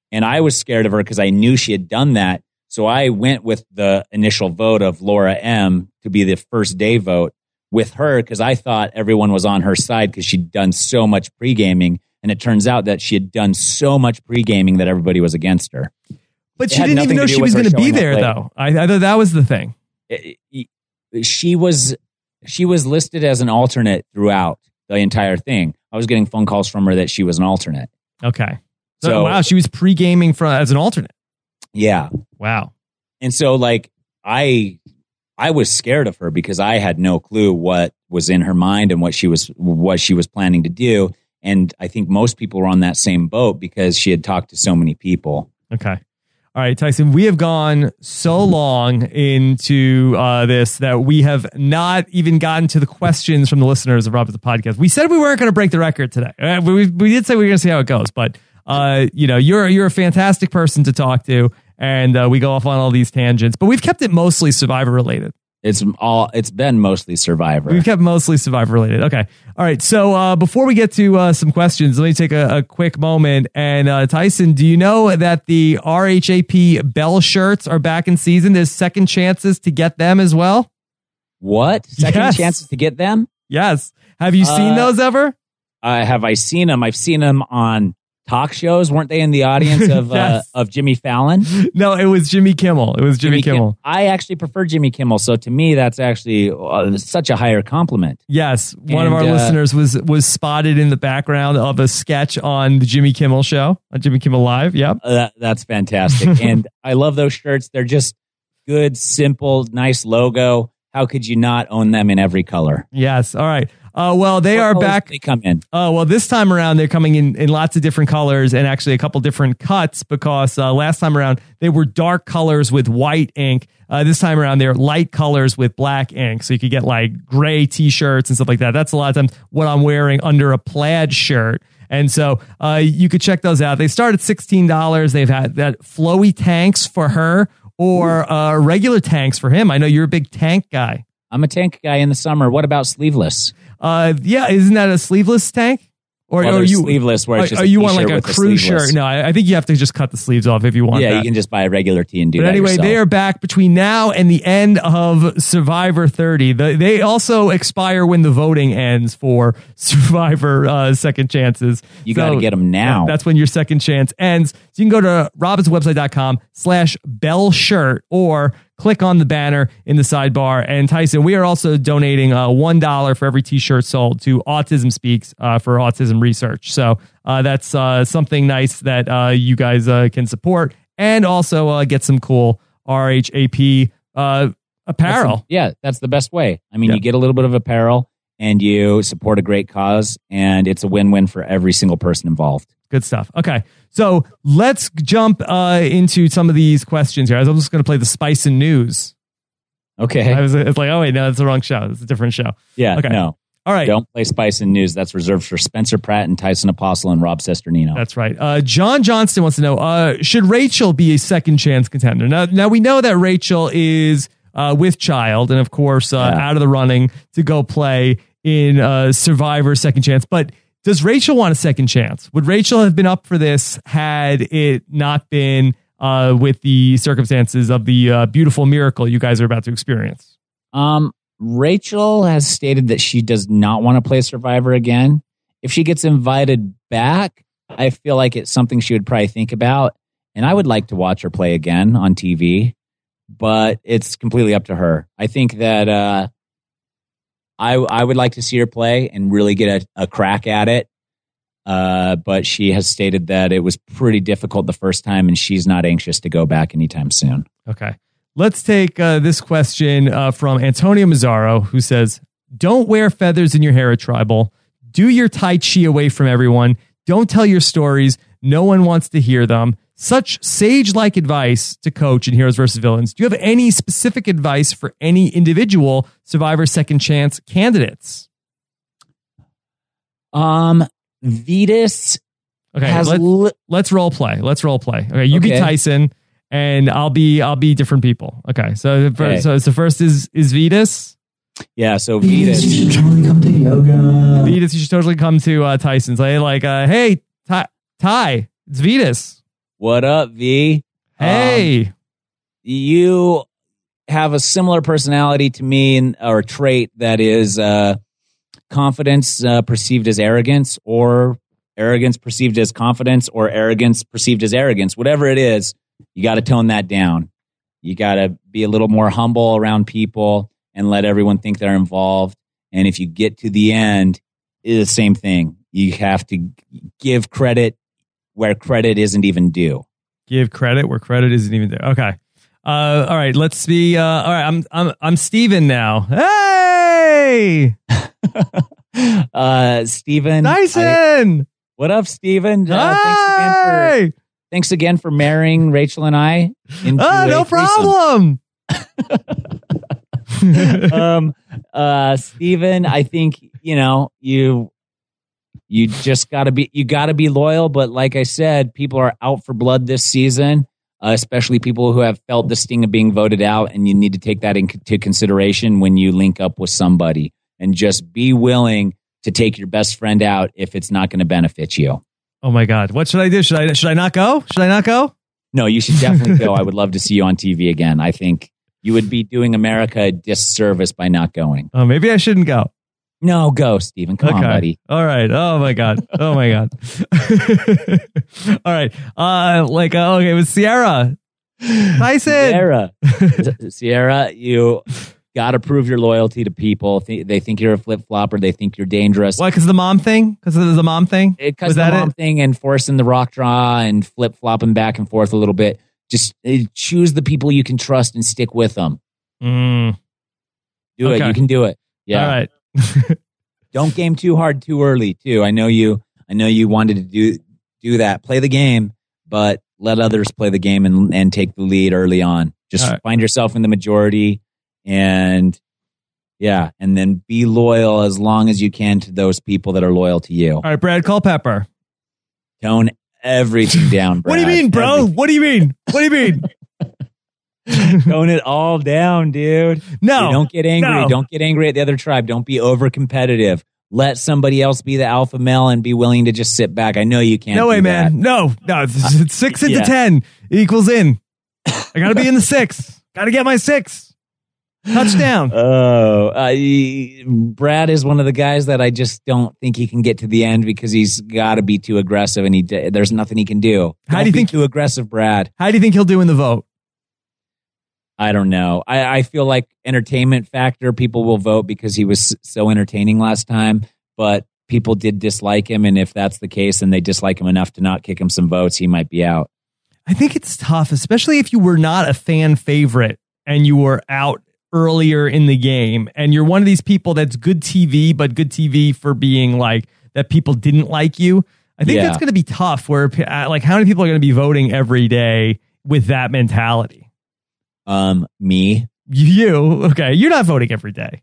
And I was scared of her because I knew she had done that. So I went with the initial vote of Laura M. to be the first day vote with her because I thought everyone was on her side because she'd done so much pre-gaming. And it turns out that she had done so much pre-gaming that everybody was against her. But It she had didn't even nothing know to do she was with going her to be showing up there, late. though. I, I thought that was the thing. It- it- She was she was listed as an alternate throughout the entire thing. I was getting phone calls from her that she was an alternate. Okay. So, So- wow, she was pre-gaming for, as an alternate. Yeah. Wow. And so like I I was scared of her because I had no clue what was in her mind and what she was what she was planning to do. And I think most people were on that same boat because she had talked to so many people. Okay. All right, Tyson, we have gone so long into uh, this that we have not even gotten to the questions from the listeners of Rob the Podcast. We said we weren't going to break the record today. Uh, We, we did say we were going to see how it goes, but uh, you know, you're you're a fantastic person to talk to, and uh, we go off on all these tangents, but we've kept it mostly Survivor related. It's all it's been mostly Survivor. We've kept mostly Survivor related. Okay. All right. So uh, before we get to uh, some questions, let me take a, a quick moment. And uh, Tyson, do you know that the R H A P Bell shirts are back in season? There's second chances to get them as well. What? Second Yes. chances to get them? Yes. Have you seen Uh, those ever? Uh, have I seen them? I've seen them on talk shows. Weren't they in the audience of Yes. uh, of Jimmy Fallon? No, it was Jimmy Kimmel. It was Jimmy, Kim- Kimmel. I actually prefer Jimmy Kimmel. So to me, that's actually uh, such a higher compliment. Yes, one of And, our uh, listeners was was spotted in the background of a sketch on the Jimmy Kimmel show, on Jimmy Kimmel Live. Yep. Uh, that, that's fantastic. And I love those shirts. They're just good, simple, nice logo. How could you not own them in every color? Yes. All right. Uh, well, they What are colors back. do They come in. Uh, well, this time around, they're coming in, in lots of different colors and actually a couple different cuts because uh, last time around, they were dark colors with white ink. Uh, this time around, they're light colors with black ink. So you could get like gray t-shirts and stuff like that. That's a lot of times what I'm wearing under a plaid shirt. And so uh, you could check those out. They start at sixteen dollars. They've had that flowy tanks for her or uh, regular tanks for him. I know you're a big tank guy. I'm a tank guy in the summer. What about sleeveless? Uh, yeah, isn't that a sleeveless tank? Or Well, are there's you sleeveless where it's are, just are a you want like t-shirt a with the crew sleeveless. shirt? No, I, I think you have to just cut the sleeves off if you want. Yeah, that. you can just buy a regular tee and do But that anyway, yourself. they are back between now and the end of Survivor thirty. The, they also expire when the voting ends for Survivor uh, Second Chances. You gotta get 'em now. That's when your second chance ends. So you can go to robinswebsite.com slash bell shirt or click on the banner in the sidebar. And Tyson, we are also donating uh, one dollar for every t-shirt sold to Autism Speaks uh, for autism research. So uh, that's uh, something nice that uh, you guys uh, can support and also uh, get some cool R H A P uh, apparel. That's the- yeah, that's the best way. I mean, Yeah. you get a little bit of apparel and you support a great cause, and it's a win-win for every single person involved. Good stuff. Okay, so let's jump uh, into some of these questions here. I'm just going to play the Spice and News. Okay. I was, it's like, oh wait, no, it's the wrong show. It's a different show. Yeah, Okay. no. All right. Don't play Spice and News. That's reserved for Spencer Pratt and Tyson Apostle and Rob Sesternino. That's right. Uh, John Johnston wants to know, uh, should Rachel be a second chance contender? Now, now we know that Rachel is uh, with child and, of course, uh, Yeah. out of the running to go play in uh, Survivor Second Chance. But does Rachel want a second chance? Would Rachel have been up for this had it not been uh, with the circumstances of the uh, beautiful miracle you guys are about to experience? Um, Rachel has stated that she does not want to play Survivor again. If she gets invited back, I feel like it's something she would probably think about. And I would like to watch her play again on T V, but it's completely up to her. I think that uh, I I would like to see her play and really get a, a crack at it. Uh, but she has stated that it was pretty difficult the first time, and she's not anxious to go back anytime soon. Okay. Let's take uh, this question uh, from Antonio Mazzaro, who says, don't wear feathers in your hair at Tribal. Do your Tai Chi away from everyone. Don't tell your stories. No one wants to hear them. Such sage-like advice to coach in Heroes versus Villains. Do you have any specific advice for any individual Survivor Second Chance candidates? Um, Vetus Okay, has let, li- let's role play. Let's role play. Okay, you be Okay. Tyson, and I'll be I'll be different people. Okay, so the first, Okay. so, so first is is Vetus. yeah. So Venus, Vetus. you should totally come to yoga. Vetus, you should totally come to uh, Tyson's. Like, like uh, hey, Ty, Ty, it's Vetus. What up, V? Hey. Um, you have a similar personality to me, and, or trait that is uh, confidence uh, perceived as arrogance, or arrogance perceived as confidence, or arrogance perceived as arrogance. Whatever it is, you got to tone that down. You got to be a little more humble around people and let everyone think they're involved. And if you get to the end, it's the same thing. You have to give credit where credit isn't even due. Give credit where credit isn't even there. Okay. Uh, all right. Let's be. Uh, all right. I'm. I'm. I'm Steven now. Hey. uh, Steven. Dyson. I, what up, Steven? Uh, hey. Thanks again for. Thanks again for marrying Rachel and I. Into oh, no problem. um. Uh. Steven, I think you know you. You just gotta be. You gotta be loyal. But like I said, people are out for blood this season. Uh, especially people who have felt the sting of being voted out, and you need to take that into consideration when you link up with somebody, and just be willing to take your best friend out if it's not going to benefit you. Oh my God. What should I do? Should I, should I not go? Should I not go? No, you should definitely go. I would love to see you on T V again. I think you would be doing America a disservice by not going. Oh, maybe I shouldn't go. No, go, Steven. Come okay. on, buddy. All right. Oh my God. Oh my God. All right. Uh, like, uh, okay, it was Sierra. Tyson. Sierra. Sierra, you got to prove your loyalty to people. They think you're a flip flopper. They think you're dangerous. Why? Because of the mom thing? Because of the mom thing? Because of the mom it? thing and forcing the rock draw and flip flopping back and forth a little bit. Just uh, choose the people you can trust and stick with them. Mm. Do okay. it. You can do it. Yeah. All right. Don't game too hard too early too. I know you I know you wanted to do do that. Play the game, but let others play the game and and take the lead early on. Just right. find yourself in the majority, and yeah, and then be loyal as long as you can to those people that are loyal to you. All right, Brad Culpepper. Tone everything down, Brad. What do you mean, bro? Everything. What do you mean? What do you mean? Tone it all down, dude. No. Hey, don't get angry. No. Don't get angry at the other tribe. Don't be over competitive. Let somebody else be the alpha male and be willing to just sit back. I know you can't. No way, do man. That. No, no. It's, it's six into yeah. ten equals in. I got to be in the six. Got to get my six. Touchdown. Oh, uh, he, Brad is one of the guys that I just don't think he can get to the end because he's got to be too aggressive, and he there's nothing he can do. How don't do you think too aggressive, Brad? How do you think he'll do in the vote? I don't know. I, I feel like entertainment factor, people will vote because he was so entertaining last time, but people did dislike him. And if that's the case and they dislike him enough to not kick him some votes, he might be out. I think it's tough, especially if you were not a fan favorite and you were out earlier in the game and you're one of these people that's good T V, but good T V for being like that people didn't like you. I think yeah. that's going to be tough where like how many people are going to be voting every day with that mentality? Um, me. You, okay. You're not voting every day.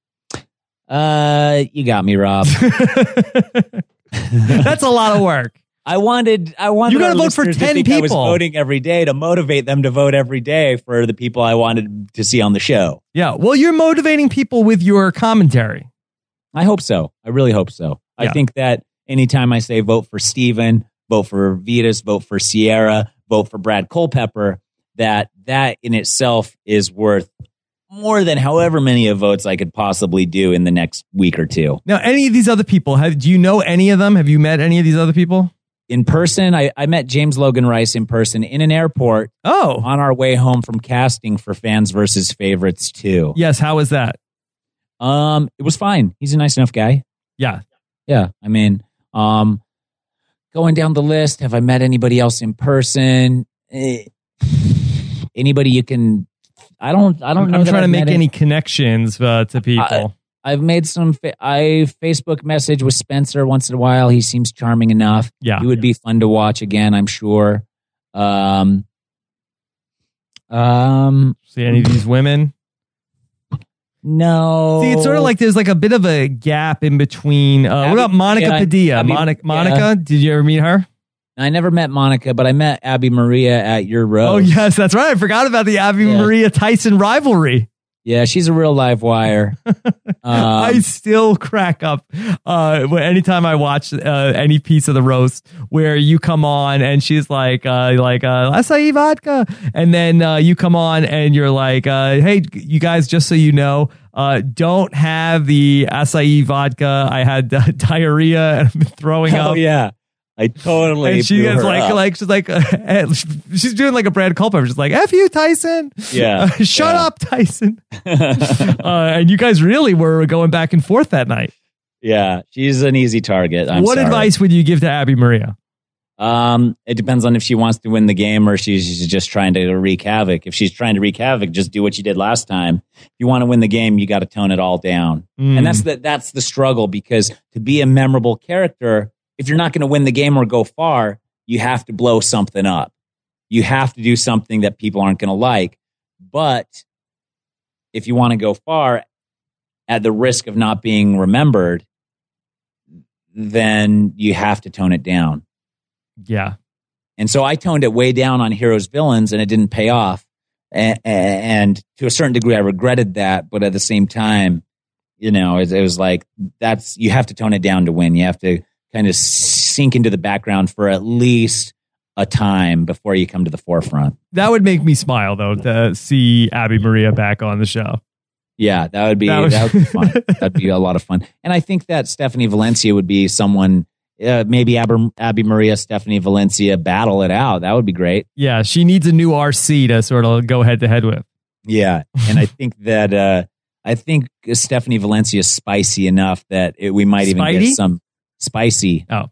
Uh, you got me, Rob. That's a lot of work. I wanted, I wanted. You got to vote for ten to think people. I was voting every day to motivate them to vote every day for the people I wanted to see on the show. Yeah. Well, you're motivating people with your commentary. I hope so. I really hope so. Yeah. I think that anytime I say vote for Steven, vote for Vitas, vote for Sierra, vote for Brad Culpepper, that that in itself is worth more than however many of votes I could possibly do in the next week or two. Now, any of these other people, have, do you know any of them? Have you met any of these other people? In person, I, I met James Logan Rice in person in an airport. Oh. On our way home from casting for Fans versus Favorites two. Yes, how was that? Um, it was fine. He's a nice enough guy. Yeah. Yeah. I mean, um, going down the list, have I met anybody else in person? Eh, anybody you can I don't I don't I'm, know I'm that trying I've to make met any it. connections uh, to people. I, I've made some fa- I Facebook message with Spencer once in a while. He seems charming enough. Yeah. He would be fun to watch again, I'm sure. Um Um See any of these women? No. See, it's sort of like there's like a bit of a gap in between. Uh, what about Monica yeah, Padilla? Abby, Monica, Monica, yeah. did you ever meet her? I never met Monica, but I met Abby Maria at your roast. Oh, yes, that's right. I forgot about the Abby Yeah. Maria Tyson rivalry. Yeah, she's a real live wire. Um, I still crack up uh, when- anytime I watch uh, any piece of the roast where you come on and she's like, uh, like uh, acai vodka, and then uh, you come on and you're like, uh, hey, you guys, just so you know, uh, don't have the acai vodka. I had uh, diarrhea and I've been throwing oh up. yeah, I totally. And she blew gets her like, up. like she's like, uh, she's doing like a Brad Culper. She's like, "F you, Tyson." Yeah. Uh, shut Yeah. up, Tyson. uh, and you guys really were going back and forth that night. Yeah, she's an easy target. I'm what sorry. advice would you give to Abby Maria? Um, it depends on if she wants to win the game or she's she's just trying to wreak havoc. If she's trying to wreak havoc, just do what you did last time. If you want to win the game, you got to tone it all down. Mm. And that's the that's the struggle, because to be a memorable character, if you're not going to win the game or go far, you have to blow something up. You have to do something that people aren't going to like. But if you want to go far at the risk of not being remembered, then you have to tone it down. Yeah. And so I toned it way down on Heroes Villains, and it didn't pay off. And, and to a certain degree, I regretted that. But at the same time, you know, it, it was like, that's, you have to tone it down to win. You have to kind of sink into the background for at least a time before you come to the forefront. That would make me smile, though, to see Abby Maria back on the show. Yeah, that would be That that would- would, be fun. That'd be a lot of fun. And I think that Stephanie Valencia would be someone, uh, maybe Abby, Abby Maria, Stephanie Valencia battle it out. That would be great. Yeah, she needs a new R C to sort of go head to head with. Yeah, and I think that uh, I think Stephanie Valencia is spicy enough that it, we might even Spidey? get some spicy. Oh,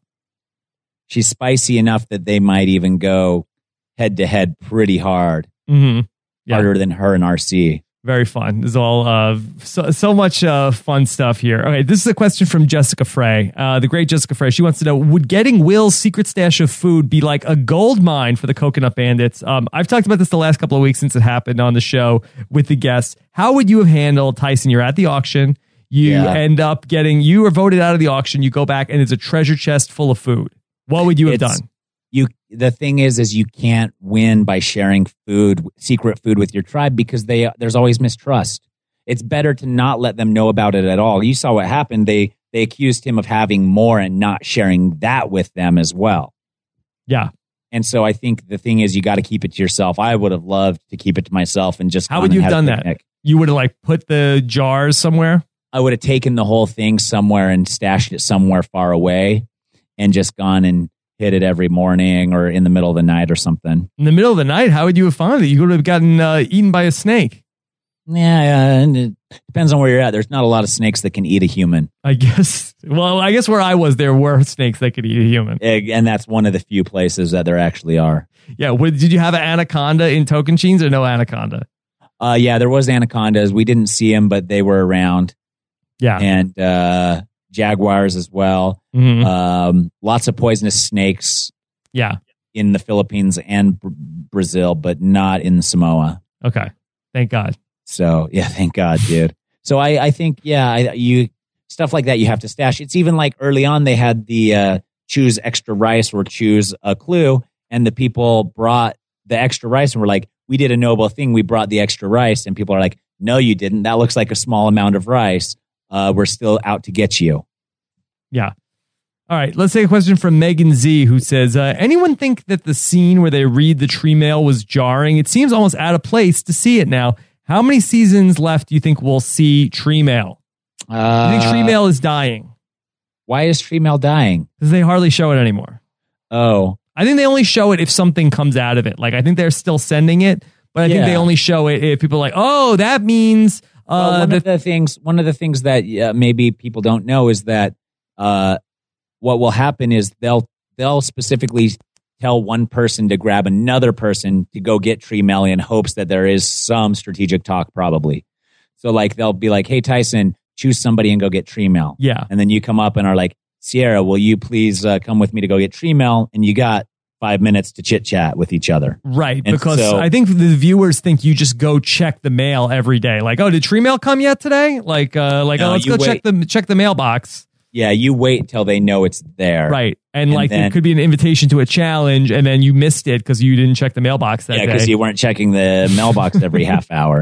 She's spicy enough that they might even go head to head pretty hard, mm-hmm. Yeah. harder than her and R C. Very fun. There's all uh, so, so much uh, fun stuff here. Okay, this is a question from Jessica Frey, uh, the great Jessica Frey. She wants to know, would getting Will's secret stash of food be like a gold mine for the Coconut Bandits? Um, I've talked about this the last couple of weeks since it happened on the show with the guests. How would you have handled, Tyson? You're at the auction. You Yeah. end up getting, you are voted out of the auction. You go back and it's a treasure chest full of food. What would you have It's- done? You the thing is, is you can't win by sharing food, secret food with your tribe, because they there's always mistrust. It's better to not let them know about it at all. You saw what happened. They they accused him of having more and not sharing that with them as well. Yeah. And so I think the thing is, you got to keep it to yourself. I would have loved to keep it to myself and just. How gone would and you have had a done that? picnic. You would have like put the jars somewhere? I would have taken the whole thing somewhere and stashed it somewhere far away, and just gone and hit it every morning or in the middle of the night or something. In the middle of the night, how would you have found it? You would have gotten uh, eaten by a snake. Yeah, yeah, and it depends on where you're at. There's not a lot of snakes that can eat a human. I guess. Well, I guess where I was, there were snakes that could eat a human. Eh, And that's one of the few places that there actually are. Yeah. What, did you have an anaconda in Tocantins or no anaconda? Uh, yeah, there was anacondas. We didn't see them, but they were around. Yeah. And uh, jaguars as well. Mhm. Um, lots of poisonous snakes Yeah. in the Philippines and Br- Brazil, but not in Samoa. Okay. Thank God. So yeah, thank God, dude. So I, I think, yeah, I, you stuff like that you have to stash. It's even like early on they had the uh, choose extra rice or choose a clue, and the people brought the extra rice and were like, we did a noble thing. We brought the extra rice, and people are like, no, you didn't. That looks like a small amount of rice. Uh, we're still out to get you. Yeah. All right. Let's take a question from Megan Z, who says, uh, anyone think that the scene where they read the tree mail was jarring? It seems almost out of place to see it now. How many seasons left do you think we'll see tree mail? Uh, I think tree mail is dying Why is tree mail dying? because they hardly show it anymore. Oh, I think they only show it if something comes out of it. Like, I think they're still sending it, but I think Yeah. they only show it if people are like, oh, that means well, uh, one the of the things, one of the things that uh, maybe people don't know is that uh, what will happen is they'll they'll specifically tell one person to grab another person to go get tree mail in hopes that there is some strategic talk, probably. So like they'll be like, hey, Tyson, choose somebody and go get tree mail. Yeah. And then you come up and are like, Sierra, will you please uh, come with me to go get tree mail? And you got five minutes to chit chat with each other. Right, And because so- I think the viewers think you just go check the mail every day. Like, oh, did tree mail come yet today? Like, uh, like, No, oh, let's you go check the check the mailbox. Yeah, you wait till they know it's there. Right, and, And like then- it could be an invitation to a challenge, and then you missed it because you didn't check the mailbox that Yeah, day. because you weren't checking the mailbox every half hour.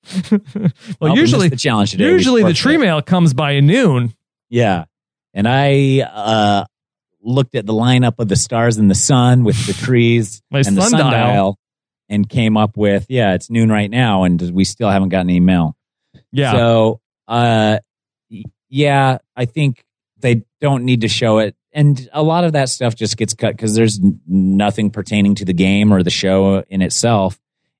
well, I'll usually miss the challenge today. Usually We the tree forfeit. mail comes by noon. Yeah. And I uh, looked at the lineup of the stars and the sun with the trees My and the sundial. sundial and came up with, yeah, it's noon right now and we still haven't gotten any mail. Yeah. So, uh, y- yeah, I think they don't need to show it. And a lot of that stuff just gets cut because there's n- nothing pertaining to the game or the show in itself.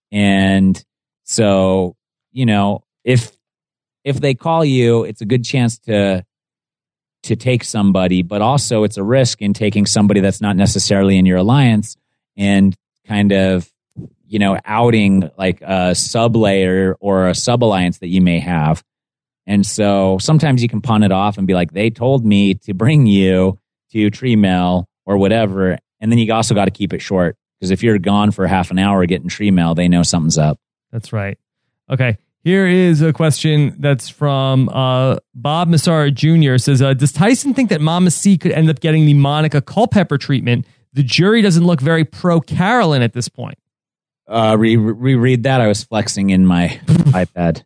And so, you know, if if they call you, it's a good chance to to take somebody, but also it's a risk in taking somebody that's not necessarily in your alliance and kind of, you know, outing like a sub layer or a sub alliance that you may have. And so sometimes you can pawn it off and be like, they told me to bring you to tree mail or whatever. And then you also got to keep it short because if you're gone for half an hour getting tree mail, they know something's up. That's right. Okay. Here is a question that's from uh, Bob Massara Junior Says, uh, does Tyson think that Mama C could end up getting the Monica Culpepper treatment? The jury doesn't look very pro Carolyn at this point. Uh, re- reread that. I was flexing in my iPad.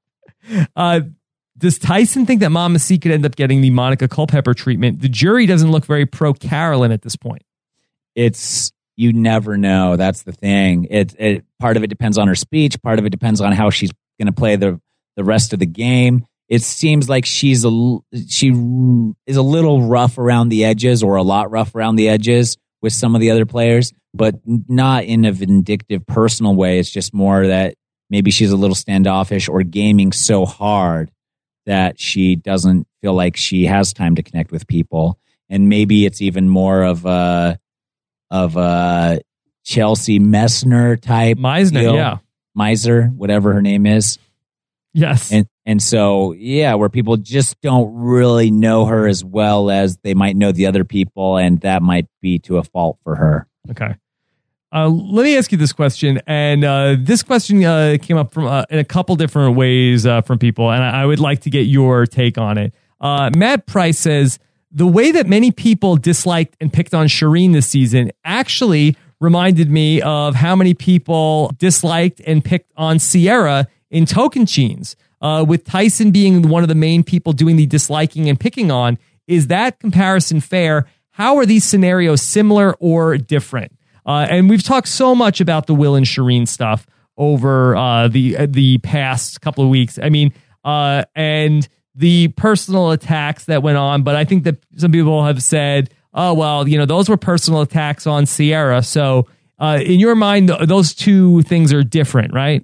Uh, does Tyson think that Mama C could end up getting the Monica Culpepper treatment? The jury doesn't look very pro Carolyn at this point. It's, you never know. That's the thing. It, it part of it depends on her speech. Part of it depends on how she's going to play the the rest of the game. It seems like she's a she is a little rough around the edges, or a lot rough around the edges with some of the other players, but not in a vindictive personal way. It's just more that maybe she's a little standoffish or gaming so hard that she doesn't feel like she has time to connect with people. And maybe it's even more of a of a Chelsea Messner type Meisner, deal. yeah. Miser, whatever her name is. Yes. And and so, yeah, where people just don't really know her as well as they might know the other people, and that might be to a fault for her. Okay. Uh, let me ask you this question. And uh, this question uh, came up from uh, in a couple different ways uh, from people, and I, I would like to get your take on it. Uh, Matt Price says, the way that many people disliked and picked on Shireen this season actually reminded me of how many people disliked and picked on Sierra in Tocantins. Uh, with Tyson being one of the main people doing the disliking and picking on, is that comparison fair? How are these scenarios similar or different? Uh, and we've talked so much about the Will and Shireen stuff over uh, the uh, the past couple of weeks. I mean, uh, and the personal attacks that went on, but I think that some people have said, oh, well, you know, those were personal attacks on Sierra. So uh, in your mind, th- those two things are different, right?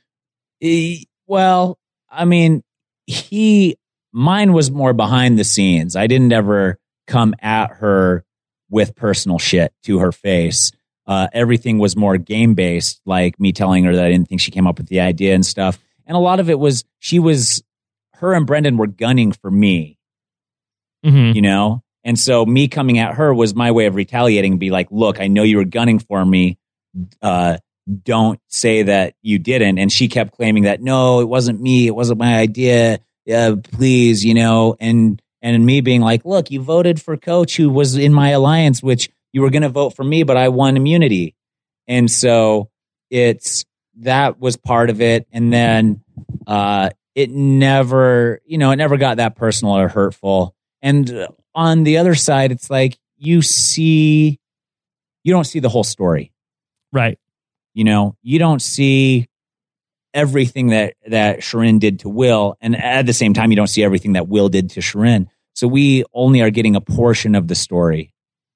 He, well, I mean, he, mine was more behind the scenes. I didn't ever come at her with personal shit to her face. Uh, everything was more game based, like me telling her that I didn't think she came up with the idea and stuff. And a lot of it was, she was, her and Brendan were gunning for me, Mm-hmm. you know? And so me coming at her was my way of retaliating and be like, look, I know you were gunning for me. Uh, don't say that you didn't. And she kept claiming that, no, it wasn't me. It wasn't my idea. Yeah, please, you know, and, and me being like, look, you voted for Coach who was in my alliance, which you were going to vote for me, but I won immunity. And so it's, that was part of it. And then, uh, it never, you know, it never got that personal or hurtful. And on the other side, it's like you see, you don't see the whole story. Right. You know, you don't see everything that, that Shireen did to Will. And at the same time, you don't see everything that Will did to Shireen. So we only are getting a portion of the story.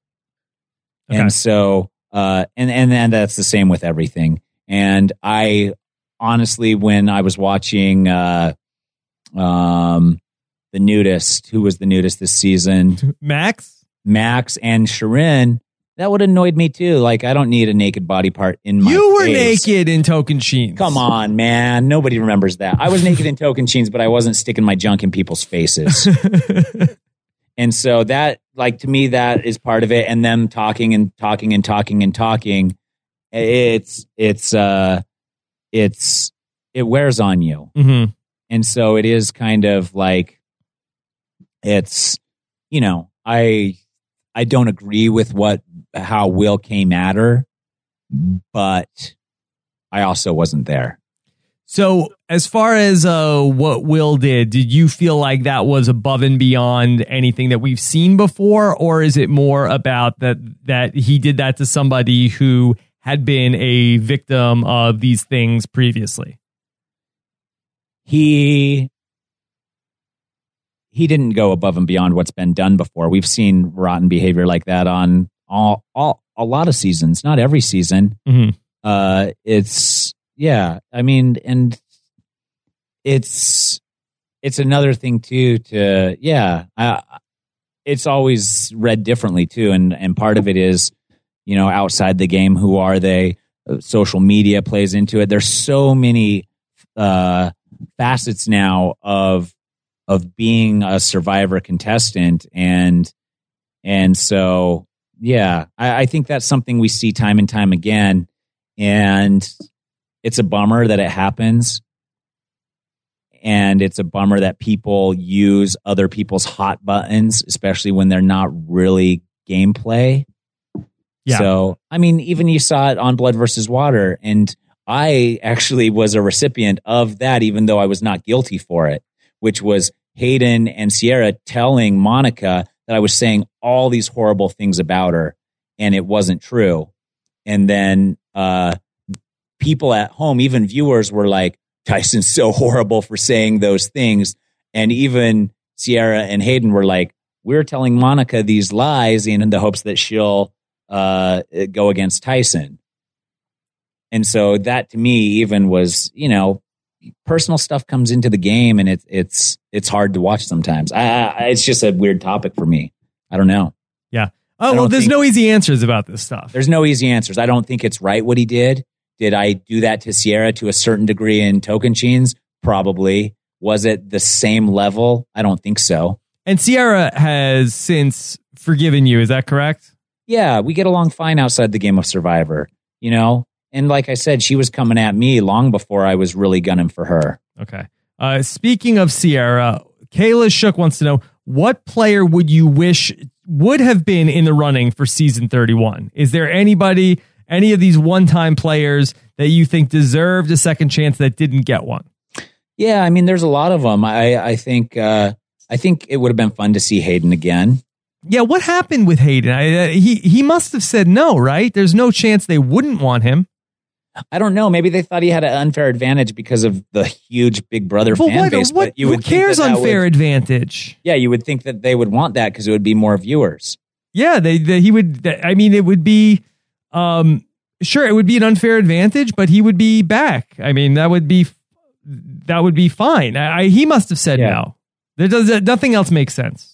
Okay. And so, uh, and, and then that's the same with everything. And I honestly, when I was watching, uh, um, The Nudist, who was the nudist this season? Max? Max and Shireen, that would have annoyed me too. Like, I don't need a naked body part in my You were face. naked in Tocantins. Come on, man. Nobody remembers that. I was naked in Tocantins, but I wasn't sticking my junk in people's faces. And so that, like, to me, that is part of it. And them talking and talking and talking and talking. It's, it's, uh, it's, it wears on you. Mm-hmm. And so it is kind of like, it's, you know, I, I don't agree with what, how Will came at her, but I also wasn't there. So as far as uh, what Will did, did you feel like that was above and beyond anything that we've seen before? Or is it more about that that he did that to somebody who had been a victim of these things previously? He he didn't go above and beyond what's been done before. We've seen rotten behavior like that on all, all a lot of seasons, not every season. Mm-hmm. Uh, it's yeah. I mean, and it's it's another thing too. To yeah, I, it's always read differently too, and and part of it is, you know, outside the game, who are they? Social media plays into it. There's so many uh, facets now of of being a Survivor contestant, and and so yeah, I, I think that's something we see time and time again, and it's a bummer that it happens, and it's a bummer that people use other people's hot buttons, especially when they're not really gameplay. Yeah. So, I mean, even you saw it on Blood versus Water, and I actually was a recipient of that, even though I was not guilty for it, which was Hayden and Sierra telling Monica that I was saying all these horrible things about her, and it wasn't true. And then uh, people at home, even viewers, were like, Tyson's so horrible for saying those things. And even Sierra and Hayden were like, we're telling Monica these lies in the hopes that she'll uh, go against Tyson. And so that to me even was, you know, personal stuff comes into the game, and it's it's it's hard to watch sometimes. I, I, it's just a weird topic for me. I don't know. Yeah. Oh, well, there's think, no easy answers about this stuff. There's no easy answers. I don't think it's right what he did. Did I do that to Sierra to a certain degree in Tocantins? Probably. Was it the same level? I don't think so. And Sierra has since forgiven you. Is that correct? Yeah, we get along fine outside the game of Survivor, you know? And like I said, she was coming at me long before I was really gunning for her. Okay. Uh, speaking of Sierra, Kayla Shook wants to know, what player would you wish would have been in the running for season thirty-one? Is there anybody, any of these one-time players that you think deserved a second chance that didn't get one? Yeah, I mean, there's a lot of them. I, I think uh, I think it would have been fun to see Hayden again. Yeah, what happened with Hayden? I, uh, he he must have said no, right? There's no chance they wouldn't want him. I don't know. Maybe they thought he had an unfair advantage because of the huge Big Brother well, fan what, base. What, but you who would cares think that unfair that would, advantage? Yeah, you would think that they would want that because it would be more viewers. Yeah, they, they he would. I mean, it would be. Um, sure, it would be an unfair advantage, but he would be back. I mean, that would be that would be fine. I, I, he must have said yeah. no. There does nothing else makes sense.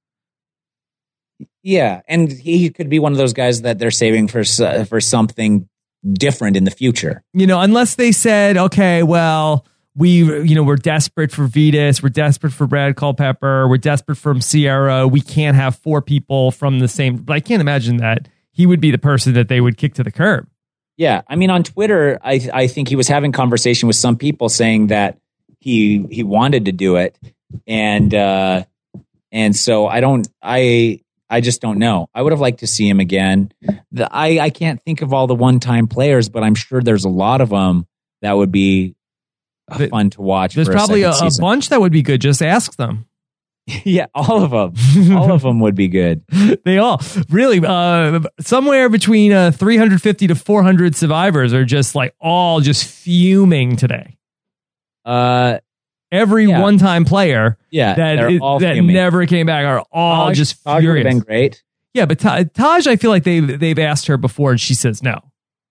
Yeah, and he could be one of those guys that they're saving for for something different in the future. You know, unless they said, okay, well, we, you know, we're desperate for Vetus, we're desperate for Brad Culpepper, we're desperate for Sierra, we can't have four people from the same. But I can't imagine that he would be the person that they would kick to the curb. Yeah, I mean, on Twitter, I I think he was having conversation with some people saying that he he wanted to do it, and uh, and so I don't I. I just don't know. I would have liked to see him again. The, I, I can't think of all the one-time players, but I'm sure there's a lot of them that would be uh, fun to watch. There's for probably a, a, a bunch that would be good. Just ask them. Yeah, all of them. All of them would be good. They all. Really, uh, somewhere between uh, three hundred fifty to four hundred survivors are just like all just fuming today. Uh, Every yeah. one-time player yeah, that is, that fuming. never came back are all Taj, just Taj furious. would have been great. Yeah, but Ta- Taj, I feel like they've, they've asked her before and she says no.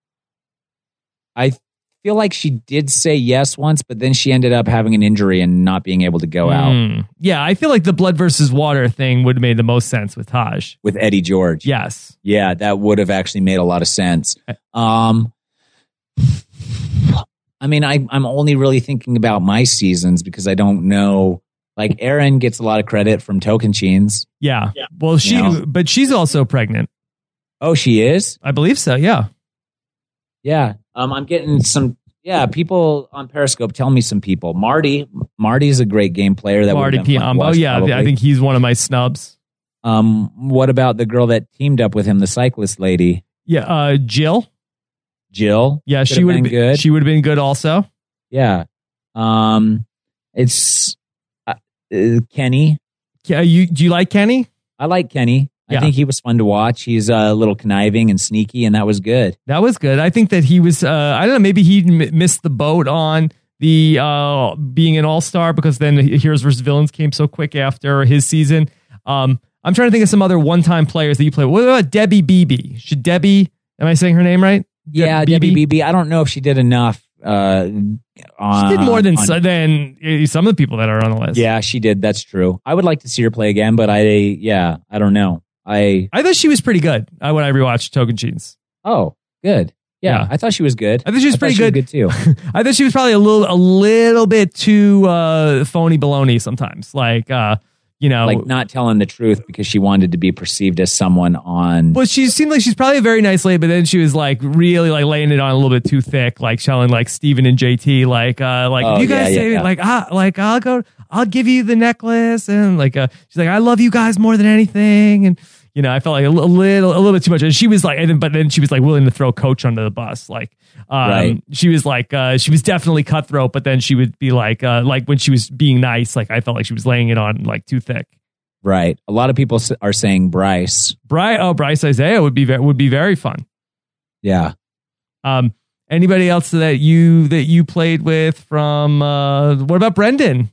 I feel like she did say yes once, but then she ended up having an injury and not being able to go mm. out. Yeah, I feel like the Blood versus Water thing would have made the most sense with Taj. With Eddie George. Yes. Yeah, that would have actually made a lot of sense. Um, I mean, I, I'm only really thinking about my seasons because I don't know. Like, Erin gets a lot of credit from Tocantins. Yeah. yeah. Well, she, you know? But she's also pregnant. Oh, she is? I believe so. Yeah. Yeah. Um, I'm getting some. Yeah, people on Periscope tell me some people. Marty, Marty's a great game player. That Marty Piombo. Yeah, probably. I think he's one of my snubs. Um, what about the girl that teamed up with him, the cyclist lady? Yeah, uh, Jill. Jill. Yeah, she would have been good. She would have been good also. Yeah. Um, it's uh, uh, Kenny. Yeah, you do you like Kenny? I like Kenny. I Yeah. think he was fun to watch. He's uh, a little conniving and sneaky, and that was good. That was good. I think that he was. Uh, I don't know. Maybe he m- missed the boat on the uh, being an all star because then Heroes versus Villains came so quick after his season. Um, I'm trying to think of some other one time players that you play. What about Debbie Beebe? Should Debbie? Am I saying her name right? Yeah, Debbie Debbie Beebe. I don't know if she did enough. Uh, She did more than on- so, than uh, some of the people that are on the list. Yeah, she did. That's true. I would like to see her play again, but I, yeah, I don't know. I I thought she was pretty good uh, when I rewatched Tocantins. oh, good. Yeah, Yeah. I thought she was good. I thought she was pretty she good. too. I thought she was probably a little a little bit too uh, phony baloney sometimes. Like uh, you know, Like not telling the truth because she wanted to be perceived as someone on. well, she seemed like she's probably a very nice lady, but then she was like really like laying it on a little bit too thick, like telling like Steven and J T, like uh, like Oh, if you guys yeah, say yeah, yeah. like ah, like I'll go, I'll give you the necklace, and like uh, she's like I love you guys more than anything, and you know I felt like a, li- a little a little bit too much, and she was like, and then, but then she was like willing to throw Coach under the bus, like um, Right. she was like uh, she was definitely cutthroat, but then she would be like uh, like when she was being nice, like I felt like she was laying it on like too thick. Right. A lot of people s- are saying Bryce. Bryce, oh Bryce Isaiah would be ve- would be very fun. Yeah. Um, anybody else that you that you played with from? Uh, what about Brendan?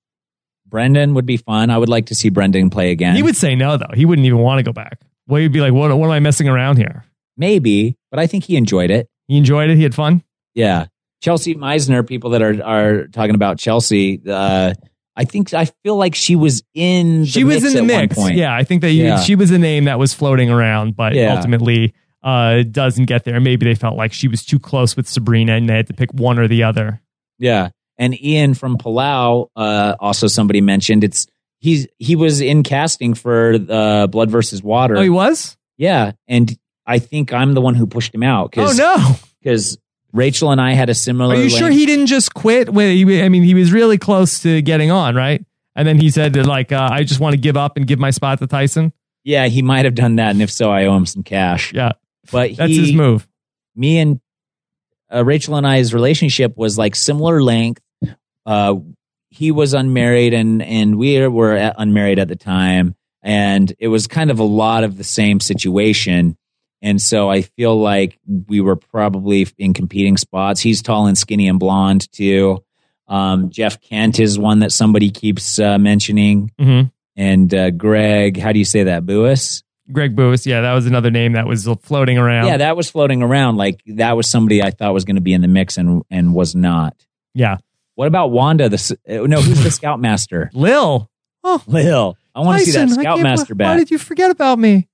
Brendan would be fun. I would like to see Brendan play again. He would say no, though. He wouldn't even want to go back. Well, he'd be like, "What? What am I messing around here?" Maybe, but I think he enjoyed it. He enjoyed it. He had fun. Yeah. Chelsea Meisner, people that are are talking about Chelsea, uh, I think I feel like she was in the She was mix in the at mix. one point. Yeah, I think that you, Yeah. she was a name that was floating around, but Yeah. ultimately uh, doesn't get there. Maybe they felt like she was too close with Sabrina, and they had to pick one or the other. Yeah. And Ian from Palau, uh, also somebody mentioned it's he's he was in casting for uh, Blood versus Water. Oh, he was. Yeah, and I think I'm the one who pushed him out. Oh 'cause- no. Because Rachel and I had a similar. Are you sure length- he didn't just quit? When he, I mean, he was really close to getting on, right? And then he said that, like, uh, I just want to give up and give my spot to Tyson. Yeah, he might have done that, and if so, I owe him some cash. Yeah, but that's he, his move. Me and uh, Rachel and I's relationship was like similar length. Uh, he was unmarried, and and we were at- unmarried at the time, and it was kind of a lot of the same situation. And so I feel like we were probably in competing spots. He's tall and skinny and blonde too. Um, Jeff Kent is one that somebody keeps uh, mentioning. Mm-hmm. And uh, Greg, how do you say that? Buis? Greg Buis, yeah, that was another name that was floating around. Yeah, that was floating around. Like that was somebody I thought was going to be in the mix and and was not. Yeah. What about Wanda? The s- uh, no, who's the Scoutmaster? Lil. Oh, Lil. I want to see that Tyson, I can't- Scoutmaster Why back. did you forget about me?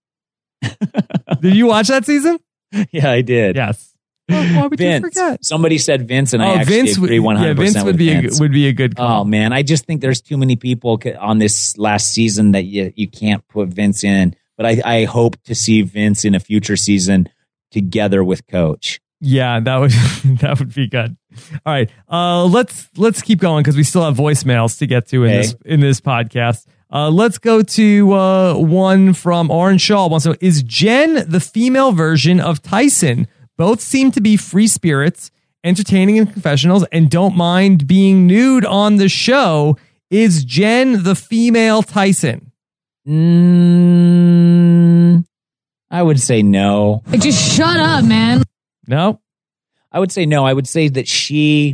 Did you watch that season? Yeah, I did. Yes. Oh, why would Vince. you forget? Somebody said Vince, and I oh, actually Vince agree would, one yeah, hundred percent Vince would with be a, Vince. would be a good call. Oh man, I just think there's too many people ca- on this last season that you you can't put Vince in. But I, I hope to see Vince in a future season together with Coach. Yeah, that would that would be good. All right, uh, let's let's keep going because we still have voicemails to get to in Okay. this in this podcast. Uh, let's go to uh, one from Orange Shaw. Wants to know, is Jen the female version of Tyson? Both seem to be free spirits, entertaining in confessionals, and don't mind being nude on the show. Is Jen the female Tyson? Mm, I would say no. Like, just shut up, man. No. I would say no. I would say that she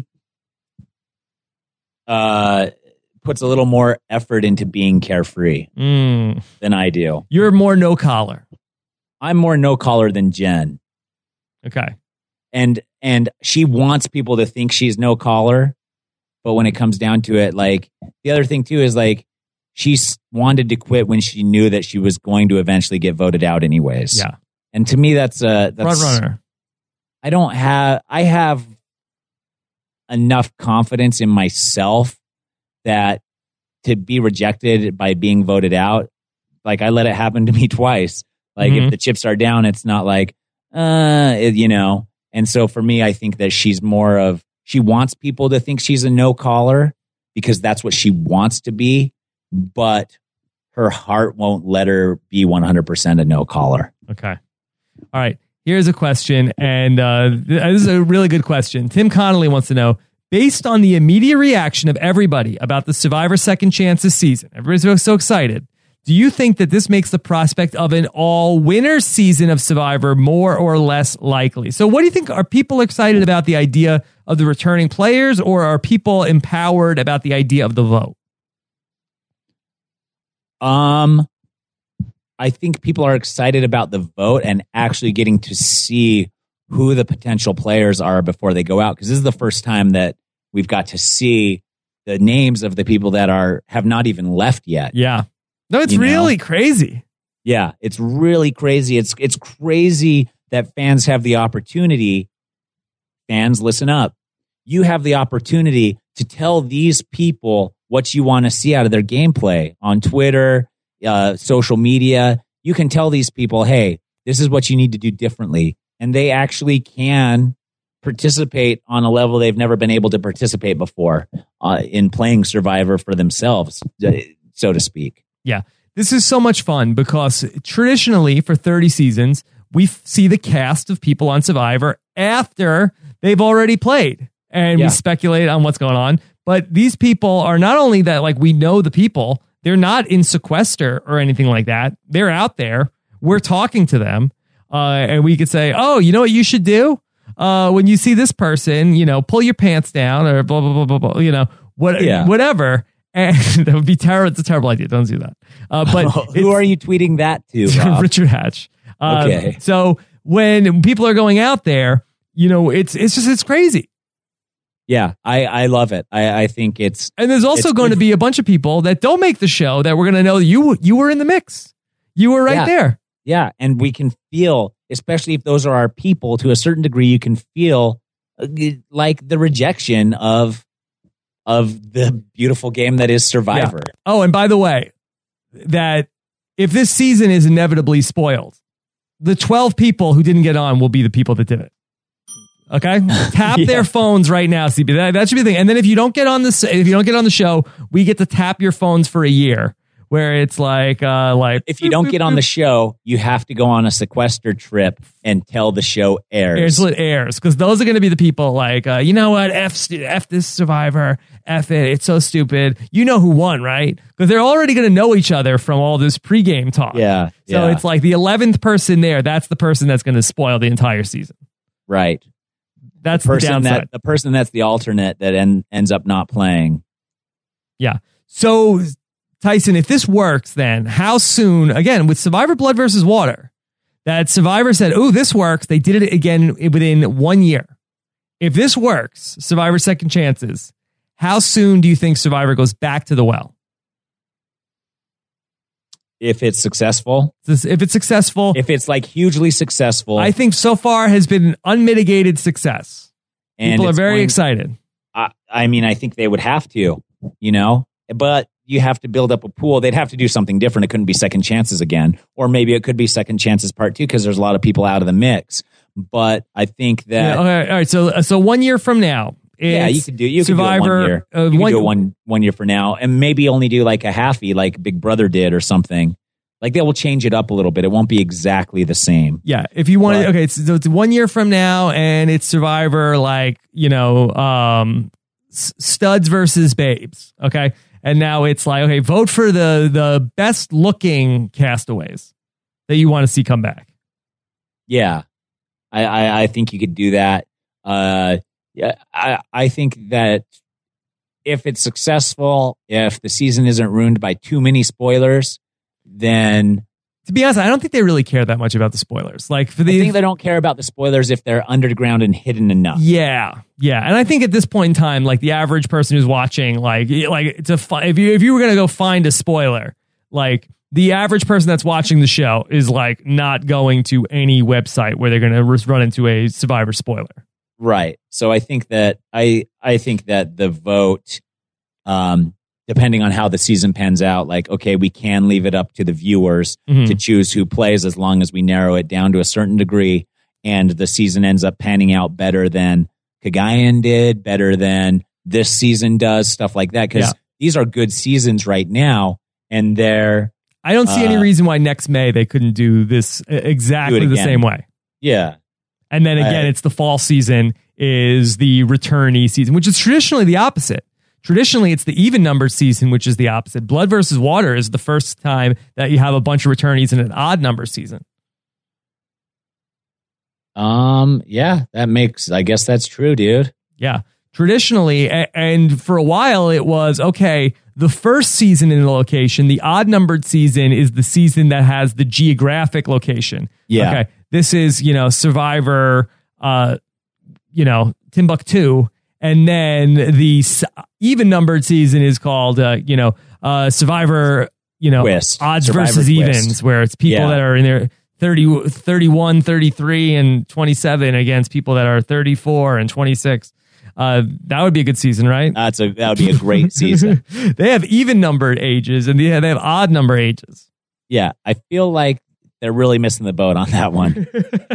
uh, puts a little more effort into being carefree Mm. than I do. You're more no collar. I'm more no collar than Jen. Okay. And and she wants people to think she's no collar, but when it comes down to it, like the other thing too is like she s- wanted to quit when she knew that she was going to eventually get voted out anyways. Yeah. And to me, that's uh that's Front runner. I don't have I have enough confidence in myself that to be rejected by being voted out, like I let it happen to me twice. Like Mhm. if the chips are down, it's not like uh it- you know. And so for me, I think that she's more of she wants people to think she's a no caller because that's what she wants to be, but her heart won't let her be one hundred percent a no caller. Okay. All right. Here's a question, and uh, th- this is a really good question. Tim Connolly wants to know, based on the immediate reaction of everybody about the Survivor Second Chance this season, everybody's so excited. Do you think that this makes the prospect of an all-winner season of Survivor more or less likely? So what do you think? Are people excited about the idea of the returning players, or are people empowered about the idea of the vote? Um, I think people are excited about the vote and actually getting to see who the potential players are before they go out, because this is the first time that we've got to see the names of the people that are have not even left yet. Yeah. No, it's You really know? crazy. Yeah, it's really crazy. It's it's crazy that fans have the opportunity. Fans, listen up. You have the opportunity to tell these people what you want to see out of their gameplay on Twitter, uh, social media. You can tell these people, hey, this is what you need to do differently. And they actually can participate on a level they've never been able to participate before uh, in playing Survivor for themselves, so to speak. Yeah, this is so much fun because traditionally for thirty seasons, we f- see the cast of people on Survivor after they've already played, and Yeah. we speculate on what's going on. But these people are not only that, like, we know the people, they're not in sequester or anything like that. They're out there. We're talking to them, uh, and we could say, oh, you know what you should do? Uh, when you see this person, you know, pull your pants down or blah, blah, blah, blah, blah, you know, what, Yeah. whatever. And that would be terrible. It's a terrible idea. Don't do that. Uh, but Who are you tweeting that to, Rob? Richard Hatch. Um, Okay. So when people are going out there, you know, it's it's just it's crazy. Yeah, I, I love it. I, I think it's And there's also it's going to good. be a bunch of people that don't make the show that we're going to know that you you were in the mix. You were right Yeah. there. Yeah, and we can feel, especially if those are our people, to a certain degree, you can feel uh, like the rejection of of the beautiful game that is Survivor. Yeah. Oh, and by the way, that if this season is inevitably spoiled, the twelve people who didn't get on will be the people that did it. Okay, tap Yeah. their phones right now, C B. That, that should be the thing. And then if you don't get on this, if you don't get on the show, we get to tap your phones for a year, where it's like, uh, like If you don't get on the show, you have to go on a sequester trip until the show airs. airs, it airs, because those are going to be the people like, uh, you know what, f st- f this Survivor, f it, it's so stupid. You know who won, right? Because they're already going to know each other from all this pregame talk. Yeah, So yeah. it's like the eleventh person there. That's the person that's going to spoil the entire season. Right. That's The the, person downside. that the person that's the alternate that en- ends up not playing. Yeah. So, Tyson, if this works, then how soon, again, with Survivor Blood versus Water, that Survivor said, oh, this works. They did it again within one year. If this works, Survivor Second Chances, how soon do you think Survivor goes back to the well? If it's successful, This- If it's successful, if it's like hugely successful, I think so far has been unmitigated success. and People are it's very going- excited. I, I mean, I think they would have to, you know, but you have to build up a pool. They'd have to do something different. It couldn't be Second Chances again, or maybe it could be Second Chances Part Two because there's a lot of people out of the mix. But I think that Yeah, okay, all right. So, so one year from now, yeah, you it's could do you Survivor. could do it one year. uh, you could one- do it one one year for now, and maybe only do like a halfie, like Big Brother did, or something. Like they will change it up a little bit. It won't be exactly the same. Yeah, if you want to, But- okay, it's, so it's one year from now, and it's Survivor, like, you know, um, s- studs versus babes, okay, and now it's like, okay, vote for the the best looking castaways that you want to see come back. Yeah, I, I, I think you could do that. Uh, yeah, I, I think that if it's successful, if the season isn't ruined by too many spoilers, then To be honest, I don't think they really care that much about the spoilers. Like for I the think they don't care about the spoilers if they're underground and hidden enough. Yeah, yeah, and I think at this point in time, like the average person who's watching, like, like to fi- if you if you were gonna go find a spoiler, like the average person that's watching the show is like not going to any website where they're gonna run into a Survivor spoiler. Right. So I think that I I think that the vote, um, depending on how the season pans out, like, okay, we can leave it up to the viewers Mhm. to choose who plays as long as we narrow it down to a certain degree, and the season ends up panning out better than Kagayan did, better than this season does, stuff like that. Because Yeah. these are good seasons right now, and they're I don't see any Uh, reason why next May they couldn't do this exactly do it the again. same way. yeah. And then again, Right. it's the fall season is the returnee season, which is traditionally the opposite. Traditionally, it's the even numbered season, which is the opposite. Blood versus Water is the first time that you have a bunch of returnees in an odd number season. Um, yeah, that makes, I guess that's true, dude. Yeah. Traditionally, a- and for a while, it was okay. The first season in the location, the odd numbered season, is the season that has the geographic location. Yeah. Okay. This is, you know, Survivor, uh, you know, Timbuktu. And then the s- even numbered season is called, uh, you know, uh, Survivor, you know, Twist. odds Survivor versus Twist. evens, where it's people Yeah. that are in their thirty, thirty-one, thirty-three, and twenty-seven against people that are thirty-four and twenty-six. Uh, that would be a good season, right? That's a that would be a great season. They have even numbered ages and they have, they have odd number ages. Yeah, I feel like they're really missing the boat on that one.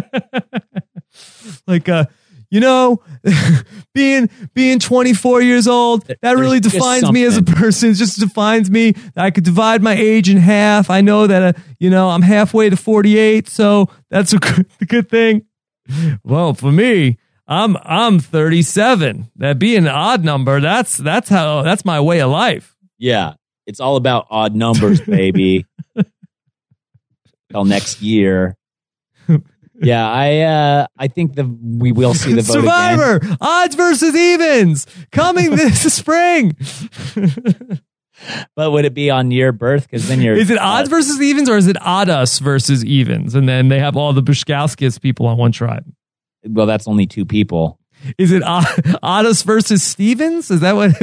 Like, uh, you know, being being twenty-four years old, that There's really just defines me as a something. person. It just defines me. I could divide my age in half. I know that, uh, you know, I'm halfway to forty-eight, so that's a good, a good thing. Well, for me, I'm I'm thirty-seven. That being an odd number, that's that's how that's my way of life. Yeah, it's all about odd numbers, baby. Till next year. Yeah, I uh, I think the we will see the vote again. Survivor, odds versus evens, coming this spring. But would it be on your birth? Because then you're. Is it odds uh, versus evens, or is it Oddas versus evens? And then they have all the Bushkowskis people on one tribe. Well, that's only two people. Is it Od- Oddas versus Stevens? Is that what?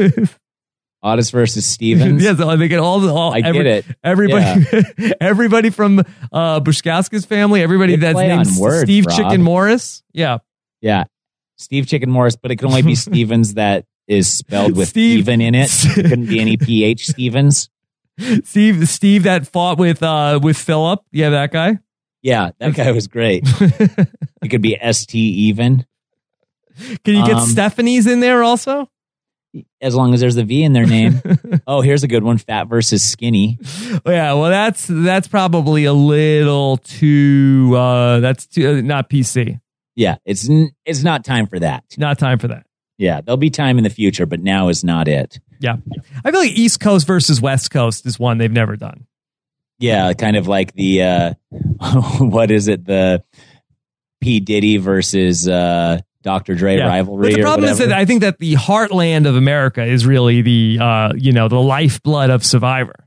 Otis versus Stevens. Yes, they get all the all. I every, get it. Everybody, everybody from uh, Bushkowski's family. Everybody They that's play named on words, Steve Rob. Chicken Morris. Yeah, Yeah, Steve Chicken Morris, but it can only be Stevens that is spelled with Steve- even in it. It couldn't be any P H Stevens. Steve. Steve that fought with uh, with Philip. Yeah, that guy. Yeah, that guy was great. It could be S T even, Can you get Um, Stephanie's in there also? as long as there's a V in their name. Oh, here's a good one: fat versus skinny. Yeah, well, that's that's probably a little too. Uh, that's too uh, not P C. Yeah, it's n- it's not time for that. Not time for that. Yeah, there'll be time in the future, but now is not it. Yeah, I feel like East Coast versus West Coast is one they've never done. Yeah, kind of like the uh, what is it? The P Diddy versus uh, Doctor Dre Yeah. rivalry. But the or problem is whatever. that I think that the heartland of America is really the uh, you know the lifeblood of Survivor.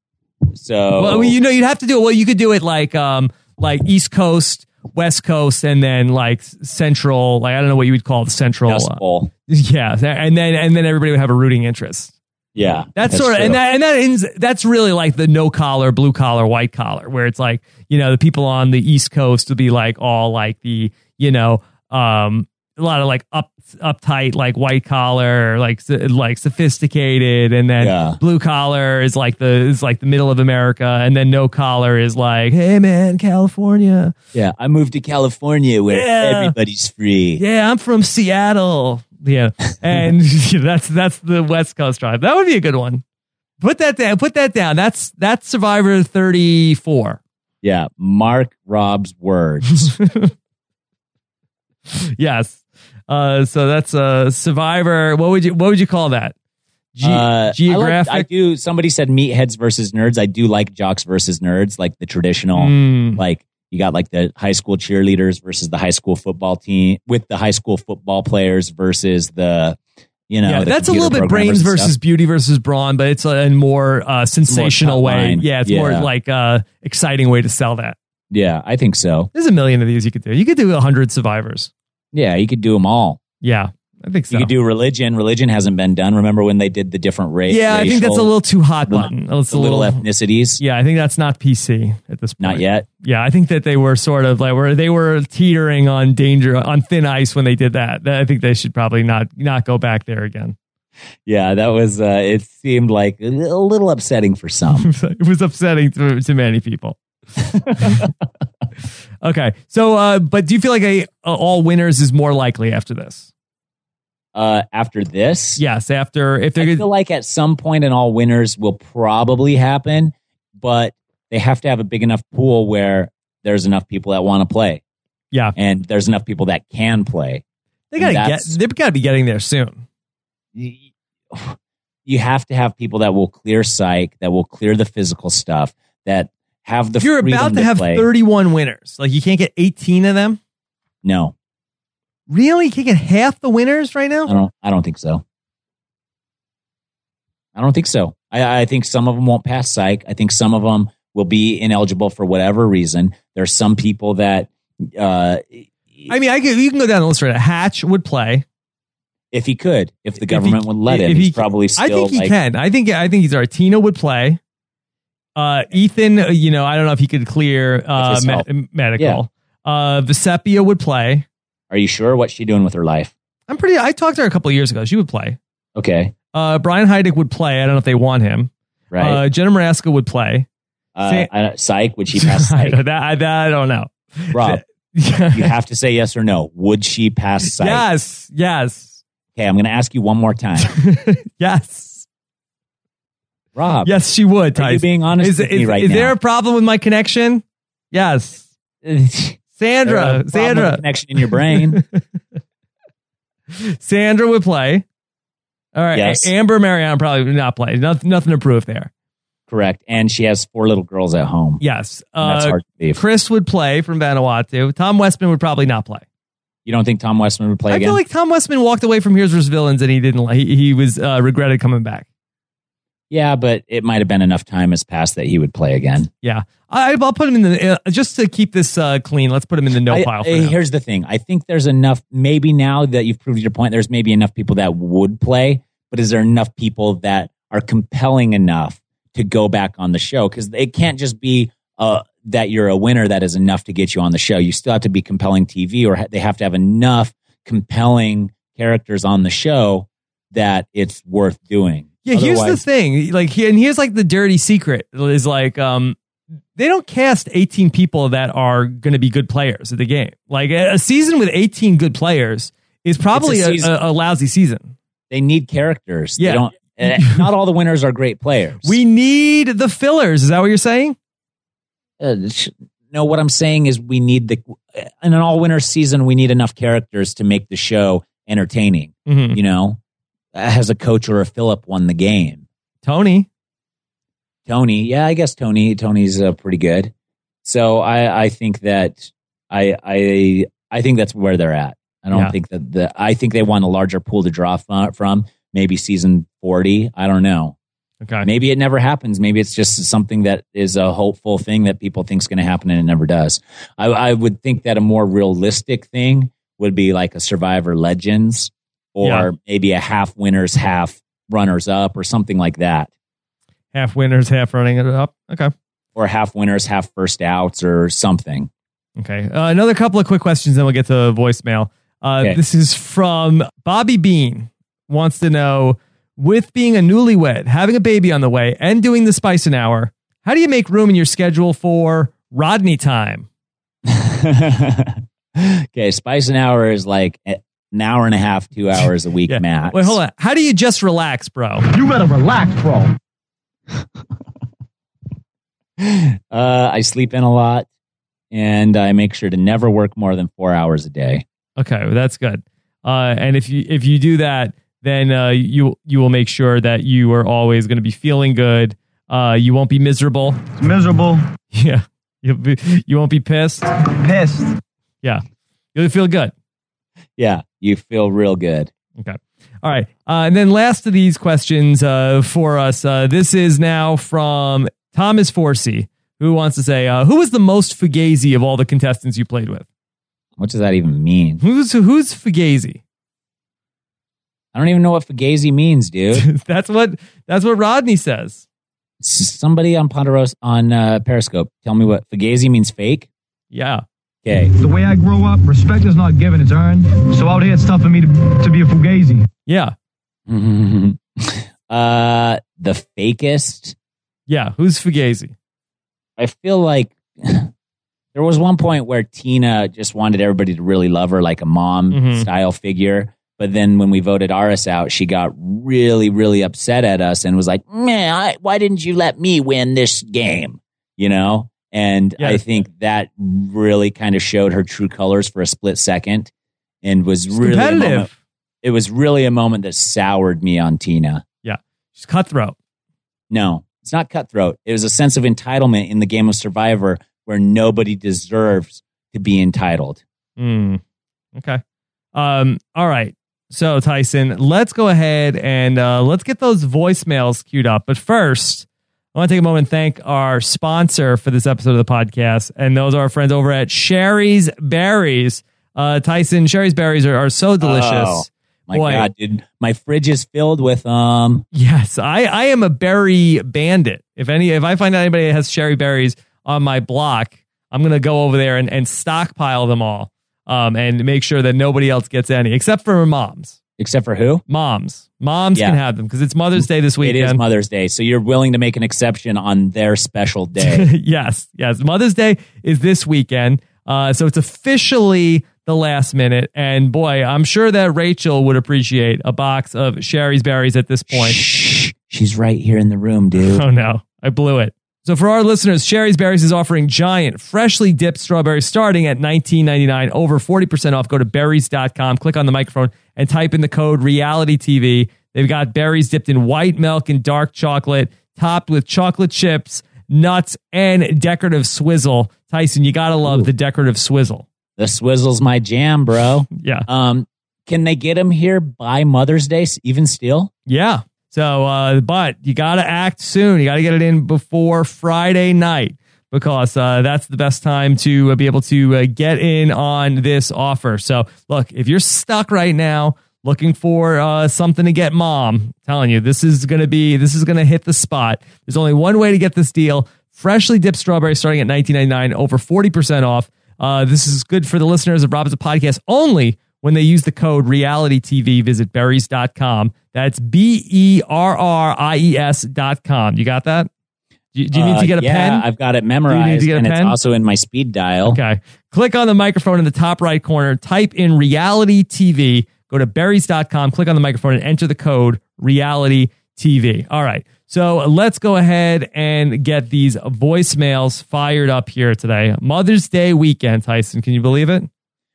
So Well, I mean, you know, you'd have to do it. Well, you could do it like um like East Coast, West Coast, and then like Central. Like I don't know what you would call the Central. Dust uh, Bowl. yeah, and then and then everybody would have a rooting interest. Yeah, That's, sort of, true. and that, and that ends, that's really like the no collar, blue collar, white collar, where it's like, you know, the people on the East Coast would be like all like the, you know, um, a lot of like up, uptight, like white collar, like, so- like sophisticated. And then Yeah. blue collar is like the, is like the middle of America. And then no collar is like, hey man, California. Yeah, I moved to California where Yeah. everybody's free. Yeah, I'm from Seattle. Yeah. And that's, that's the West Coast tribe. That would be a good one. Put that down. Put that down. That's that's Survivor thirty-four. Yeah, mark Rob's words. Yes. Uh, so that's uh, Survivor. What would you What would you call that? Ge- Uh, geographic. I, like, I do. Somebody said meatheads versus nerds. I do like jocks versus nerds, like the traditional. Mm. Like you got like the high school cheerleaders versus the high school football team, with the high school football players versus the, you know, yeah, the that's a computer little bit programmers brains and versus stuff. beauty versus brawn, but it's a, a more uh, sensational cut way. line. Yeah, it's more Yeah. like uh, exciting way to sell that. Yeah, I think so. There's a million of these you could do. You could do a hundred Survivors. Yeah, you could do them all. Yeah, I think so. You could do religion. Religion hasn't been done. Remember when they did the different race? yeah, I think that's a little too hot button. It's the a little little. ethnicities. Yeah, I think that's not P C at this point. Not yet. Yeah, I think that they were sort of like where they were teetering on danger on thin ice when they did that. I think they should probably not not go back there again. Yeah, that was. Uh, it seemed like a little, little upsetting for some. It was upsetting to, to many people. Okay, so uh, but do you feel like a, a all winners is more likely after this? Uh, after this, Yes, after if they're I good. feel like at some point an all winners will probably happen, but they have to have a big enough pool where there's enough people that want to play. Yeah. And there's enough people that can play. They gotta get. They've got to be getting there soon. You have to have people that will clear psych, that will clear the physical stuff, that have the. You're about to, to have play. thirty-one winners. Like you can't get eighteen of them. No. Really? You can't get half the winners right now? I don't. I don't think so. I don't think so. I, I think some of them won't pass psych. I think some of them will be ineligible for whatever reason. There's some people that. Uh, I mean, I could, you can go down the list right now. Hatch would play if he could. If the government he, would let him, if he's he, probably still. I think he like, can. I think. I think he's all right. Tina would play. Uh, Ethan, you know, I don't know if he could clear uh, me- medical. Yeah. Uh, Vesepia would play. Are you sure? What's she doing with her life? I'm pretty. I talked to her a couple of years ago. She would play. Okay. Uh, Brian Heidick would play. I don't know if they want him. Right. Uh, Jenna Maraska would play. Uh, Sam- I, psych. Would she pass psych? that, I, that, I don't know. Rob, you have to say yes or no. Would she pass psych? Yes. Yes. Okay, I'm going to ask you one more time. Yes. Rob. Yes, she would. Are you being honest is, with is, me right is now? Is there a problem with my connection? Yes. Sandra. Sandra. With connection in your brain. Sandra would play. All right. Yes. Amber Marianne probably would not play. Nothing, nothing to prove there. Correct. And she has four little girls at home. Yes. Uh, that's hard to believe. Chris would play from Vanuatu. Tom Westman would probably not play. You don't think Tom Westman would play I again? I feel like Tom Westman walked away from Here's vs. Villains and he didn't. He, he was uh, regretted coming back. Yeah, but it might have been enough time has passed that he would play again. Yeah. I, I'll put him in the, uh, just to keep this uh, clean, let's put him in the no I, pile for I, now. Here's the thing. I think there's enough, maybe now that you've proved your point, there's maybe enough people that would play, but is there enough people that are compelling enough to go back on the show? Because it can't just be uh, that you're a winner that is enough to get you on the show. You still have to be compelling T V, or ha- they have to have enough compelling characters on the show that it's worth doing. Yeah, Otherwise, here's the thing. Like, and here's like the dirty secret is like, um, they don't cast eighteen people that are going to be good players at the game. Like a season with eighteen good players is probably a, a, a lousy season. They need characters. Yeah. They don't. Uh, not all the winners are great players. We need the fillers. Is that what you're saying? Uh, no, what I'm saying is we need the in an all winner season. We need enough characters to make the show entertaining. Mm-hmm. You know, has a coach or a Phillip won the game? Tony. Tony, yeah, I guess Tony. Tony's uh, pretty good. So I, I think that I, I, I think that's where they're at. I don't Yeah. think that the. I think they want a larger pool to draw from. Maybe season forty. I don't know. Okay. Maybe it never happens. Maybe it's just something that is a hopeful thing that people think is going to happen and it never does. I, I would think that a more realistic thing would be like a Survivor Legends or Yeah. maybe a half winners, half runners up or something like that. Half winners, half running it up. Okay. Or half winners, half first outs or something. Okay. Uh, another couple of quick questions, then we'll get to voicemail. Uh, Okay. This is from Bobby Bean. Wants to know, with being a newlywed, having a baby on the way, and doing the Spice an Hour, how do you make room in your schedule for Rodney time? Okay, Spice an Hour is like an hour and a half, two hours a week Yeah. max. Wait, hold on. How do you just relax, bro? You better relax, bro. Uh, I sleep in a lot, and I make sure to never work more than four hours a day. Okay, well, that's good. Uh, and if you if you do that, then uh, you you will make sure that you are always going to be feeling good. Uh, you won't be miserable. It's miserable. Yeah, you'll be, you won't be pissed. Pissed. Yeah, you'll feel good. Yeah, you feel real good. Okay. All right. Uh, and then last of these questions uh, for us. Uh, this is now from Thomas Forsey, who wants to say, uh, who was the most fugazi of all the contestants you played with? What does that even mean? Who's who's fugazi? I don't even know what fugazi means, dude. that's what that's what Rodney says. Somebody on Ponderosa on uh, Periscope, tell me what fugazi means. Fake? Yeah. Okay. The way I grow up, respect is not given, it's earned. So out here, it's tough for me to, to be a fugazi. Yeah. uh, the fakest? Yeah. Who's fugazi? I feel like there was one point where Tina just wanted everybody to really love her like a mom Mhm. style figure. But then when we voted Aris out, she got really, really upset at us and was like, man, I, why didn't you let me win this game? You know? And Yes. I think that really kind of showed her true colors for a split second, and was She's really a moment, competitive. it was really a moment that soured me on Tina. Yeah. She's cutthroat. No, it's not cutthroat. It was a sense of entitlement in the game of Survivor where nobody deserves to be entitled. Hmm. Okay. Um, all right. So, Tyson, let's go ahead and uh, let's get those voicemails queued up. But first, I want to take a moment and thank our sponsor for this episode of the podcast. And those are our friends over at Sherry's Berries. Uh, Tyson, Sherry's Berries are, are so delicious. Oh, my Boy. God, dude. My fridge is filled with um. Yes, I, I am a berry bandit. If any, if I find out anybody that has Sherry Berries on my block, I'm going to go over there and, and stockpile them all. Um, and make sure that nobody else gets any, except for moms. Except for who? Moms. Moms Yeah. can have them because it's Mother's Day this It weekend. is Mother's Day, so you're willing to make an exception on their special day. yes, yes. Mother's Day is this weekend, uh, so it's officially the last minute. And boy, I'm sure that Rachel would appreciate a box of Sherry's Berries at this point. Shh, she's right here in the room, dude. Oh no, I blew it. So for our listeners, Sherry's Berries is offering giant, freshly dipped strawberries starting at nineteen ninety-nine, over forty percent off. Go to berries dot com, click on the microphone, and type in the code Reality T V. They've got berries dipped in white milk and dark chocolate, topped with chocolate chips, nuts, and decorative swizzle. Tyson, you gotta love Ooh. the decorative swizzle. The swizzle's my jam, bro. Yeah. Um, can they get them here by Mother's Day, even still? Yeah. So, uh, but you got to act soon. You got to get it in before Friday night because uh, that's the best time to uh, be able to uh, get in on this offer. So, look, if you're stuck right now looking for uh, something to get mom, I'm telling you, this is going to be, this is going to hit the spot. There's only one way to get this deal. Freshly dipped strawberries starting at nineteen ninety-nine, over forty percent off. Uh, this is good for the listeners of Rob Has a Podcast only when they use the code Reality T V. Visit berries dot com. That's B E R R I E S dot com. You got that? Do you, do you need Uh, to get a yeah, pen? I've got it Do you memorized, need to get a and pen? it's also in my speed dial. Okay. Click on the microphone in the top right corner. Type in Reality T V. Go to berries dot com. Click on the microphone and enter the code Reality T V. All right. So let's go ahead and get these voicemails fired up here today. Mother's Day weekend, Tyson. Can you believe it?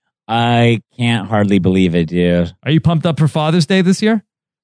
I can't hardly believe it, dude. Are you pumped up for Father's Day this year?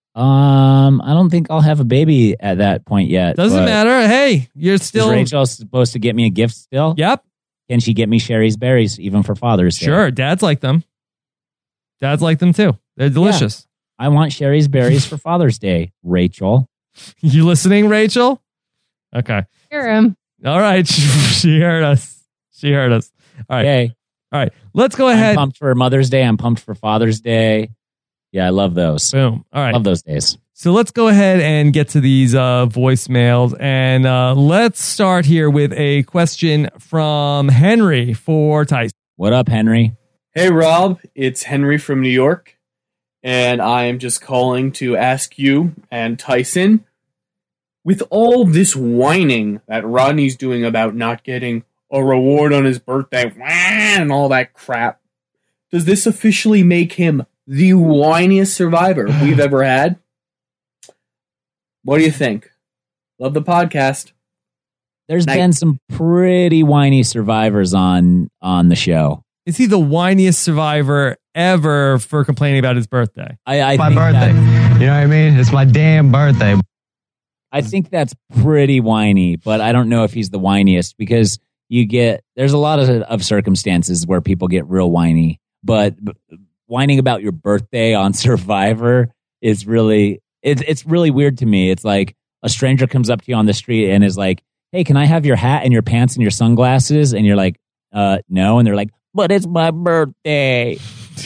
Um, I don't think I'll have a baby at that point yet. Doesn't but matter. Hey, you're Is still. Rachel supposed to get me a gift still? Yep. Can she get me Sherry's Berries even for Father's Day? Sure. Dads like them. Dads like them too. They're delicious. I want Sherry's Berries for Father's Day, Rachel. You listening, Rachel? Okay. Hear him. All right. She heard us. She heard us. All right. Okay. All right. Let's go I'm ahead. pumped for Mother's Day. I'm pumped for Father's Day. Yeah, I love those. Boom. All right. Love those days. So let's go ahead and get to these uh, voicemails. And uh, let's start here with a question from Henry for Tyson. What up, Henry? Hey, Rob. It's Henry from New York. And I am just calling to ask you and Tyson, with all this whining that Rodney's doing about not getting a reward on his birthday and all that crap, does this officially make him the whiniest survivor we've ever had? What do you think? Love the podcast. There's Night. been some pretty whiny survivors on on the show. Is he the whiniest survivor ever for complaining about his birthday? I, I my think birthday. that- You know what I mean? It's my damn birthday. I think that's pretty whiny, but I don't know if he's the whiniest because you get there's a lot of, of circumstances where people get real whiny, but b- whining about your birthday on Survivor is really it's it's really weird to me. It's like a stranger comes up to you on the street and is like, "Hey, can I have your hat and your pants and your sunglasses?" And you're like, "Uh, no." And they're like, "But it's my birthday."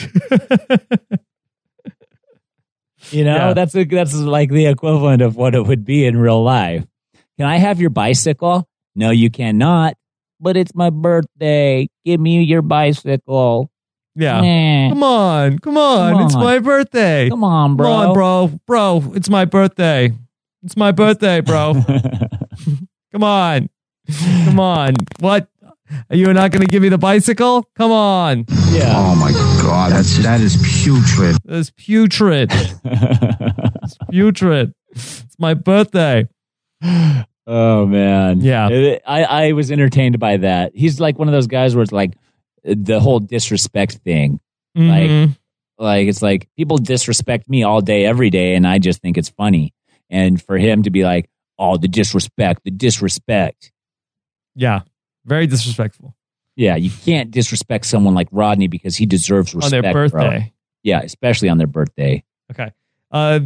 You know, Yeah. that's a, that's like the equivalent of what it would be in real life. Can I have your bicycle? No, you cannot. But it's my birthday. Give me your bicycle. Yeah. Nah. Come on. Come on. Come It's on. my birthday. Come on, bro. Come on, bro. Bro, it's my birthday. It's my birthday, bro. Come on. Come on. What? Are you not going to give me the bicycle? Come on. Yeah. Oh my God, that's that is putrid. That's putrid. It's putrid. It's my birthday. Uh, Oh man, Yeah. I I was entertained by that. He's like one of those guys where it's like the whole disrespect thing. Like, Mhm. like it's like people disrespect me all day, every day, and I just think it's funny. And for him to be like, "Oh, the disrespect, the disrespect." Yeah, very disrespectful. Yeah, you can't disrespect someone like Rodney because he deserves respect On their bro. birthday. Yeah, especially on their birthday. Okay. Uh,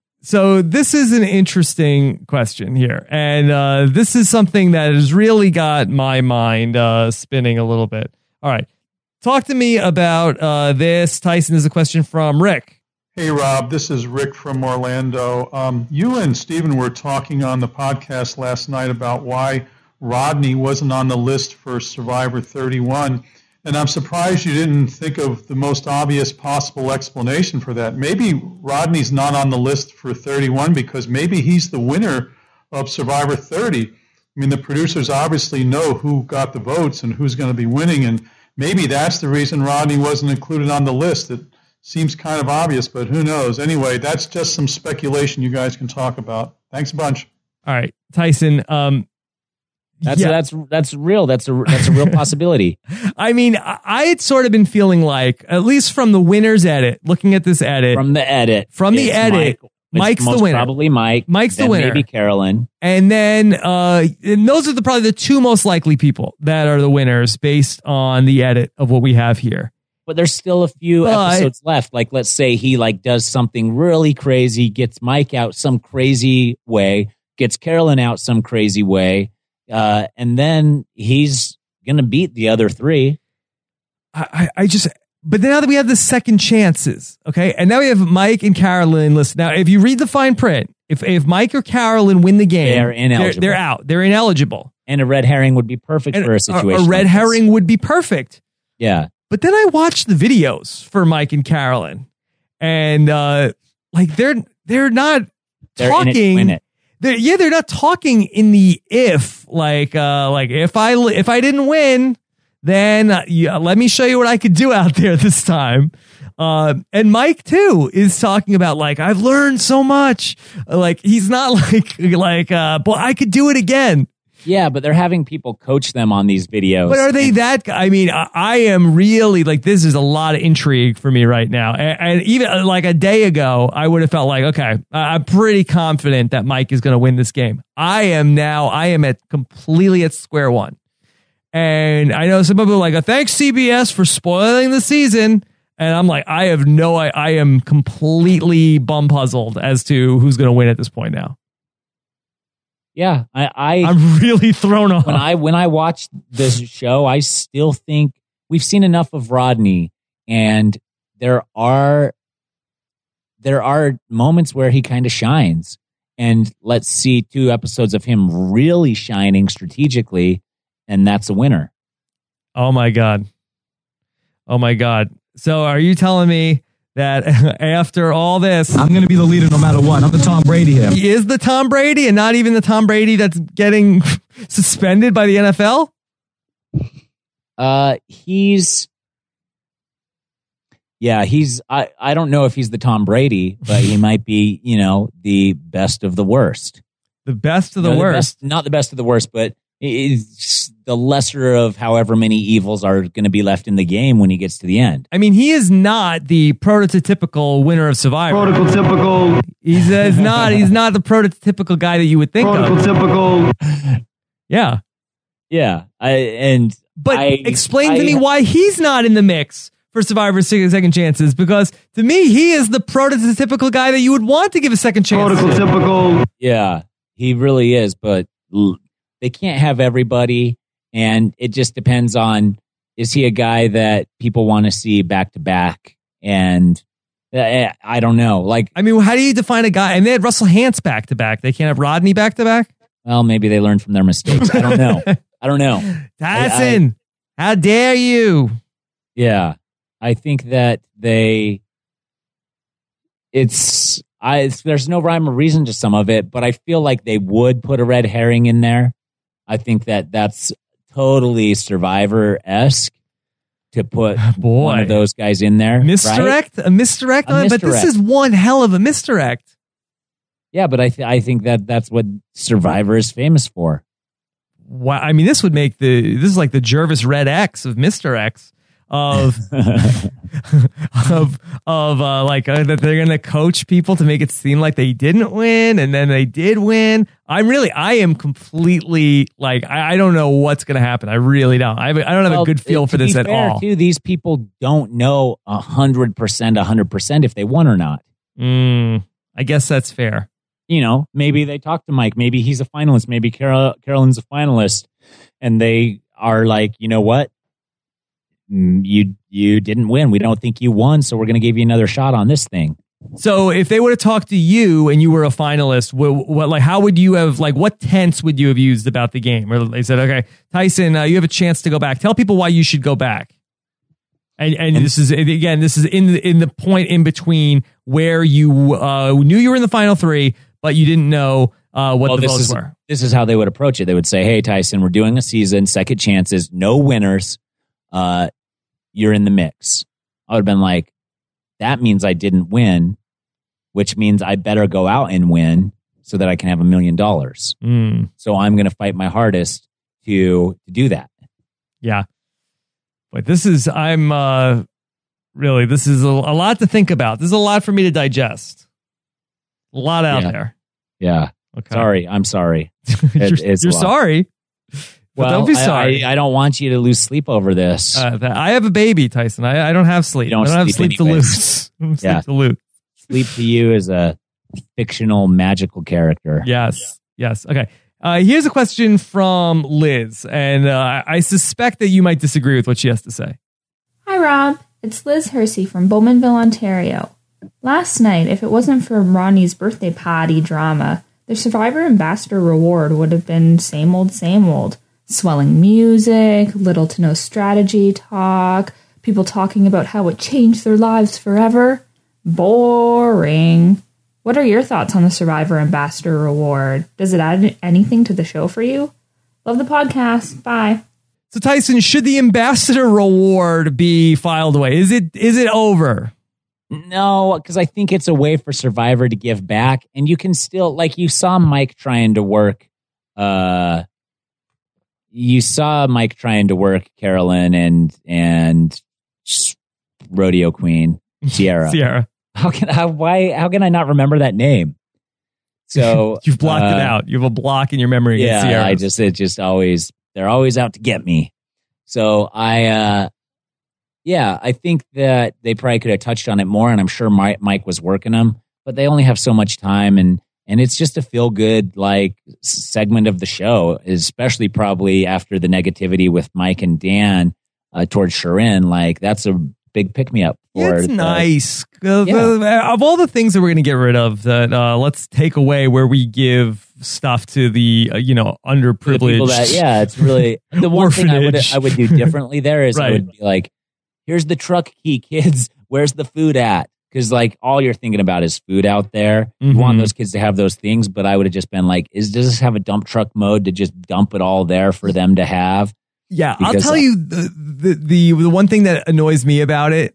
so this is an interesting question here. And uh, this is something that has really got my mind uh, spinning a little bit. All right. Talk to me about uh, this. Tyson, is a question from Rick. Hey, Rob, this is Rick from Orlando. Um, you and Steven were talking on the podcast last night about why Rodney wasn't on the list for Survivor thirty-one, and I'm surprised you didn't think of the most obvious possible explanation for that. Maybe Rodney's not on the list for thirty-one because maybe he's the winner of Survivor thirty. I mean, the producers obviously know who got the votes and who's going to be winning, and maybe that's the reason Rodney wasn't included on the list. It seems kind of obvious, but who knows? Anyway, that's just some speculation you guys can talk about. Thanks a bunch. All right, Tyson. Um, That's yeah. that's that's real. That's a that's a real possibility. I mean, I I had sort of been feeling like, at least from the winner's edit, looking at this edit, From the edit, from the it's edit, Mike, it's Mike's the most winner. Probably Mike. Mike's the then winner. Maybe Carolyn. And then, uh, and those are the probably the two most likely people that are the winners based on the edit of what we have here. But there's still a few But- episodes left. Like, let's say he like does something really crazy, gets Mike out some crazy way, gets Carolyn out some crazy way, uh, and then he's gonna beat the other three. I, I I just, but now that we have the second chances, okay, and now we have Mike and Carolyn. Listen, now if you read the fine print, if if Mike or Carolyn win the game, They're ineligible. They're, they're out. They're ineligible. And a red herring would be perfect And for a situation. A, red like this. herring would be perfect. Yeah. But then I watched the videos for Mike and Carolyn, and uh, like they're they're not They're in it to talking. win it. They're, yeah, they're not talking in the if like uh, like if I if I didn't win, then uh, yeah, let me show you what I could do out there this time. Uh, and Mike too is talking about like I've learned so much. Like he's not like like uh, boy, I could do it again. Yeah, but they're having people coach them on these videos. But are they that? I mean, I, I am really like this is a lot of intrigue for me right now. And, and even uh, like a day ago, I would have felt like, okay, I- I'm pretty confident that Mike is going to win this game. I am now. I am at completely at square one. And I know some people are like, oh, thanks C B S for spoiling the season. And I'm like, I have no. I, I am completely bum puzzled as to who's going to win at this point now. Yeah, I, I I'm really thrown off. when I when I watch this show, I still think we've seen enough of Rodney, and there are there are moments where he kind of shines. And let's see two episodes of him really shining strategically, and that's a winner. Oh my God. Oh my God. So are you telling me that after all this, I'm going to be the leader no matter what. I'm the Tom Brady here. he is the Tom Brady and not even the Tom Brady that's getting suspended by the N F L? Uh, he's yeah, he's I I don't know if he's the Tom Brady, but he might be, you know, the best of the worst. The best of the No, worst. best- not the best of the worst, but it's the lesser of however many evils are going to be left in the game when he gets to the end. I mean, he is not the prototypical winner of Survivor. Prototypical. He's, uh, he's not. He's not the prototypical guy that you would think of. Prototypical. Yeah, Yeah, I and but I, explain to I- me why he's not in the mix for Survivor Second Second Chances. Because to me, he is the prototypical guy that you would want to give a second chance. to. Prototypical. Yeah, he really is, but l- they can't have everybody, and it just depends on, is he a guy that people want to see back to back? And uh, I don't know. Like, I mean, how do you define a guy? And they had Russell Hantz back to back. They can't have Rodney back to back. well, maybe they learned from their mistakes. I don't know. I don't know. Tyson, how dare you? Yeah, I think that they, it's, I, it's, there's no rhyme or reason to some of it, but I feel like they would put a red herring in there. I think that that's totally Survivor-esque to put Boy. one of those guys in there. right? Misdirect? A misdirect? A on it? But this misdirect. is one hell of a misdirect. Yeah, but I th- I think that that's what Survivor is famous for. Wow, I mean, this would make the this is like the Jervis Red X of Mister X of of of uh, like uh, that they're gonna coach people to make it seem like they didn't win and then they did win. I'm really, I am completely like I, I don't know what's gonna happen. I really don't. I, I don't have well, a good feel for this at fair, all. Too, these people don't know a hundred percent, a hundred percent if they won or not. Mm, I guess that's fair. You know, maybe they talk to Mike. Maybe he's a finalist. Maybe Carol, Carolyn's a finalist, and they are like, you know what? You you didn't win. We don't think you won, so we're going to give you another shot on this thing. So, if they would have talked to you and you were a finalist, what, what like how would you have like what tense would you have used about the game? Or they said, okay, Tyson, uh, you have a chance to go back. Tell people why you should go back. And, and, and this is again, this is in the in the point in between where you uh, knew you were in the final three, but you didn't know uh, what well, the this votes is, were. This is how they would approach it. They would say, "Hey, Tyson, we're doing a season, second chances, no winners. Uh, you're in the mix." I would have been like, "That means I didn't win, which means I better go out and win so that I can have a million dollars." Mm. So I'm going to fight my hardest to to do that. Yeah. But this is, I'm uh, really, this is a, a lot to think about. This is a lot for me to digest. A lot out yeah. there. Yeah. Okay. Sorry. I'm sorry. you're It, it's you're sorry. Well, don't be sorry. I, I, I don't want you to lose sleep over this. Uh, that, I have a baby, Tyson. I, I don't have sleep. You don't I don't have sleep sleep to anyways. lose. sleep Yeah. to lose. Sleep to you is a fictional, magical character. Yes. Yes. Okay. Uh, here's a question from Liz, and uh, I suspect that you might disagree with what she has to say. Hi, Rob. It's Liz Hersey from Bowmanville, Ontario. Last night, if it wasn't for Ronnie's birthday party drama, the Survivor Ambassador Reward would have been same old, same old. Swelling music, little to no strategy talk, people talking about how it changed their lives forever. Boring. What are your thoughts on the Survivor Ambassador Reward? Does it add anything to the show for you? Love the podcast. Bye. So, Tyson, should the Ambassador Reward be filed away? Is it is it over? No, because I think it's a way for Survivor to give back. And you can still, like you saw Mike trying to work, uh, you saw Mike trying to work Carolyn and, and Rodeo Queen, Sierra. Sierra. How can I, why, how can I not remember that name? So You've blocked uh, it out. You have a block in your memory. Yeah, Sierra. I just, it just always, they're always out to get me. So I, uh, yeah, I think that they probably could have touched on it more, and I'm sure Mike, Mike was working them, but they only have so much time, and and it's just a feel good like segment of the show, especially probably after the negativity with Mike and Dan uh, towards Sharon. Like that's a big pick me up. For it's the, nice. Uh, Yeah. the- of all the things that we're going to get rid of, that uh, let's take away where we give stuff to the uh, you know the underprivileged. people that, yeah, it's really the one thing I would Orphanage. I would do differently there is I Right. would be like, here's the truck key, kids. Where's the food at? Because like all you're thinking about is food out there. You want Mhm. those kids to have those things, but I would have just been like, is does this have a dump truck mode to just dump it all there for them to have? Yeah, I'll Because, tell uh, you the, the the the one thing that annoys me about it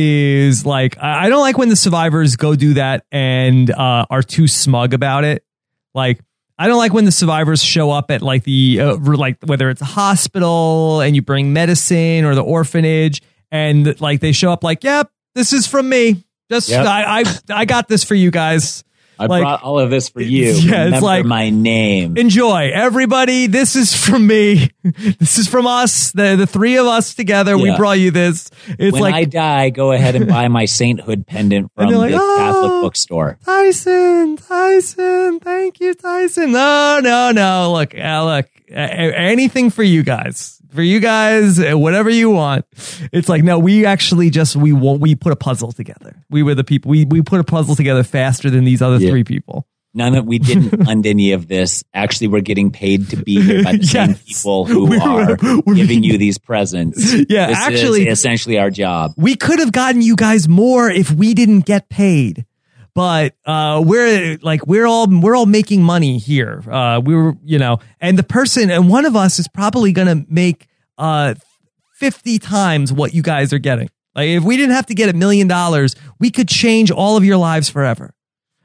is like I I don't like when the survivors go do that and uh, are too smug about it. Like I don't like when the survivors show up at like the uh, like whether it's a hospital and you bring medicine or the orphanage and like they show up like, yep, this is from me. Just Yep. I, I I got this for you guys. I Like, brought all of this for you. yeah, it's Remember like- my name. Enjoy, everybody. This is from me. This is from us. The the three of us together. We Yeah. brought you this. It's when like I die, go ahead and buy my sainthood pendant And from they're like, the "Oh." Catholic bookstore. Tyson, Tyson. Thank you, Tyson. No, no, no. Look, uh, look. Uh, anything for you guys. For you guys, uh, whatever you want. It's like no. We actually just we won't. We put a puzzle together. We were the people. We we put a puzzle together faster than these other Yeah. three people. None of we didn't fund any of this. Actually, we're getting paid to be here by the same Yes. people who We were- are we're giving being- you these presents. Yeah, this actually- is essentially our job. We could have gotten you guys more if we didn't get paid. But uh, we're like we're all we're all making money here. Uh, we were, you know, and the person and one of us is probably gonna make uh fifty times what you guys are getting. Like if we didn't have to get a million dollars, we could change all of your lives forever.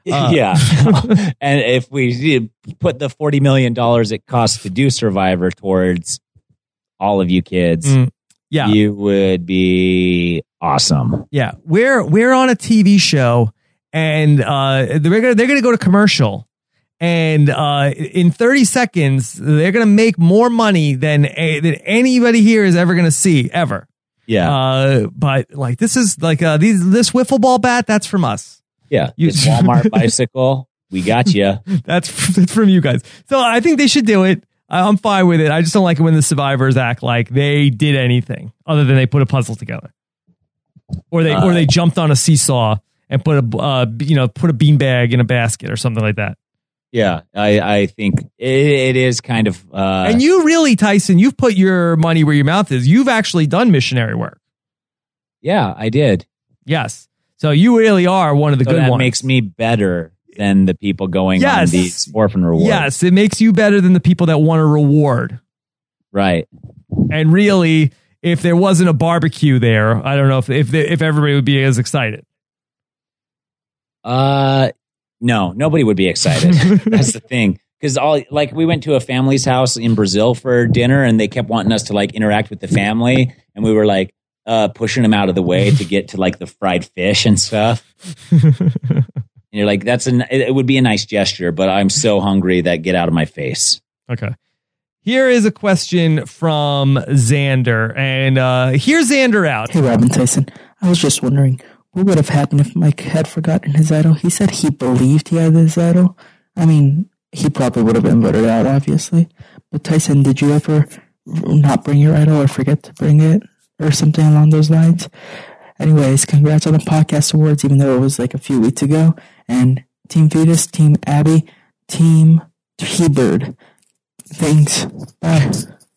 Uh, yeah. And if we put the forty million dollars it costs to do Survivor towards all of you kids, mm, yeah. you would be awesome. Yeah. We're, we're on a T V show and uh, they're going they're gonna go to commercial. And uh, in thirty seconds, they're going to make more money than, a, than anybody here is ever going to see, ever. Yeah. Uh, but like, this is like uh, these this wiffle ball bat, that's from us. Yeah, You- this Walmart bicycle, we got you. That's, that's from you guys. So I think they should do it. I- I'm fine with it. I just don't like it when the survivors act like they did anything other than they put a puzzle together, or they Uh, or they jumped on a seesaw and put a uh, you know put a beanbag in a basket or something like that. Yeah, I, I think it, it is kind of. Uh, And you really, Tyson, you've put your money where your mouth is. You've actually done missionary work. yeah, I did. Yes. So you really are one of the So good that ones. makes me better than the people going Yes. on these orphan rewards. Yes, it makes you better than the people that want a reward. Right. And really, if there wasn't a barbecue there, I don't know if if, if everybody would be as excited. Uh, no, nobody would be excited. That's the thing. Because all like we went to a family's house in Brazil for dinner, and they kept wanting us to like interact with the family, and we were like uh, pushing them out of the way to get to like the fried fish and stuff. And you're like, that's an it it would be a nice gesture, but I'm so hungry that get out of my face. Okay. Here is a question from Xander. And uh, here's Xander out. Hey, Robin Tyson. I was just wondering, what would have happened if Mike had forgotten his idol? He said he believed he had his idol. I mean, he probably would have been voted out, obviously. But Tyson, did you ever not bring your idol or forget to bring it or something along those lines? Anyways, congrats on the podcast awards, even though it was like a few weeks ago. And Team Vetus, Team Abby, Team T-Bird. Thanks. Bye.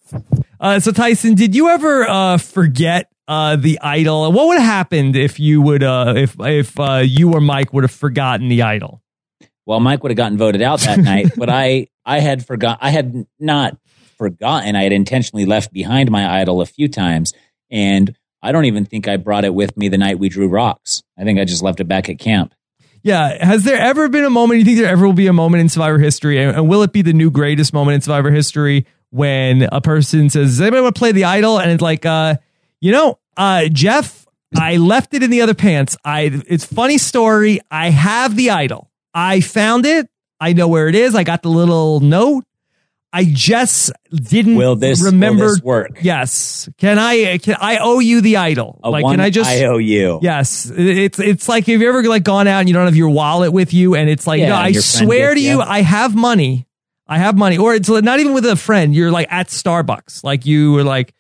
Uh, so, Tyson, did you ever uh, forget uh, the idol? What would have happened if you would, uh, if if uh, you or Mike would have forgotten the idol? Well, Mike would have gotten voted out that night, but I, I had forgot. I had not forgotten. I had intentionally left behind my idol a few times, and I don't even think I brought it with me the night we drew rocks. I think I just left it back at camp. Yeah. Has there ever been a moment, you think there ever will be a moment in Survivor history, and, and will it be the new greatest moment in Survivor history when a person says, does anybody want to play the idol? And it's like, uh, you know, uh, Jeff, I left it in the other pants. I, it's funny story. I have the idol. I found it. I know where it is. I got the little note. I just didn't Will this remember. will this work? Yes. Can I? Can I owe you the idol? A like, one can I just? I O U. Yes. It's it's like, have you ever like gone out and you don't have your wallet with you, and it's like, Yeah, no, I your friend swear gets to you, you. I have money. I have money, or it's not even with a friend. You're like at Starbucks, like you were like.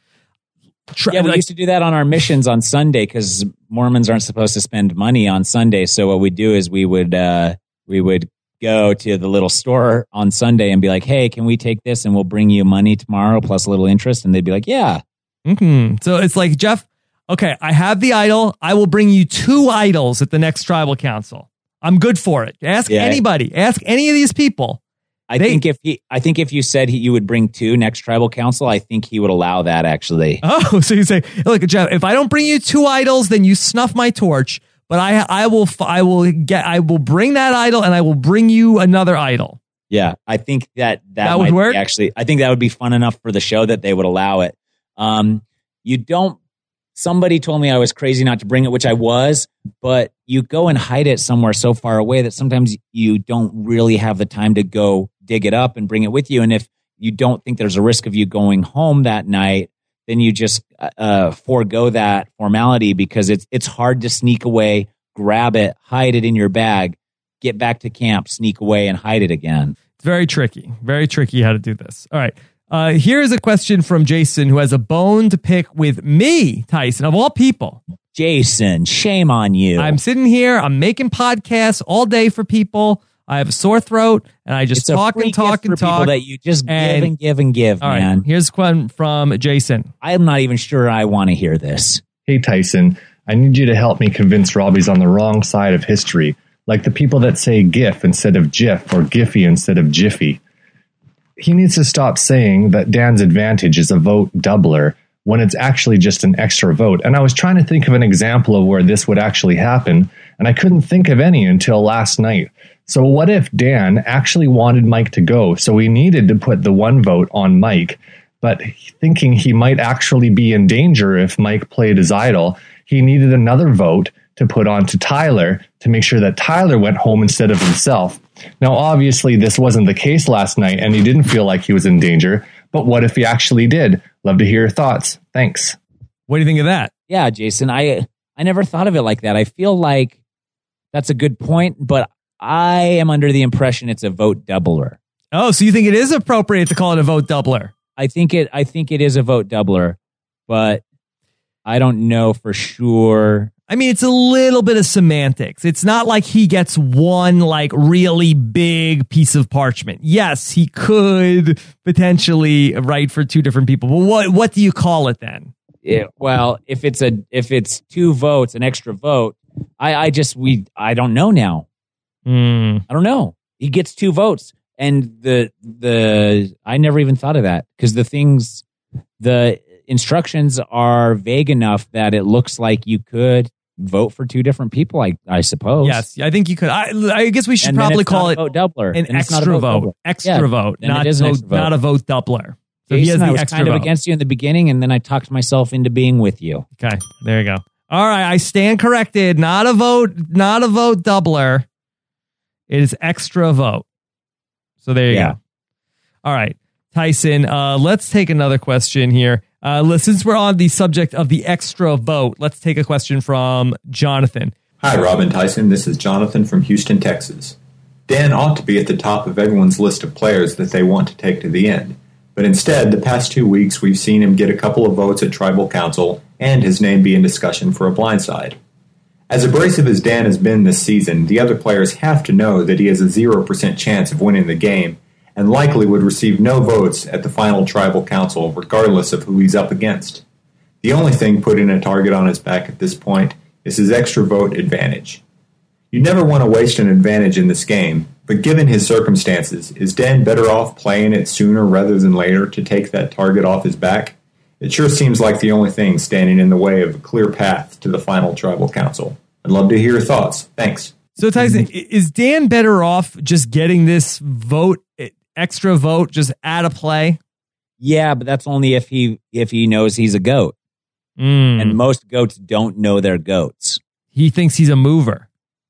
Try, Yeah, we like, used to do that on our missions on Sunday because Mormons aren't supposed to spend money on Sunday. So what we'd do is we would uh, we would go to the little store on Sunday and be like, "Hey, can we take this and we'll bring you money tomorrow plus a little interest?" And they'd be like, "Yeah." Mm-hmm. So it's like, Jeff, okay, I have the idol. I will bring you two idols at the next tribal council. I'm good for it. Ask Yeah. anybody. Ask any of these people. I They- think if he, I think if you said he, you would bring two next tribal council, I think he would allow that actually. Oh, so you say, look, Jeff, if I don't bring you two idols, then you snuff my torch. But I, I will, f- I will get, I will bring that idol, and I will bring you another idol. Yeah, I think that that, That would might be work? actually, I think that would be fun enough for the show that they would allow it. Um, you don't. Somebody told me I was crazy not to bring it, which I was, but you go and hide it somewhere so far away that sometimes you don't really have the time to go dig it up and bring it with you. And if you don't think there's a risk of you going home that night, then you just uh, forego that formality because it's it's hard to sneak away, grab it, hide it in your bag, get back to camp, sneak away, and hide it again. It's very tricky, very tricky how to do this. All right. Uh, here is a question from Jason, who has a bone to pick with me, Tyson, of all people. Jason, shame on you. I'm sitting here, I'm making podcasts all day for people. I have a sore throat, and I just It's a talk free and talk gift and for people talk. that you just and- give and give and give, All man. right, here's one from Jason. I'm not even sure I want to hear this. Hey, Tyson, I need you to help me convince Robbie's on the wrong side of history, like the people that say GIF instead of GIF or Giphy instead of Jiffy. He needs to stop saying that Dan's advantage is a vote doubler when it's actually just an extra vote. And I was trying to think of an example of where this would actually happen, and I couldn't think of any until last night. So what if Dan actually wanted Mike to go, so he needed to put the one vote on Mike, but thinking he might actually be in danger if Mike played his idol, he needed another vote to put on to Tyler to make sure that Tyler went home instead of himself. Now, obviously, this wasn't the case last night, and he didn't feel like he was in danger, but what if he actually did? Love to hear your thoughts. Thanks. What do you think of that? Yeah, Jason, I I never thought of it like that. I feel like that's a good point, but I am under the impression it's a vote doubler. Oh, so you think it is appropriate to call it a vote doubler? I think it I think it is a vote doubler, but I don't know for sure. I mean, it's a little bit of semantics. It's not like he gets one like really big piece of parchment. Yes, he could potentially write for two different people. But what what do you call it then? Yeah, well, if it's a if it's two votes, an extra vote, I, I just we I don't know now. Mm. I don't know. He gets two votes, and the the I never even thought of that because the things the instructions are vague enough that it looks like you could vote for two different people. I I suppose. Yes, I think you could. I, I guess we should And then probably it's not call a it vote doubler. an And it's not a extra vote vote, doubler. extra Yeah, vote, then not it is an vote, extra vote. not a vote doubler. So he Jason, has the I was extra kind of vote. against you in the beginning, and then I talked myself into being with you. Okay, there you go. All right, I stand corrected. Not a vote, not a vote doubler. It is extra vote. So there you Yeah. go. All right, Tyson, uh, let's take another question here. Uh, since we're on the subject of the extra vote, let's take a question from Jonathan. Hi, Robin Tyson. This is Jonathan from Houston, Texas. Dan ought to be at the top of everyone's list of players that they want to take to the end. But instead, the past two weeks, we've seen him get a couple of votes at Tribal Council and his name be in discussion for a blindside. As abrasive as Dan has been this season, the other players have to know that he has a zero percent chance of winning the game and likely would receive no votes at the final Tribal Council regardless of who he's up against. The only thing putting a target on his back at this point is his extra vote advantage. You never want to waste an advantage in this game, but given his circumstances, is Dan better off playing it sooner rather than later to take that target off his back? It sure seems like the only thing standing in the way of a clear path to the final Tribal Council. I'd love to hear your thoughts. Thanks. So Tyson, is Dan better off just getting this vote, extra vote, just out of play? Yeah, but that's only if he if he knows he's a goat. Mm. And most goats don't know they're goats. He thinks he's a mover.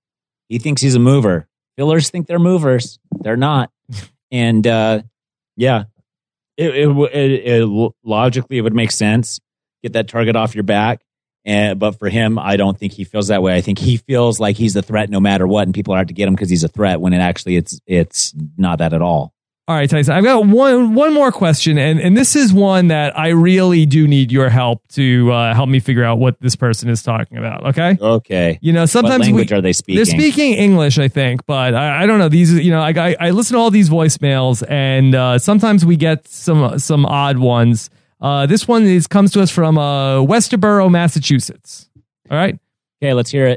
He thinks he's a mover. Fillers think they're movers. They're not. And uh, yeah, it, it, it, it logically it would make sense. Get that target off your back. And, but for him, I don't think he feels that way. I think he feels like he's a threat no matter what, and people are out to get him because he's a threat. When it actually it's it's not that at all. All right, Tyson, I've got one one more question, and, and this is one that I really do need your help to uh, help me figure out what this person is talking about, okay? Okay. You know, sometimes what language we, are they speaking? They're speaking English, I think, but I, I don't know. These, you know, I, I, I listen to all these voicemails, and uh, sometimes we get some some odd ones. Uh, this one is comes to us from uh, Westerboro, Massachusetts. All right? Okay, let's hear it.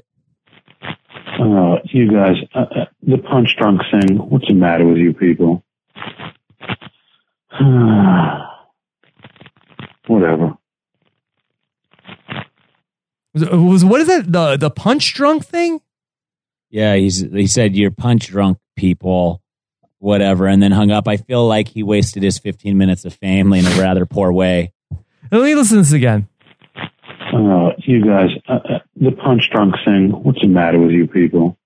Uh, you guys, uh, uh, the punch drunk thing, what's the matter with you people? Whatever. Was, was what is that? The the punch drunk thing? Yeah, he's he said you're punch drunk people, whatever, and then hung up. I feel like he wasted his fifteen minutes of fame in a rather poor way. Let me listen to this again. Uh, you guys, uh, uh, the punch drunk thing, what's the matter with you people?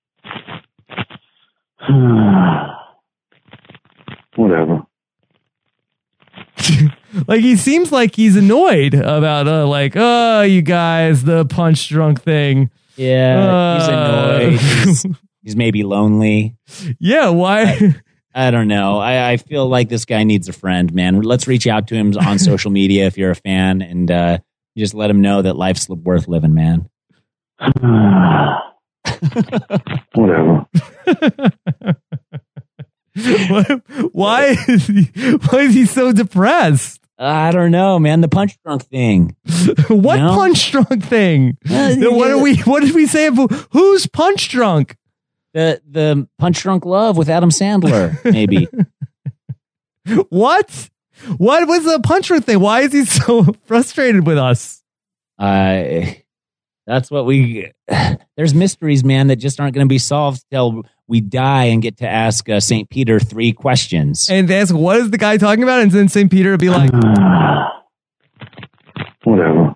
Whatever. Like he seems like he's annoyed about uh, like oh you guys the punch drunk thing. Yeah, uh, he's annoyed. He's, he's maybe lonely. Yeah, why? I, I don't know. I, I feel like this guy needs a friend, man. Let's reach out to him on social media if you're a fan, and uh, just let him know that life's worth living, man. Whatever. why is he, why is he so depressed? I don't know, man. The punch drunk thing. What you know? punch drunk thing? Uh, what are we? What did we say? About, who's punch drunk? The the punch drunk love with Adam Sandler, maybe. What? What was the punch drunk thing? Why is he so frustrated with us? Uh, that's what we. There's mysteries, man, that just aren't going to be solved till we die and get to ask uh, Saint Peter three questions. And they ask, what is the guy talking about? And then Saint Peter would be like, Whatever.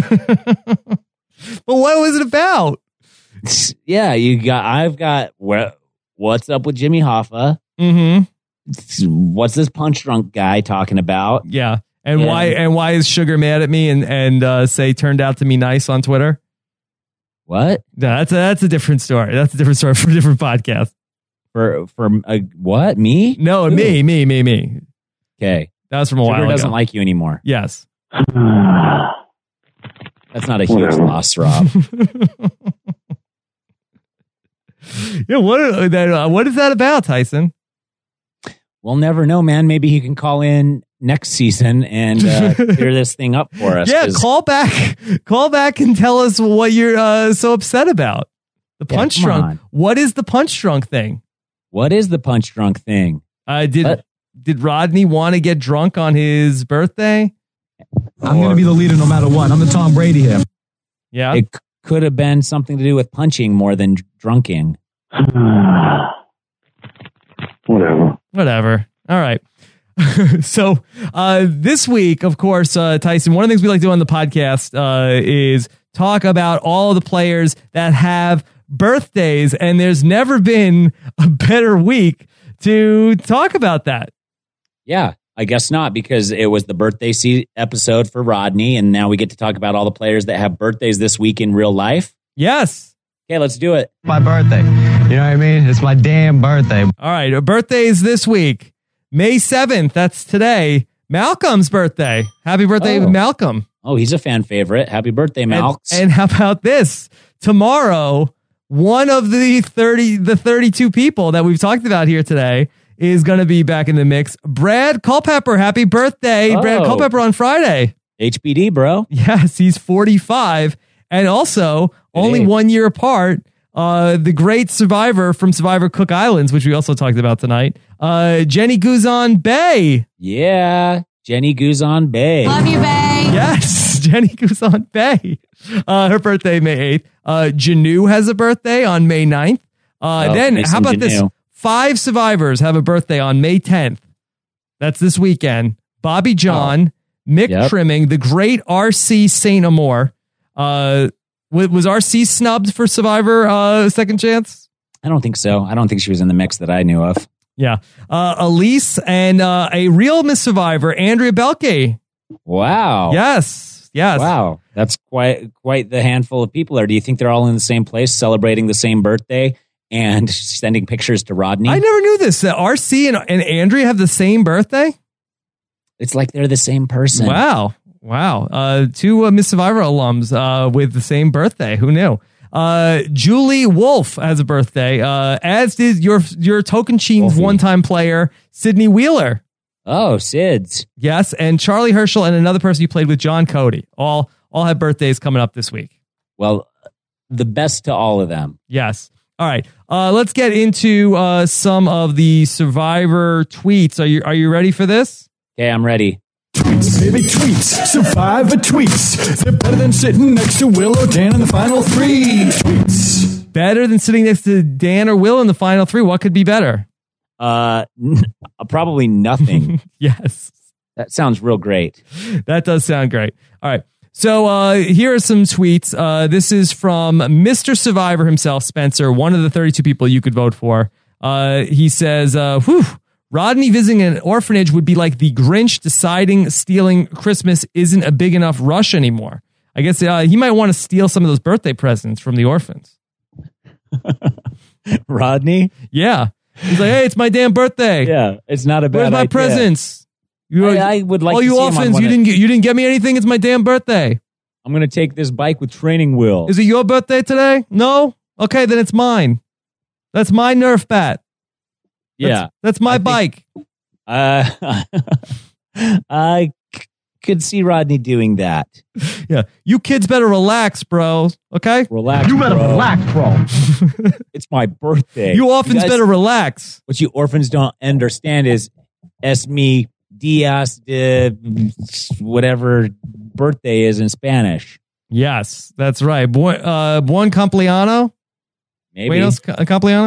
But what was it about? Yeah, you got. I've got. Where, what's up with Jimmy Hoffa? Mm-hmm. What's this punch drunk guy talking about? Yeah, and Yeah. why? And why is Sugar mad at me and and uh, say turned out to me nice on Twitter? What? No, that's a, that's a different story. That's a different story for a different podcast. For for uh, what? Me? No, Who? me, me, me, me. Okay, that was from a Sugar while ago. doesn't like you anymore. Yes. That's not a huge Whatever. loss, Rob. Yeah, what uh, what is that about, Tyson? We'll never know, man. Maybe he can call in next season and uh, clear this thing up for us. Yeah, 'cause- call back, call back and tell us what you're uh, so upset about. The Yeah, punch come drunk. on. What is the punch drunk thing? What is the punch drunk thing? Uh, did What? did Rodney want to get drunk on his birthday? I'm going to be the leader no matter what. I'm the Tom Brady here. Yeah. It c- could have been something to do with punching more than dr- drunking. Whatever. Whatever. All right. So uh, this week, of course, uh, Tyson, one of the things we like to do on the podcast uh, is talk about all of the players that have birthdays, and there's never been a better week to talk about that. Yeah, I guess not, because it was the birthday se- episode for Rodney, and now we get to talk about all the players that have birthdays this week in real life. Yes. Okay, let's do it. My birthday. You know what I mean? It's my damn birthday. All right. uh, Birthdays this week. May seventh. That's today. Malcolm's birthday. Happy birthday, Oh. Malcolm. Oh, he's a fan favorite. Happy birthday, And, Malks. and how about this? Tomorrow, one of the thirty, the thirty-two people that we've talked about here today is going to be back in the mix. Brad Culpepper, happy birthday. Oh. Brad Culpepper on Friday. H B D, bro. Yes, he's forty-five. And also, only age. one year apart, uh, the great survivor from Survivor Cook Islands, which we also talked about tonight, uh, Jenny Guzan Bay. Yeah, Jenny Guzan Bay. Love you, Bay. Yes, Jenny Guzan Bay. Uh, her birthday, May eighth. Uh, Janu has a birthday on May ninth. Uh, Oh, then, nice how and about this? Janu. Five survivors have a birthday on May tenth. That's this weekend. Bobby John, Mick Yep. Trimming, the great R C Saint Amour. Uh, wa- was R C snubbed for Survivor uh, Second Chance? I don't think so. I don't think she was in the mix that I knew of. Yeah. Uh, Elise and uh, a real Miss Survivor, Andrea Belke. Wow. Yes. Yes. Wow. That's quite quite the handful of people. Or do you think they're all in the same place celebrating the same birthday and sending pictures to Rodney? I never knew this. That R C and, and Andrea have the same birthday? It's like they're the same person. Wow. Wow. Uh, two uh, Miss Survivor alums uh, with the same birthday. Who knew? Uh, Julie Wolf has a birthday, uh, as did your your Tocantins one-time player, Sydney Wheeler. Oh, Sids. Yes, and Charlie Herschel and another person you played with, John Cody. All all have birthdays coming up this week. Well, the best to all of them. Yes. All right. Uh, let's get into uh, some of the Survivor tweets. Are you are you ready for this? Okay, I'm ready. Tweets, baby, tweets, Survivor tweets. They're better than sitting next to Will or Dan in the final three. Tweets. Better than sitting next to Dan or Will in the final three. What could be better? Uh, n- probably nothing. Yes. That sounds real great. That does sound great. All right. So uh, here are some tweets. Uh, this is from Mister Survivor himself, Spencer, one of the thirty-two people you could vote for. Uh, he says, uh, whew, Rodney visiting an orphanage would be like the Grinch deciding stealing Christmas isn't a big enough rush anymore. I guess uh, he might want to steal some of those birthday presents from the orphans. Rodney? Yeah. He's like, hey, it's my damn birthday. Yeah, it's not a bad Where's my idea. presents? You, I, I would like all to you see him on orphans, one you of- didn't get, you didn't get me anything. It's my damn birthday. I'm going to take this bike with training wheel. Is it your birthday today? No? Okay, then it's mine. That's my Nerf bat. That's, Yeah. That's my I think- bike. Uh, I c- could see Rodney doing that. Yeah. You kids better relax, bro. Okay? Relax. You better bro. relax, bro. It's my birthday. You orphans guys- better relax. What you orphans don't understand is es mi días de whatever birthday is in Spanish. Yes, that's right. Buen, uh, buen cumpleaños. Maybe. Buenos cu- cumpleaños.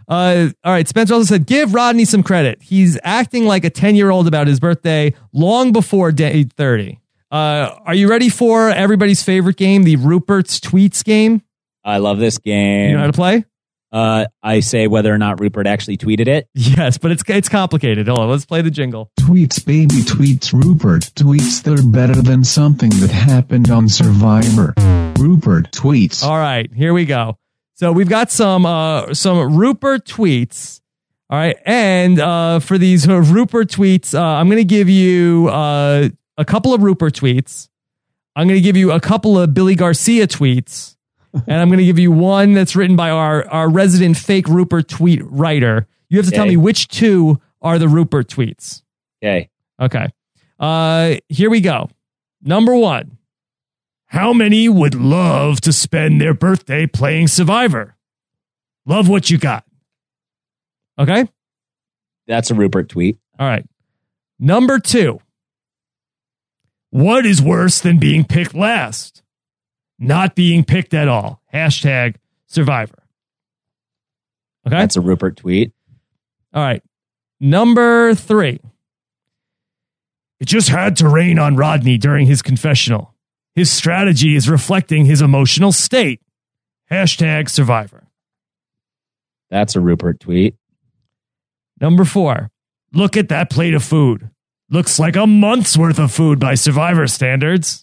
Uh, all right. Spencer also said, give Rodney some credit. He's acting like a ten-year-old about his birthday long before day thirty. Uh, are you ready for everybody's favorite game, the Rupert's Tweets game? I love this game. You know how to play? Uh, I say whether or not Rupert actually tweeted it. Yes, but it's it's complicated. Hold on, let's play the jingle. Tweets, baby, tweets, Rupert. Tweets that are better than something that happened on Survivor. Rupert tweets. All right, here we go. So we've got some uh, some Rupert tweets. All right, and uh, for these uh, Rupert tweets, uh, I'm going to give you uh, a couple of Rupert tweets. I'm going to give you a couple of Billy Garcia tweets. And I'm going to give you one that's written by our, our resident fake Rupert tweet writer. You have to Okay. tell me which two are the Rupert tweets. Okay. Okay. Uh, here we go. Number one. How many would love to spend their birthday playing Survivor? Love what you got. Okay. That's a Rupert tweet. All right. Number two. What is worse than being picked last? Not being picked at all. Hashtag Survivor. Okay. That's a Rupert tweet. All right. Number three. It just had to rain on Rodney during his confessional. His strategy is reflecting his emotional state. Hashtag Survivor. That's a Rupert tweet. Number four. Look at that plate of food. Looks like a month's worth of food by Survivor standards.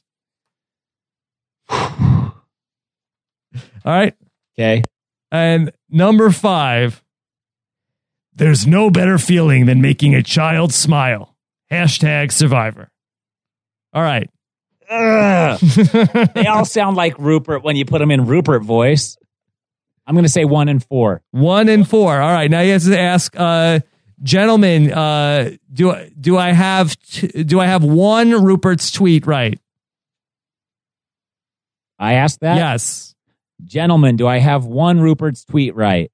All right. Okay. And number five. There's no better feeling than making a child smile. Hashtag Survivor. All right. Ugh. They all sound like Rupert when you put them in Rupert voice. I'm going to say one and four. One and four. All right. Now you have to ask, uh, gentlemen, uh, do do I have t- do I have one Rupert's tweet right? I asked that? Yes. Gentlemen, do I have one Rupert's tweet right?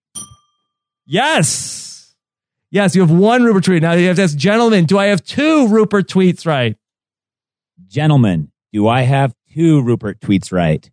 Yes. Yes, you have one Rupert tweet. Now you have to ask, gentlemen, do I have two Rupert tweets right? Gentlemen, do I have two Rupert tweets right?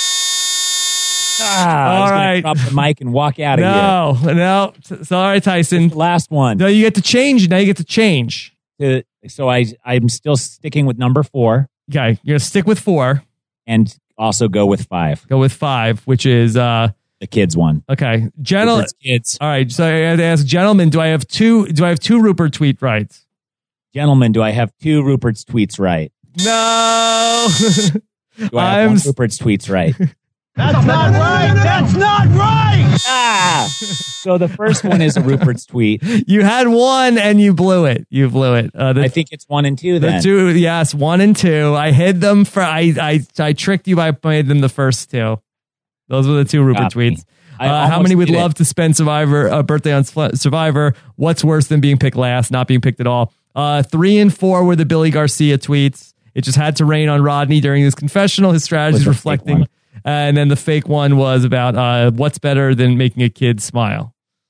Ah, I was All gonna right. drop the mic and walk out of No, no. Sorry, Tyson. Last one. No, you get to change. Now you get to change. here. So I, I'm still sticking with number four. Okay, you're going to stick with four. And also go with five. Go with five, which is... uh the kids one. Okay. Gentle- Rupert's kids. All right, so I have to ask, gentlemen, do I have two Do I have two Rupert tweet rights? Gentlemen, do I have two Rupert's tweets right? No. Do I have I'm one s- Rupert's tweets right? That's not right. That's not right. Ah. So the first one is a Rupert's tweet. You had one and you blew it. You blew it. Uh, the, I think it's one and two the then. two, yes, one and two. I hid them for. I I I tricked you by made them the first two. Those were the two Rupert Got me. tweets. I Uh, how almost many would did it. love to spend Survivor a birthday on Sl- Survivor? What's worse than being picked last? Not being picked at all. Uh, three and four were the Billy Garcia tweets. It just had to rain on Rodney during his confessional. His strategy is Was the fake reflecting. one. And then the fake one was about uh, what's better than making a kid smile.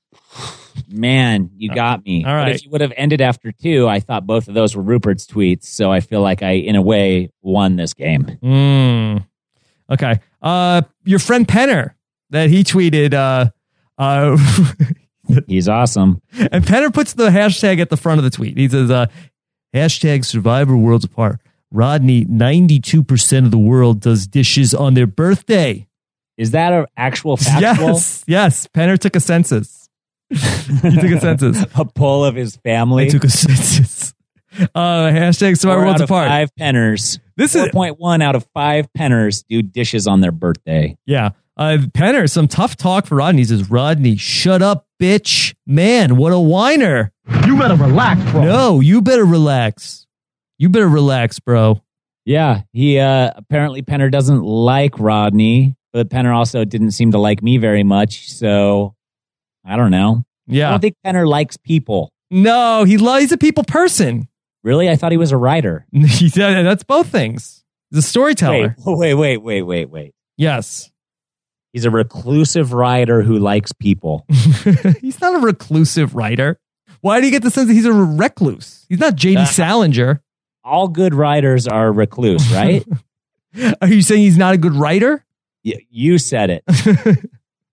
Man, you got me. All But right. if you would have ended after two, I thought both of those were Rupert's tweets. So I feel like I, in a way, won this game. Mm. Okay. Uh, your friend Penner that he tweeted. Uh, uh, He's awesome. And Penner puts the hashtag at the front of the tweet. He says, uh, hashtag Survivor Worlds Apart. Rodney, ninety-two percent of the world does dishes on their birthday. Is that an actual factual? Yes. Yes. Penner took a census. He took a census. A poll of his family. He took a census. Uh, hashtag Survivor Four Worlds out of Apart. Five penners. This four is point one out of five penners do dishes on their birthday. Yeah. Uh, Penner, some tough talk for Rodney. He says, Rodney, shut up, bitch. Man, what a whiner. You better relax, bro. No, you better relax. You better relax, bro. Yeah, he uh, apparently Penner doesn't like Rodney, but Penner also didn't seem to like me very much. So I don't know. Yeah. I don't think Penner likes people. No, he lo- he's a people person. Really? I thought he was a writer. He said that's both things. He's a storyteller. Wait, wait, wait, wait, wait, wait. Yes. He's a reclusive writer who likes people. He's not a reclusive writer. Why do you get the sense that he's a recluse? He's not J D Uh, Salinger. All good writers are recluse, right? Are you saying he's not a good writer? Y- you said it.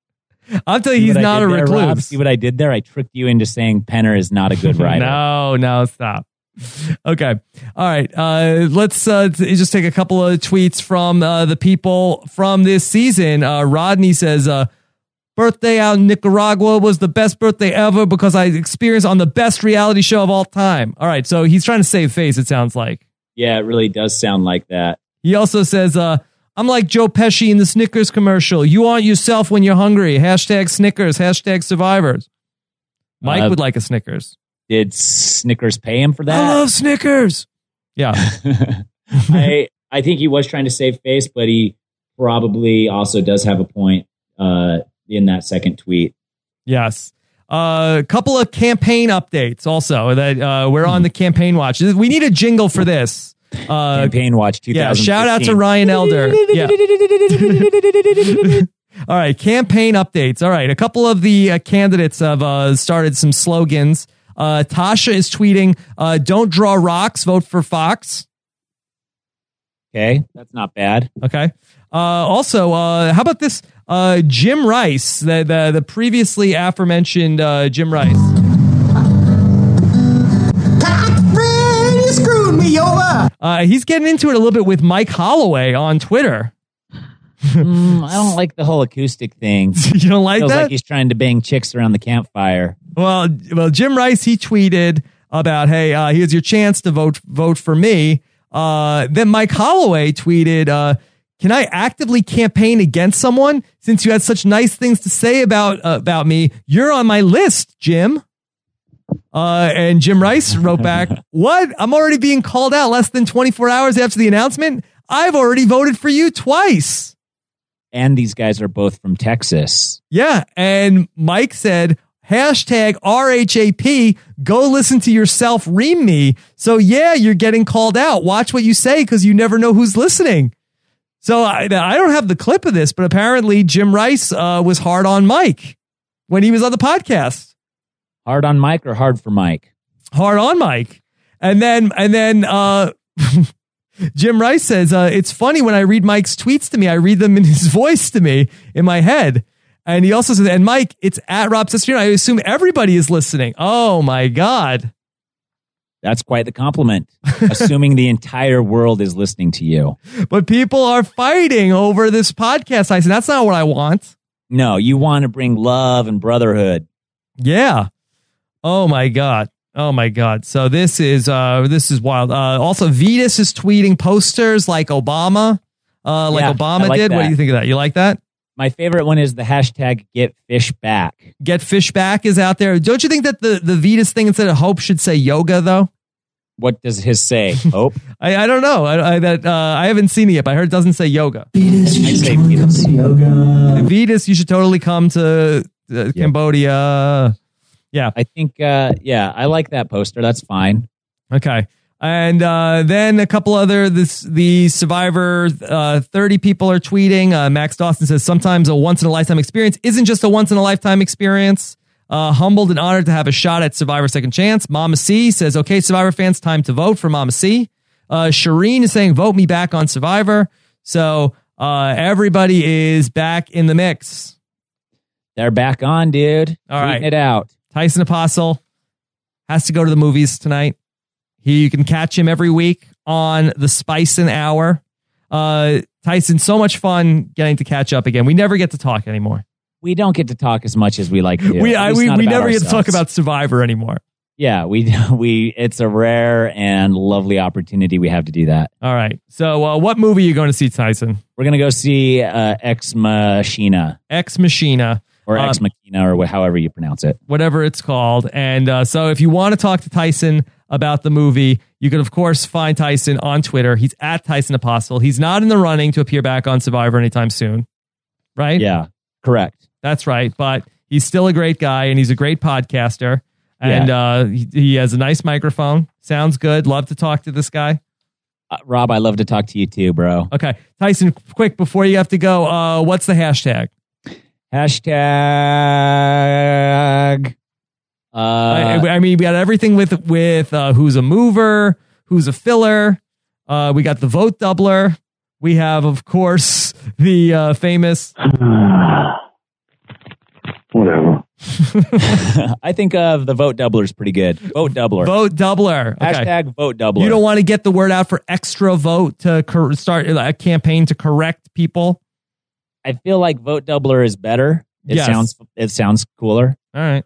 I'm telling See you, he's what I not did a there, recluse. Rob? See what I did there? I tricked you into saying Penner is not a good writer. no, no, stop. Okay. All right. Uh, let's uh, t- just take a couple of tweets from uh, the people from this season. Uh, Rodney says, uh, birthday out in Nicaragua was the best birthday ever because I experienced on the best reality show of all time. All right. So he's trying to save face, it sounds like. Yeah, it really does sound like that. He also says, uh, I'm like Joe Pesci in the Snickers commercial. You aren't yourself when you're hungry. Hashtag Snickers. Hashtag survivors. Mike Uh, would like a Snickers. Did Snickers pay him for that? I love Snickers. Yeah. I I think he was trying to save face, but he probably also does have a point uh, in that second tweet. Yes. A uh, couple of campaign updates also that uh, we're on the campaign watch. We need a jingle for this. Uh, campaign watch two thousand fifteen. Yeah, shout out to Ryan Elder. Yeah. All right, campaign updates. All right, a couple of the uh, candidates have uh, started some slogans. Uh, Tasha is tweeting, uh, don't draw rocks, vote for Fox. Okay, that's not bad. Okay. Uh, also, uh, how about this? Uh, Jim Rice, the, the, the previously aforementioned uh, Jim Rice. Freddy screwed me over. Uh, he's getting into it a little bit with Mike Holloway on Twitter. mm, I don't like the whole acoustic thing. You don't like Feels that? like he's trying to bang chicks around the campfire. Well, well, Jim Rice, he tweeted about, hey, uh, here's your chance to vote vote for me. Uh, then Mike Holloway tweeted, uh, can I actively campaign against someone? Since you had such nice things to say about uh, about me, you're on my list, Jim. Uh, and Jim Rice wrote back, what? I'm already being called out less than twenty-four hours after the announcement? I've already voted for you twice. And these guys are both from Texas. Yeah. And Mike said, hashtag R H A P, go listen to yourself ream me. So yeah, you're getting called out. Watch what you say because you never know who's listening. So I, I don't have the clip of this, but apparently Jim Rice uh, was hard on Mike when he was on the podcast. Hard on Mike or hard for Mike? Hard on Mike. And then, and then, uh, Jim Rice says, uh, it's funny when I read Mike's tweets to me, I read them in his voice to me in my head. And he also says, and Mike, it's at Rob Cesternino. I assume everybody is listening. Oh my God. That's quite the compliment. Assuming the entire world is listening to you. But people are fighting over this podcast. I said, that's not what I want. No, you want to bring love and brotherhood. Yeah. Oh my God. Oh my God. So this is uh this is wild. Uh also Vetus is tweeting posters like Obama. Uh like Yeah, Obama I like did. What that. do you think of that? You like that? My favorite one is the hashtag get fish back. Get fish back is out there. Don't you think that the, the Vetus thing instead of hope should say yoga though? What does his say? Hope? I, I don't know. I, I that uh, I haven't seen it yet, but I heard it doesn't say yoga. Vetus, you should say totally come to yoga. Vetus, you should totally come to uh, Cambodia. Yeah. I think, uh, yeah, I like that poster. That's fine. Okay. And uh, then a couple other, this the Survivor, uh, thirty people are tweeting. Uh, Max Dawson says, sometimes a once-in-a-lifetime experience isn't just a once-in-a-lifetime experience. Uh, humbled and honored to have a shot at Survivor Second Chance. Mama C says, okay, Survivor fans, time to vote for Mama C. Uh, Shireen is saying, vote me back on Survivor. So uh, everybody is back in the mix. They're back on, dude. All Tweeting right. it out. Tyson Apostle has to go to the movies tonight. He, you can catch him every week on the Spicin' Hour. Uh, Tyson, so much fun getting to catch up again. We never get to talk anymore. We don't get to talk as much as we like to. We At I, least we, not we about never get to talk ourselves. about Survivor anymore. Yeah, we we. It's a rare and lovely opportunity we have to do that. All right. So, uh, what movie are you going to see, Tyson? We're gonna go see uh, Ex Machina, Ex Machina, or Um, Ex Machina, or wh- however you pronounce it. whatever it's called. And uh, so, if you want to talk to Tyson about the movie, you can of course find Tyson on Twitter. He's at Tyson Apostle. He's not in the running to appear back on Survivor anytime soon, right? Yeah, correct. That's right. But he's still a great guy and he's a great podcaster. And uh, he, he has a nice microphone. Sounds good. Love to talk to this guy. Uh, Rob, I love to talk to you too, bro. Okay. Tyson, quick, before you have to go, uh, what's the hashtag? Hashtag. Uh, I, I mean, we got everything with with uh, who's a mover, who's a filler. Uh, we got the vote doubler. We have, of course, the uh, famous Whatever. I think of the vote doubler is pretty good. Vote doubler. Vote doubler. Okay. Hashtag vote doubler. You don't want to get the word out for extra vote to cor- start a campaign to correct people? I feel like vote doubler is better. It Yes. sounds it sounds cooler. All right.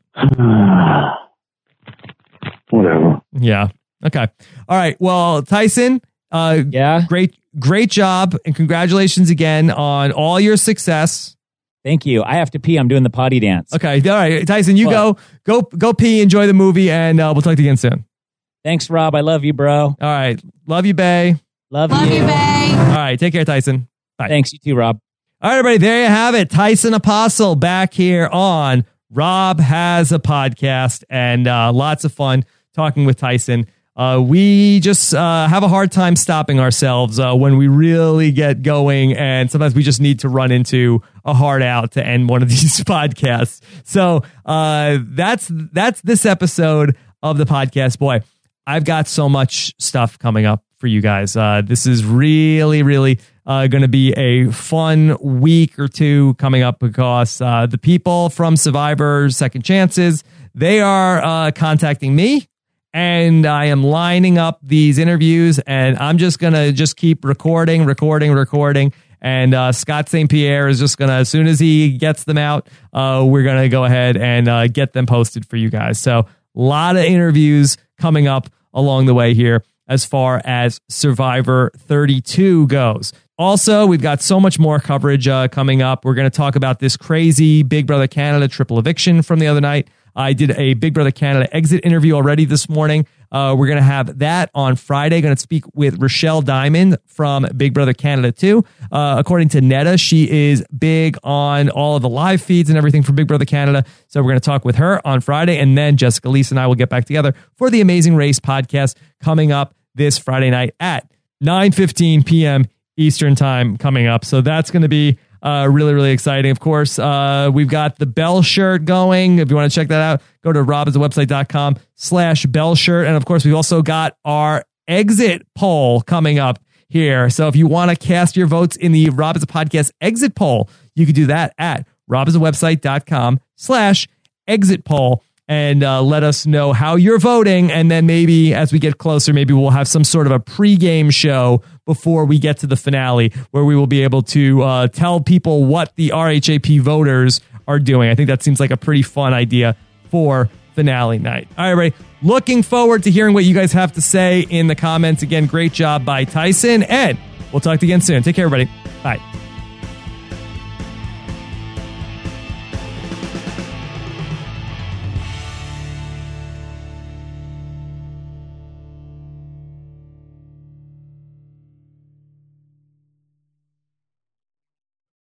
Whatever. Yeah. Okay. All right. Well, Tyson, uh, yeah. Great, great job, and congratulations again on all your success. Thank you. I have to pee. I'm doing the potty dance. Okay. All right, Tyson, you What? go, go, go pee. Enjoy the movie, and uh, we'll talk to you again soon. Thanks, Rob. I love you, bro. All right. Love you, Bay. Love, love you. Bay. All right. Take care, Tyson. Bye. Thanks. You too, Rob. All right, everybody. There you have it. Tyson Apostle back here on Rob Has a Podcast, and uh, lots of fun talking with Tyson. Uh, we just uh, have a hard time stopping ourselves uh, when we really get going, and sometimes we just need to run into a hard out to end one of these podcasts. So uh, that's that's this episode of the podcast. Boy, I've got so much stuff coming up for you guys. Uh, this is really, really uh, going to be a fun week or two coming up because uh, the people from Survivor Second Chances, they are uh, contacting me. And I am lining up these interviews, and I'm just going to just keep recording, recording, recording. And uh, Scott Saint Pierre is just going to, as soon as he gets them out, uh, we're going to go ahead and uh, get them posted for you guys. So a lot of interviews coming up along the way here as far as Survivor thirty-two goes. Also, we've got so much more coverage uh, coming up. We're going to talk about this crazy Big Brother Canada triple eviction from the other night. I did a Big Brother Canada exit interview already this morning. Uh, we're going to have that on Friday. Going to speak with Rochelle Diamond from Big Brother Canada two. Uh, according to Netta, she is big on all of the live feeds and everything from Big Brother Canada. So we're going to talk with her on Friday. And then Jessica Lisa and I will get back together for the Amazing Race podcast coming up this Friday night at nine fifteen p.m. Eastern time coming up. So that's going to be Uh, really, really exciting. Of course, uh, we've got the Bell shirt going. If you want to check that out, go to robhasawebsite.com slash Bell shirt. And of course, we've also got our exit poll coming up here. So if you want to cast your votes in the Rob Has a Podcast exit poll, you can do that at robhasawebsite.com slash exit poll. And uh, let us know how you're voting. And then maybe as we get closer, maybe we'll have some sort of a pregame show before we get to the finale where we will be able to uh, tell people what the R H A P voters are doing. I think that seems like a pretty fun idea for finale night. All right, everybody. Looking forward to hearing what you guys have to say in the comments. Again, great job by Tyson. And we'll talk to you again soon. Take care, everybody. Bye.